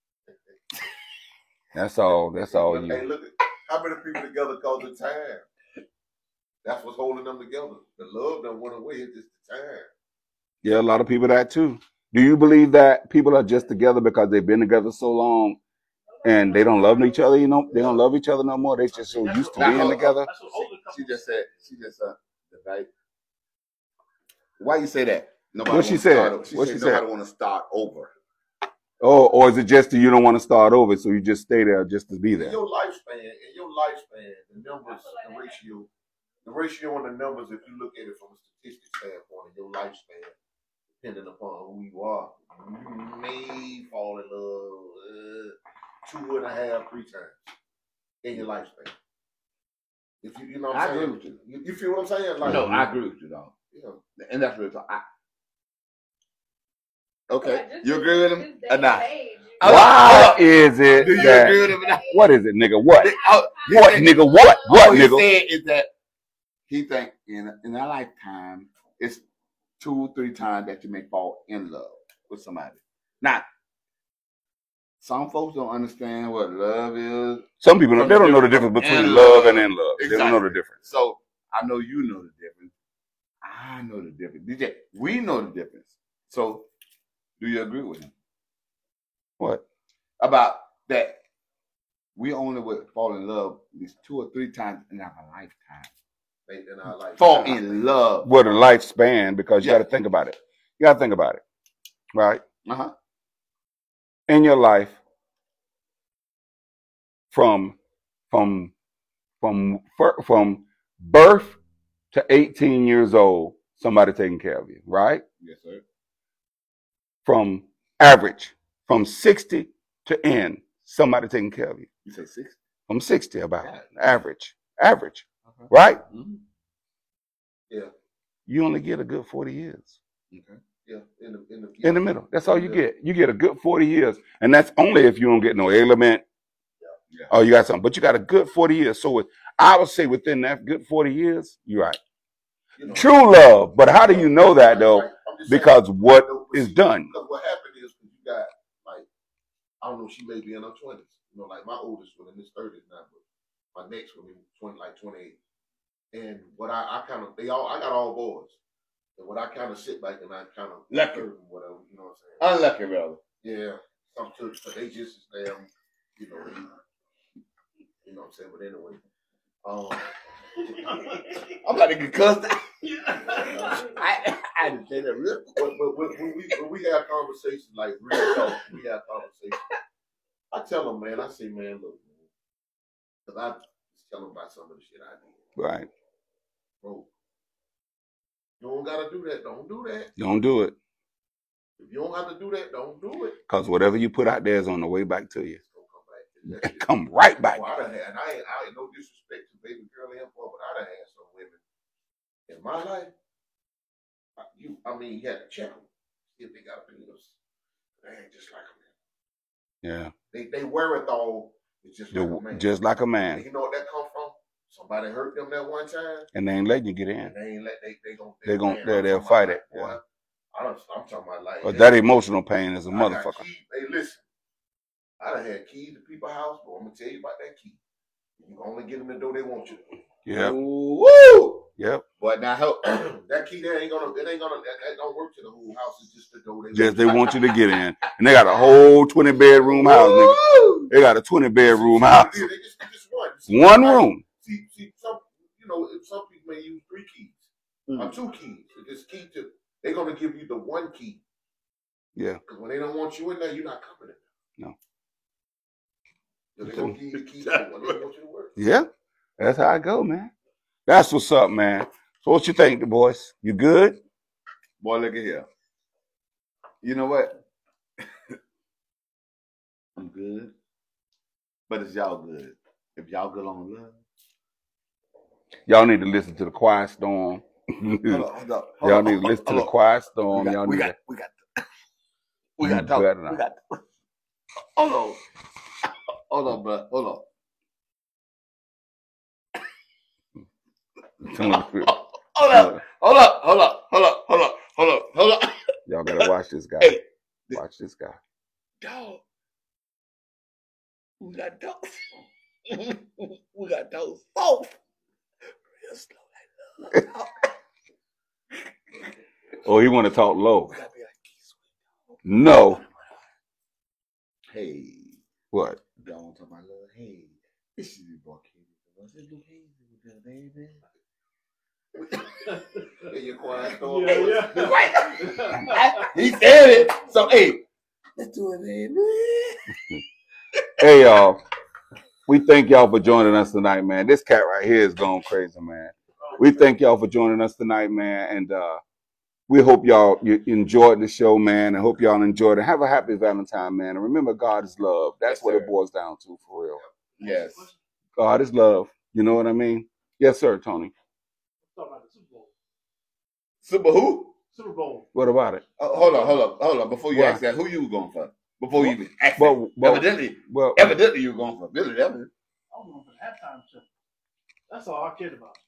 Speaker 3: That's all. That's all
Speaker 4: Hey,
Speaker 3: you.
Speaker 4: look, how many people together cause the time? That's what's holding them together. The love done went away. It's just the time.
Speaker 3: Yeah, a lot of people that too. Do you believe that people are just together because they've been together so long and they don't love each other? You know, they don't love each other no more. They just so used to
Speaker 1: Now,
Speaker 3: being
Speaker 1: hold-
Speaker 3: together.
Speaker 2: That's what older
Speaker 1: She
Speaker 2: couples
Speaker 1: just said, she just uh, right? Why you say that? Nobody
Speaker 3: What she
Speaker 1: wanna
Speaker 3: said?
Speaker 1: start o- She
Speaker 3: What
Speaker 1: said
Speaker 3: she
Speaker 1: nobody
Speaker 3: said?
Speaker 1: want to start over.
Speaker 3: Oh, or is it just that you don't want to start over, so you just stay there just to be
Speaker 4: In
Speaker 3: there?
Speaker 4: your lifespan, in your lifespan, the numbers, the ratio, the ratio and the numbers, if you look at it from a statistic standpoint, in your lifespan, depending upon who you are, you may fall in love uh, two and a half, three times in your lifespan. If you, you know what
Speaker 1: I
Speaker 4: I'm
Speaker 1: agree
Speaker 4: saying?
Speaker 1: with you.
Speaker 4: You, you feel what I'm saying? Like,
Speaker 1: No, I agree with you, dog.
Speaker 4: yeah.
Speaker 1: And that's real talk. I, okay,
Speaker 5: Yeah, just-
Speaker 1: you agree with him
Speaker 5: just day
Speaker 1: or
Speaker 5: and
Speaker 1: not?
Speaker 5: age, you-
Speaker 1: Hold
Speaker 3: Why
Speaker 1: up, hold up.
Speaker 3: is it
Speaker 1: Do you
Speaker 3: that?
Speaker 1: agree with him or not?
Speaker 3: What is it, nigga? What?
Speaker 1: Oh, he
Speaker 3: What,
Speaker 1: said-
Speaker 3: nigga? What? What,
Speaker 1: All he
Speaker 3: nigga?
Speaker 1: said is that he think in in our lifetime it's two, three times that you may fall in love with somebody. Now, some folks don't understand what love is.
Speaker 3: Some people don't, they don't know the difference between
Speaker 1: And
Speaker 3: love
Speaker 1: love.
Speaker 3: and in love. They don't know the
Speaker 1: Exactly.
Speaker 3: difference.
Speaker 1: So I know you know the difference. I know the difference. D J, we know the difference. So do you agree with him
Speaker 3: What?
Speaker 1: about that? We only would fall in love at least two or three times in our lifetime.
Speaker 4: In our lifespan.
Speaker 1: Fall in love.
Speaker 3: What a lifespan, because you
Speaker 1: Yeah.
Speaker 3: got to think about it. You got to think about it, right?
Speaker 1: Uh huh.
Speaker 3: In your life, from from from fir- from birth to eighteen years old, somebody taking care of you, right?
Speaker 1: Yes, sir.
Speaker 3: From average, from sixty to end, somebody taking care of you.
Speaker 1: You say six?
Speaker 3: From sixty about
Speaker 1: Yeah.
Speaker 3: average, average,
Speaker 1: Okay.
Speaker 3: right?
Speaker 1: Mm-hmm.
Speaker 4: Yeah,
Speaker 3: You only get a good forty years
Speaker 1: Okay.
Speaker 4: yeah. In the, in the,
Speaker 3: in the middle. That's all you
Speaker 4: Yeah.
Speaker 3: get. You get a good forty years, and that's only if you don't get no ailment.
Speaker 1: Yeah.
Speaker 3: Oh, you got something, but you got a good forty years. So I would say within that good forty years, you're right.
Speaker 4: You know,
Speaker 3: True love, but how do you know that though?
Speaker 4: Like, I'm just saying,
Speaker 3: Because what
Speaker 4: you know, but
Speaker 3: is
Speaker 4: see,
Speaker 3: done.
Speaker 4: Because what happened is you got like I don't know, she may be in her twenties. You know, like my oldest one in his thirties now, but my next one in twenty like twenty eight. And what I, I kind of they all I got all boys. And what I kind of sit back and I kind of
Speaker 1: Lucky.
Speaker 4: them, whatever, you know what I'm saying?
Speaker 1: Unlucky, brother.
Speaker 4: Yeah, some to, but they just as damn, you know, they, you know what I'm saying. But anyway, um,
Speaker 1: I'm about to get cussed out. I I didn't say that real.
Speaker 4: but, but when, when we when we have conversations like real talk, we have conversations. I tell them, man, I say, man, look, man, because I just tell them about some of the shit I did,
Speaker 3: Right.
Speaker 4: bro. You don't gotta do that. Don't do that.
Speaker 3: Don't do it.
Speaker 4: If you don't have to do that, don't do it.
Speaker 3: Because whatever you put out there is on the way back to you.
Speaker 4: It's gonna come back. to that shit.
Speaker 3: Come right back.
Speaker 4: Well, I done had, and I ain't, I ain't no disrespect to baby girl and boy, but I done had some women in my life You, I mean, you had to check them, see if they got penis. They ain't just like a man.
Speaker 3: Yeah.
Speaker 4: They they wherewithal is just like
Speaker 3: The-
Speaker 4: a man.
Speaker 3: just like a
Speaker 4: And
Speaker 3: man.
Speaker 4: you know what that come from? Somebody hurt them that one time,
Speaker 3: And they ain't letting you get in.
Speaker 4: and they ain't let they they gon'
Speaker 3: They gon'
Speaker 4: man,
Speaker 3: they-
Speaker 4: I'm
Speaker 3: they'll
Speaker 4: talking
Speaker 3: fight
Speaker 4: about
Speaker 3: it,
Speaker 4: like, boy, I don't, I'm talking about like
Speaker 3: But
Speaker 4: hey,
Speaker 3: that emotional pain is a
Speaker 4: I got
Speaker 3: motherfucker.
Speaker 4: keys. Hey, listen, I done had keys to people's house, but I'm gonna tell you about that key. You can only get them the door they want you to.
Speaker 3: Yep.
Speaker 1: Woo!
Speaker 3: Yep.
Speaker 1: But now help.
Speaker 4: That key there ain't gonna, it ain't gonna, that, that don't work to the whole house. It's just the door they
Speaker 3: Just
Speaker 4: want
Speaker 3: they
Speaker 4: you to.
Speaker 3: want you to get in. And they got a whole twenty bedroom house, nigga.
Speaker 1: Woo!
Speaker 3: They got a twenty bedroom
Speaker 4: See,
Speaker 3: house.
Speaker 4: They just, they just one. See,
Speaker 3: One
Speaker 4: like,
Speaker 3: room.
Speaker 4: See, see, some, you know, some people may use three keys
Speaker 1: Mm.
Speaker 4: or two keys. So this key to, they're gonna give you the one key.
Speaker 3: Yeah.
Speaker 4: Because when they don't want you in there, you're not coming in.
Speaker 3: No.
Speaker 4: So they're gonna give you the key to when they want you to work.
Speaker 3: Yeah. That's how I go, man. That's what's up, man. So what you think, the boys? You good?
Speaker 1: Boy, look at here. You know what? I'm good. But it's y'all good. If y'all good on love.
Speaker 3: Y'all need to listen to the Quiet Storm.
Speaker 1: Hold up, hold up. Hold
Speaker 3: Y'all
Speaker 1: up,
Speaker 3: need to
Speaker 1: hold
Speaker 3: listen
Speaker 1: up,
Speaker 3: to the
Speaker 1: hold up.
Speaker 3: Quiet Storm.
Speaker 1: We got,
Speaker 3: Y'all
Speaker 1: we
Speaker 3: need
Speaker 1: got, we got, we
Speaker 3: You
Speaker 1: got to talk.
Speaker 3: better not.
Speaker 1: We got, hold on. Hold on, bro. Hold on.
Speaker 3: to
Speaker 1: Hold up. Hold up. Hold up. Hold up. Hold up. Hold up. Hold up. Hold up.
Speaker 3: Y'all gotta watch this guy.
Speaker 1: Hey.
Speaker 3: Watch this guy.
Speaker 1: Dog. We got dogs. We got dogs soft. Real slow like love.
Speaker 3: Oh, he want to talk low.
Speaker 1: We gotta be like geese.
Speaker 3: No.
Speaker 1: Hey.
Speaker 3: What?
Speaker 1: Don't talk about love. Hey. This is your boy Katie. What's it, Blue Hazy? With the baby?
Speaker 4: Hey, you quiet storm.
Speaker 2: Yeah, yeah.
Speaker 1: He said it. So, hey. Let's do it, baby.
Speaker 3: Hey, y'all. We thank y'all for joining us tonight, man. This cat right here is going crazy, man. We thank y'all for joining us tonight, man. And uh, we hope y'all you enjoyed the show, man. I hope y'all enjoyed it. Have a happy Valentine, man. And remember, God is love. That's
Speaker 1: Yes,
Speaker 3: what
Speaker 1: sir.
Speaker 3: it boils down to, for real.
Speaker 1: Yes.
Speaker 3: God is love. You know what I mean? Yes, sir, Tony.
Speaker 2: Talking about the Super Bowl.
Speaker 1: Super who?
Speaker 2: Super Bowl.
Speaker 3: What about it?
Speaker 1: Uh, hold on, hold on, hold on. Before you
Speaker 3: Why?
Speaker 1: ask that, who you going for? Before you even ask
Speaker 3: But,
Speaker 1: that.
Speaker 3: but,
Speaker 1: Evidently,
Speaker 3: well,
Speaker 1: evidently you were going for Billy Evans.
Speaker 2: I was going for the halftime show. That's all I cared about.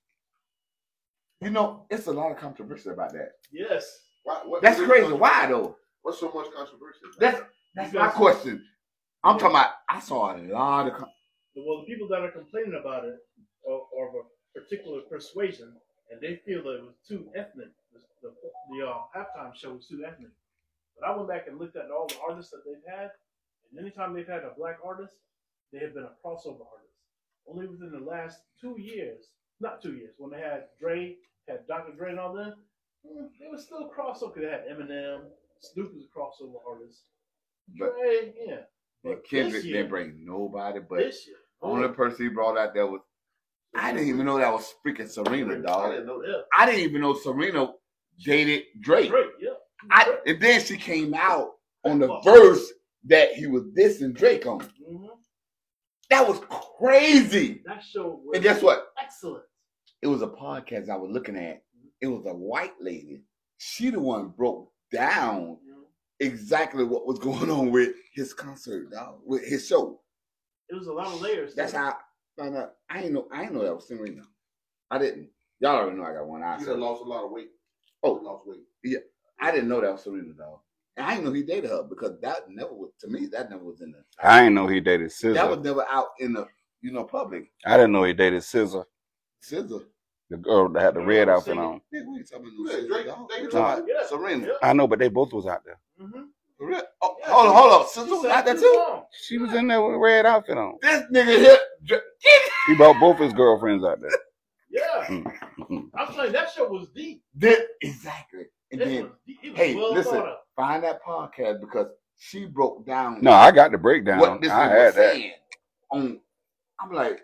Speaker 1: You know, it's a lot of controversy about that.
Speaker 2: Yes.
Speaker 4: Why, what,
Speaker 1: That's
Speaker 4: what-
Speaker 1: crazy. Why though?
Speaker 4: What's so much controversy? about
Speaker 1: That's
Speaker 4: it?
Speaker 1: that's
Speaker 2: Because-
Speaker 1: my question. I'm
Speaker 2: Yeah.
Speaker 1: talking about. I saw a lot of. Con-
Speaker 2: Well, the people that are complaining about it are, are of a particular persuasion, and they feel that it was too ethnic. The, the, the uh, halftime show was too ethnic. But I went back and looked at all the artists that they've had, and anytime they've had a black artist, they have been a crossover artist. Only within the last two years, not two years, when they had Dre, had Doctor Dre and all them, mm, they were still crossover. They had Eminem, Snoop was a crossover artist.
Speaker 1: But-
Speaker 2: Dre, yeah. But
Speaker 1: Kendrick
Speaker 2: this
Speaker 1: didn't
Speaker 2: year,
Speaker 1: bring nobody, but
Speaker 2: this year,
Speaker 1: only person he brought out there was. I didn't even know that was freaking Serena,
Speaker 4: I
Speaker 1: dog.
Speaker 4: didn't know that.
Speaker 2: yeah.
Speaker 1: I didn't even know Serena dated Drake.
Speaker 2: Drake, yeah.
Speaker 1: I, and then she came out on the verse that he was dissing Drake on.
Speaker 2: Mm-hmm.
Speaker 1: That was crazy.
Speaker 2: That show was
Speaker 1: And guess what?
Speaker 2: excellent.
Speaker 1: It was a podcast I was looking at. It was a white lady. She the one broke down
Speaker 2: You know?
Speaker 1: exactly what was going on with his concert, dog, with his show.
Speaker 2: It was a lot of layers.
Speaker 1: That's
Speaker 2: to it.
Speaker 1: how I found out. I ain't know. I ain't know that was Serena. I didn't. Y'all already know I got one eye.
Speaker 4: You
Speaker 1: so-
Speaker 4: done lost a lot of weight.
Speaker 1: Oh,
Speaker 4: Lost weight.
Speaker 1: I didn't know that was Serena, dog. And I didn't know he dated her because that never was, to me, that never was in the.
Speaker 3: I didn't know he dated
Speaker 1: That
Speaker 3: Scissor.
Speaker 1: was never out in the, you know, public.
Speaker 3: I didn't know he dated Scissor,
Speaker 1: Scissor.
Speaker 3: the girl that had the red
Speaker 2: Oh,
Speaker 3: outfit
Speaker 2: singing?
Speaker 3: on.
Speaker 1: Nigga, we ain't talking about no
Speaker 4: Yeah,
Speaker 1: Scissor,
Speaker 4: Drake-
Speaker 1: dog.
Speaker 4: Drake
Speaker 1: We
Speaker 4: was
Speaker 1: talking about
Speaker 2: Yeah.
Speaker 1: Serena.
Speaker 2: Yeah.
Speaker 3: I know, but they both was out there.
Speaker 2: Mm-hmm.
Speaker 1: For real? Oh,
Speaker 2: Yeah,
Speaker 1: hold on,
Speaker 2: she-
Speaker 1: hold on. Scissor
Speaker 2: she
Speaker 1: was
Speaker 2: sang
Speaker 1: out there
Speaker 2: two
Speaker 1: too?
Speaker 2: songs.
Speaker 3: She was in there with a red outfit on.
Speaker 1: This nigga here. Dr-
Speaker 3: He brought both his girlfriends out there.
Speaker 2: Yeah.
Speaker 3: Mhm.
Speaker 2: I'm saying that show was deep.
Speaker 1: This, exactly. And
Speaker 2: It
Speaker 1: then
Speaker 2: was deep. It was
Speaker 1: hey,
Speaker 2: well
Speaker 1: listen.
Speaker 2: thought of.
Speaker 1: find that podcast because she broke down
Speaker 3: No, I got the breakdown.
Speaker 1: what this
Speaker 3: I
Speaker 1: nigga
Speaker 3: had
Speaker 1: was
Speaker 3: that.
Speaker 1: saying. On, I'm like,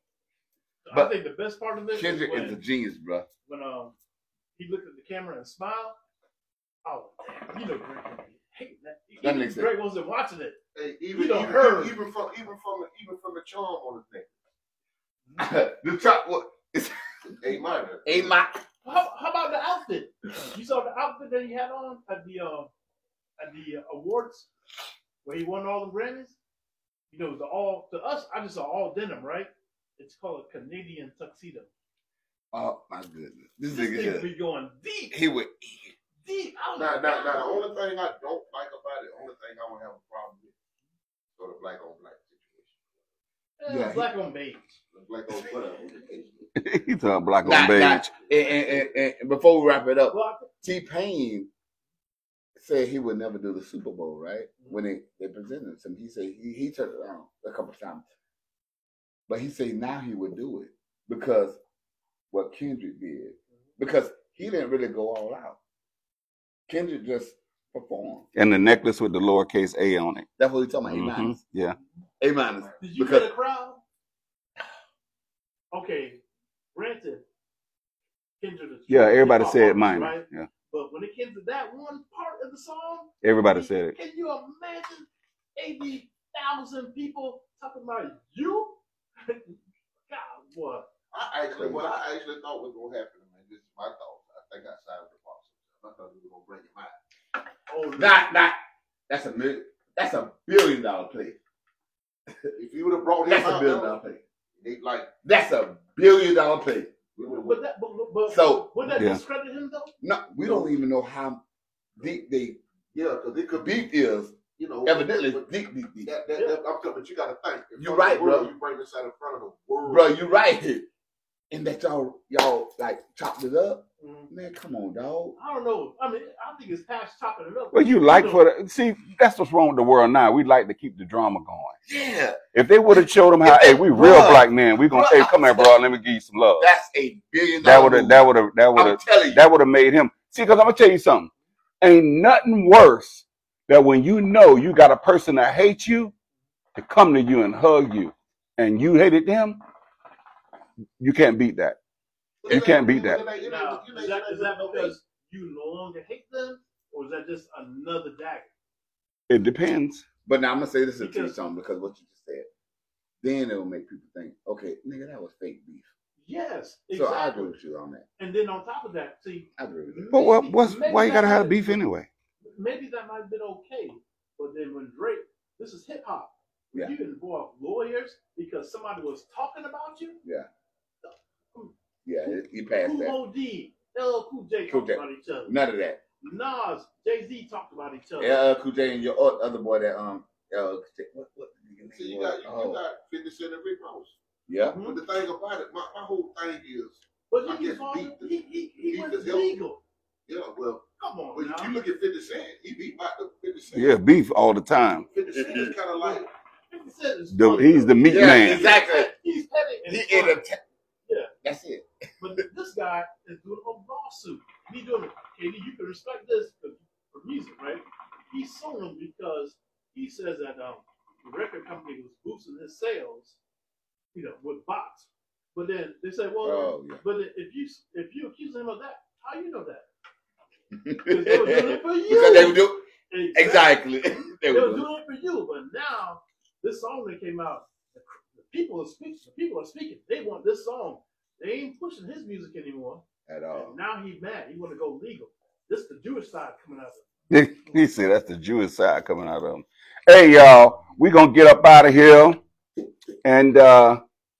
Speaker 2: I
Speaker 1: But
Speaker 2: think the best part of it
Speaker 1: Kendrick
Speaker 2: is
Speaker 1: is a
Speaker 2: when,
Speaker 1: genius, bro.
Speaker 2: when um he looked at the camera and smiled. Oh, damn, you know Drake would be hating that.
Speaker 1: That
Speaker 2: Even
Speaker 1: makes
Speaker 2: Drake wasn't watching it.
Speaker 4: Hey, even
Speaker 2: You done
Speaker 4: even,
Speaker 2: heard.
Speaker 4: even from even from even from the charm on his neck.
Speaker 1: The top what? It's
Speaker 4: A minor.
Speaker 1: A my
Speaker 2: How, how about the outfit? You saw the outfit that he had on at the uh, at the uh, awards where he won all the Grammys. You know, the all to us. I just saw all denim, right? It's called a Canadian tuxedo.
Speaker 1: Oh my goodness, this,
Speaker 2: This
Speaker 1: nigga
Speaker 2: nigga
Speaker 1: here,
Speaker 2: be going deep,
Speaker 1: he would.
Speaker 2: deep. I was
Speaker 4: Now,
Speaker 2: like,
Speaker 4: now, now, the
Speaker 2: "God."
Speaker 4: only thing I don't like about it, the only thing I would have a problem with, sort of black on black situation.
Speaker 2: Eh,
Speaker 1: Yeah, he-
Speaker 2: black on beige.
Speaker 4: Black on whatever.
Speaker 3: He talking black on
Speaker 1: Not,
Speaker 3: beige.
Speaker 1: not, and, and, and, and before we wrap it up,
Speaker 2: Well,
Speaker 1: T Pain said he would never do the Super Bowl, right? When they, they presented him, he said he, he turned it down a couple of times, but he said now he would do it because what Kendrick did, because he didn't really go all out. Kendrick just performed.
Speaker 3: And the necklace with the lowercase a on it.
Speaker 1: That's what he's talking about. A
Speaker 3: Mhm.
Speaker 1: minus.
Speaker 3: Yeah.
Speaker 1: A minus.
Speaker 2: did you
Speaker 1: Because
Speaker 2: get a crowd? Okay, granted, Kendrick is
Speaker 3: Yeah, everybody
Speaker 2: hip-hop
Speaker 3: said
Speaker 2: artist,
Speaker 3: minor.
Speaker 2: right?
Speaker 3: Yeah.
Speaker 2: But when it came to that one part of the song,
Speaker 3: Everybody
Speaker 2: can-
Speaker 3: said it.
Speaker 2: Can you imagine eighty thousand people talking about you? God, what?
Speaker 4: I actually, what I actually thought was gonna happen, man. This is my thought. I think I sided with the boss. I thought we were gonna bring him out.
Speaker 2: Oh,
Speaker 1: not not that's a million, that's a billion dollar play.
Speaker 4: If you would have brought him
Speaker 1: That's a
Speaker 4: out,
Speaker 1: billion
Speaker 4: though,
Speaker 1: dollar play.
Speaker 4: they like
Speaker 1: That's a billion dollar play.
Speaker 4: we would
Speaker 2: But
Speaker 4: have.
Speaker 2: that, but, but
Speaker 1: So
Speaker 2: would that
Speaker 3: Yeah.
Speaker 2: discredit him though?
Speaker 1: no, we don't even know how deep they
Speaker 4: Yeah, because it could be,
Speaker 1: beef is.
Speaker 4: you know,
Speaker 1: Evidently,
Speaker 4: but
Speaker 1: deep, deep, deep.
Speaker 4: That, that, that, I'm talking, but you got to think. In
Speaker 1: You're
Speaker 4: front of
Speaker 1: right,
Speaker 4: the world,
Speaker 1: bro.
Speaker 4: You bring this out in front of the world,
Speaker 1: Bro, you right. And that y'all y'all like chopped it up.
Speaker 2: Mm,
Speaker 1: Man, come on, dog.
Speaker 2: I don't know. I mean, I think it's past chopping it up.
Speaker 3: Well, you like
Speaker 2: know,
Speaker 3: for the see, that's what's wrong with the world now. We like to keep the drama going.
Speaker 1: Yeah,
Speaker 3: If they would have showed them how,
Speaker 1: If
Speaker 3: hey,
Speaker 1: they-
Speaker 3: we real
Speaker 1: bruh,
Speaker 3: black men, we gonna,
Speaker 1: bruh,
Speaker 3: hey, come here, bro, let me give you some love.
Speaker 1: that's a billion
Speaker 3: That
Speaker 1: dollar
Speaker 3: would have,
Speaker 1: move.
Speaker 3: that would have, that would
Speaker 1: I'm
Speaker 3: have,
Speaker 1: telling you.
Speaker 3: that would have made him. See, because I'm gonna tell you something. Ain't nothing worse than when you know you got a person that hates you to come to you and hug you, and you hated them. You can't beat that.
Speaker 4: But
Speaker 3: You
Speaker 4: it
Speaker 3: can't
Speaker 4: ain't-
Speaker 3: beat
Speaker 4: it
Speaker 3: that.
Speaker 4: ain't- it ain't-
Speaker 2: now,
Speaker 4: it
Speaker 2: is
Speaker 4: ain't-
Speaker 2: that
Speaker 4: it
Speaker 2: is that
Speaker 4: ain't-
Speaker 2: because you no longer hate them, or is that just another dagger?
Speaker 3: It depends.
Speaker 1: But now I'm gonna say this to you
Speaker 2: Because-
Speaker 1: something because what you just said. Then it will make people think, okay, nigga, that was fake beef.
Speaker 2: Yes,
Speaker 1: So I
Speaker 2: exactly.
Speaker 1: agree with you on that.
Speaker 2: And then on top of that, see,
Speaker 1: I agree with that.
Speaker 3: But what,
Speaker 2: maybe-
Speaker 3: what's
Speaker 2: maybe
Speaker 3: why you
Speaker 2: that
Speaker 3: gotta have
Speaker 2: might-
Speaker 3: beef anyway?
Speaker 2: Maybe that might have been okay, but then when Drake, this is hip hop.
Speaker 1: Yeah.
Speaker 2: You involve lawyers because somebody was talking about you.
Speaker 1: Yeah, it- you passed
Speaker 2: Kool
Speaker 1: that.
Speaker 2: Moe Dee, L Cool J
Speaker 1: Cool
Speaker 2: talked
Speaker 1: J.
Speaker 2: about each other.
Speaker 1: None of that.
Speaker 2: Nas, Jay Z talked about each other.
Speaker 1: L L Cool J and your o- other boy that um L what what the nigga
Speaker 4: See,
Speaker 1: name
Speaker 4: you
Speaker 1: was?
Speaker 4: got, you,
Speaker 1: Oh,
Speaker 4: you got fifty Cent and Rick Ross.
Speaker 1: yeah.
Speaker 2: Mhm.
Speaker 4: But the thing about it, my, my whole thing is,
Speaker 2: But
Speaker 4: I
Speaker 2: he,
Speaker 4: guess
Speaker 2: involved,
Speaker 4: beat the-
Speaker 2: he, he, he
Speaker 4: beat
Speaker 2: went
Speaker 4: the devil.
Speaker 2: legal.
Speaker 4: yeah, well,
Speaker 2: Come on
Speaker 4: but
Speaker 2: now.
Speaker 4: if you look at fifty Cent, he beat by the fifty Cent.
Speaker 3: Yeah, beef all the time.
Speaker 4: fifty Cent is kind of like,
Speaker 2: fifty Cent is
Speaker 3: The,
Speaker 2: fun,
Speaker 3: he's the meat
Speaker 1: Yeah,
Speaker 3: man.
Speaker 1: exactly.
Speaker 2: He's petty and
Speaker 1: He
Speaker 2: fun.
Speaker 1: in a t-
Speaker 2: Yeah.
Speaker 1: That's it.
Speaker 2: But this guy is doing a lawsuit. He doing it. Katie, you can respect this for, for music, right? He sued him because he says that um, the record company was boosting his sales, you know, with bots. But then they say, well,
Speaker 1: Oh yeah.
Speaker 2: but if you if you accuse him of that, how you know that? Because they were doing it for you.
Speaker 1: Because they would do
Speaker 2: Exactly.
Speaker 1: exactly.
Speaker 2: They
Speaker 1: They
Speaker 2: were
Speaker 1: would do.
Speaker 2: doing it for you, but now this song that came out, the, the people are speaking. The people are speaking. They want this song. They ain't pushing his music anymore.
Speaker 1: At all.
Speaker 2: And now he mad. He want to go legal. This the Jewish side coming out of it.
Speaker 3: He said that's the Jewish side coming out of him. Hey y'all, we gonna get up out of here. And uh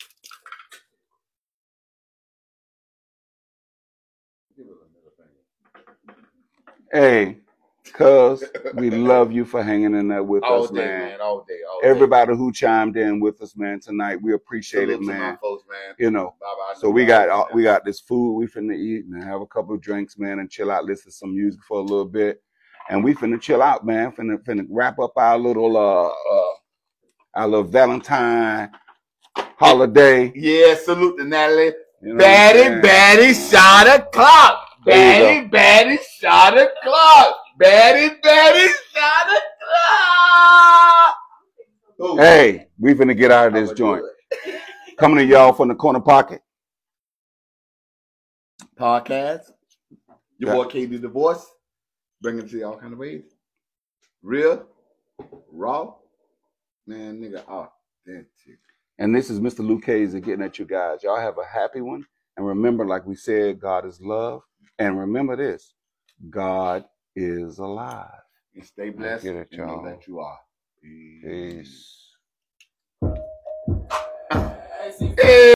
Speaker 3: hey, cuz we love you for hanging in there with
Speaker 1: All
Speaker 3: us,
Speaker 1: day,
Speaker 3: man.
Speaker 1: man. All day. All day.
Speaker 3: Everybody who chimed in with us, man, tonight. We appreciate
Speaker 1: Salute
Speaker 3: it,
Speaker 1: to my
Speaker 3: man.
Speaker 1: folks, man.
Speaker 3: You know.
Speaker 1: Bye-bye.
Speaker 3: So we got uh, we got this food we finna eat and have a couple of drinks, man, and chill out, listen to some music for a little bit. And we finna chill out, man. Finna finna wrap up our little uh uh our little Valentine holiday.
Speaker 1: Yeah, salute to Natalie.
Speaker 3: You know what I'm
Speaker 1: Batty,
Speaker 3: saying?
Speaker 1: Batty, shot a clock.
Speaker 3: There you
Speaker 1: Batty, Batty, shot a clock. Batty, Batty, shot a clock. Ooh.
Speaker 3: Hey, we finna get out of this
Speaker 1: I'ma do
Speaker 3: joint.
Speaker 1: it.
Speaker 3: Coming to y'all from the corner pocket.
Speaker 1: Podcast. Your
Speaker 3: Yeah.
Speaker 1: boy K D Divorce. Bring it to you all kind of ways. Real, raw, man, nigga, authentic.
Speaker 3: And this is Mister Lucchese getting at you guys. Y'all have a happy one And remember, like we said, God is love. And remember this, God is alive.
Speaker 1: And stay blessed.
Speaker 3: Get it,
Speaker 1: And know
Speaker 3: y'all.
Speaker 1: that you are.
Speaker 3: Peace.
Speaker 1: Hey.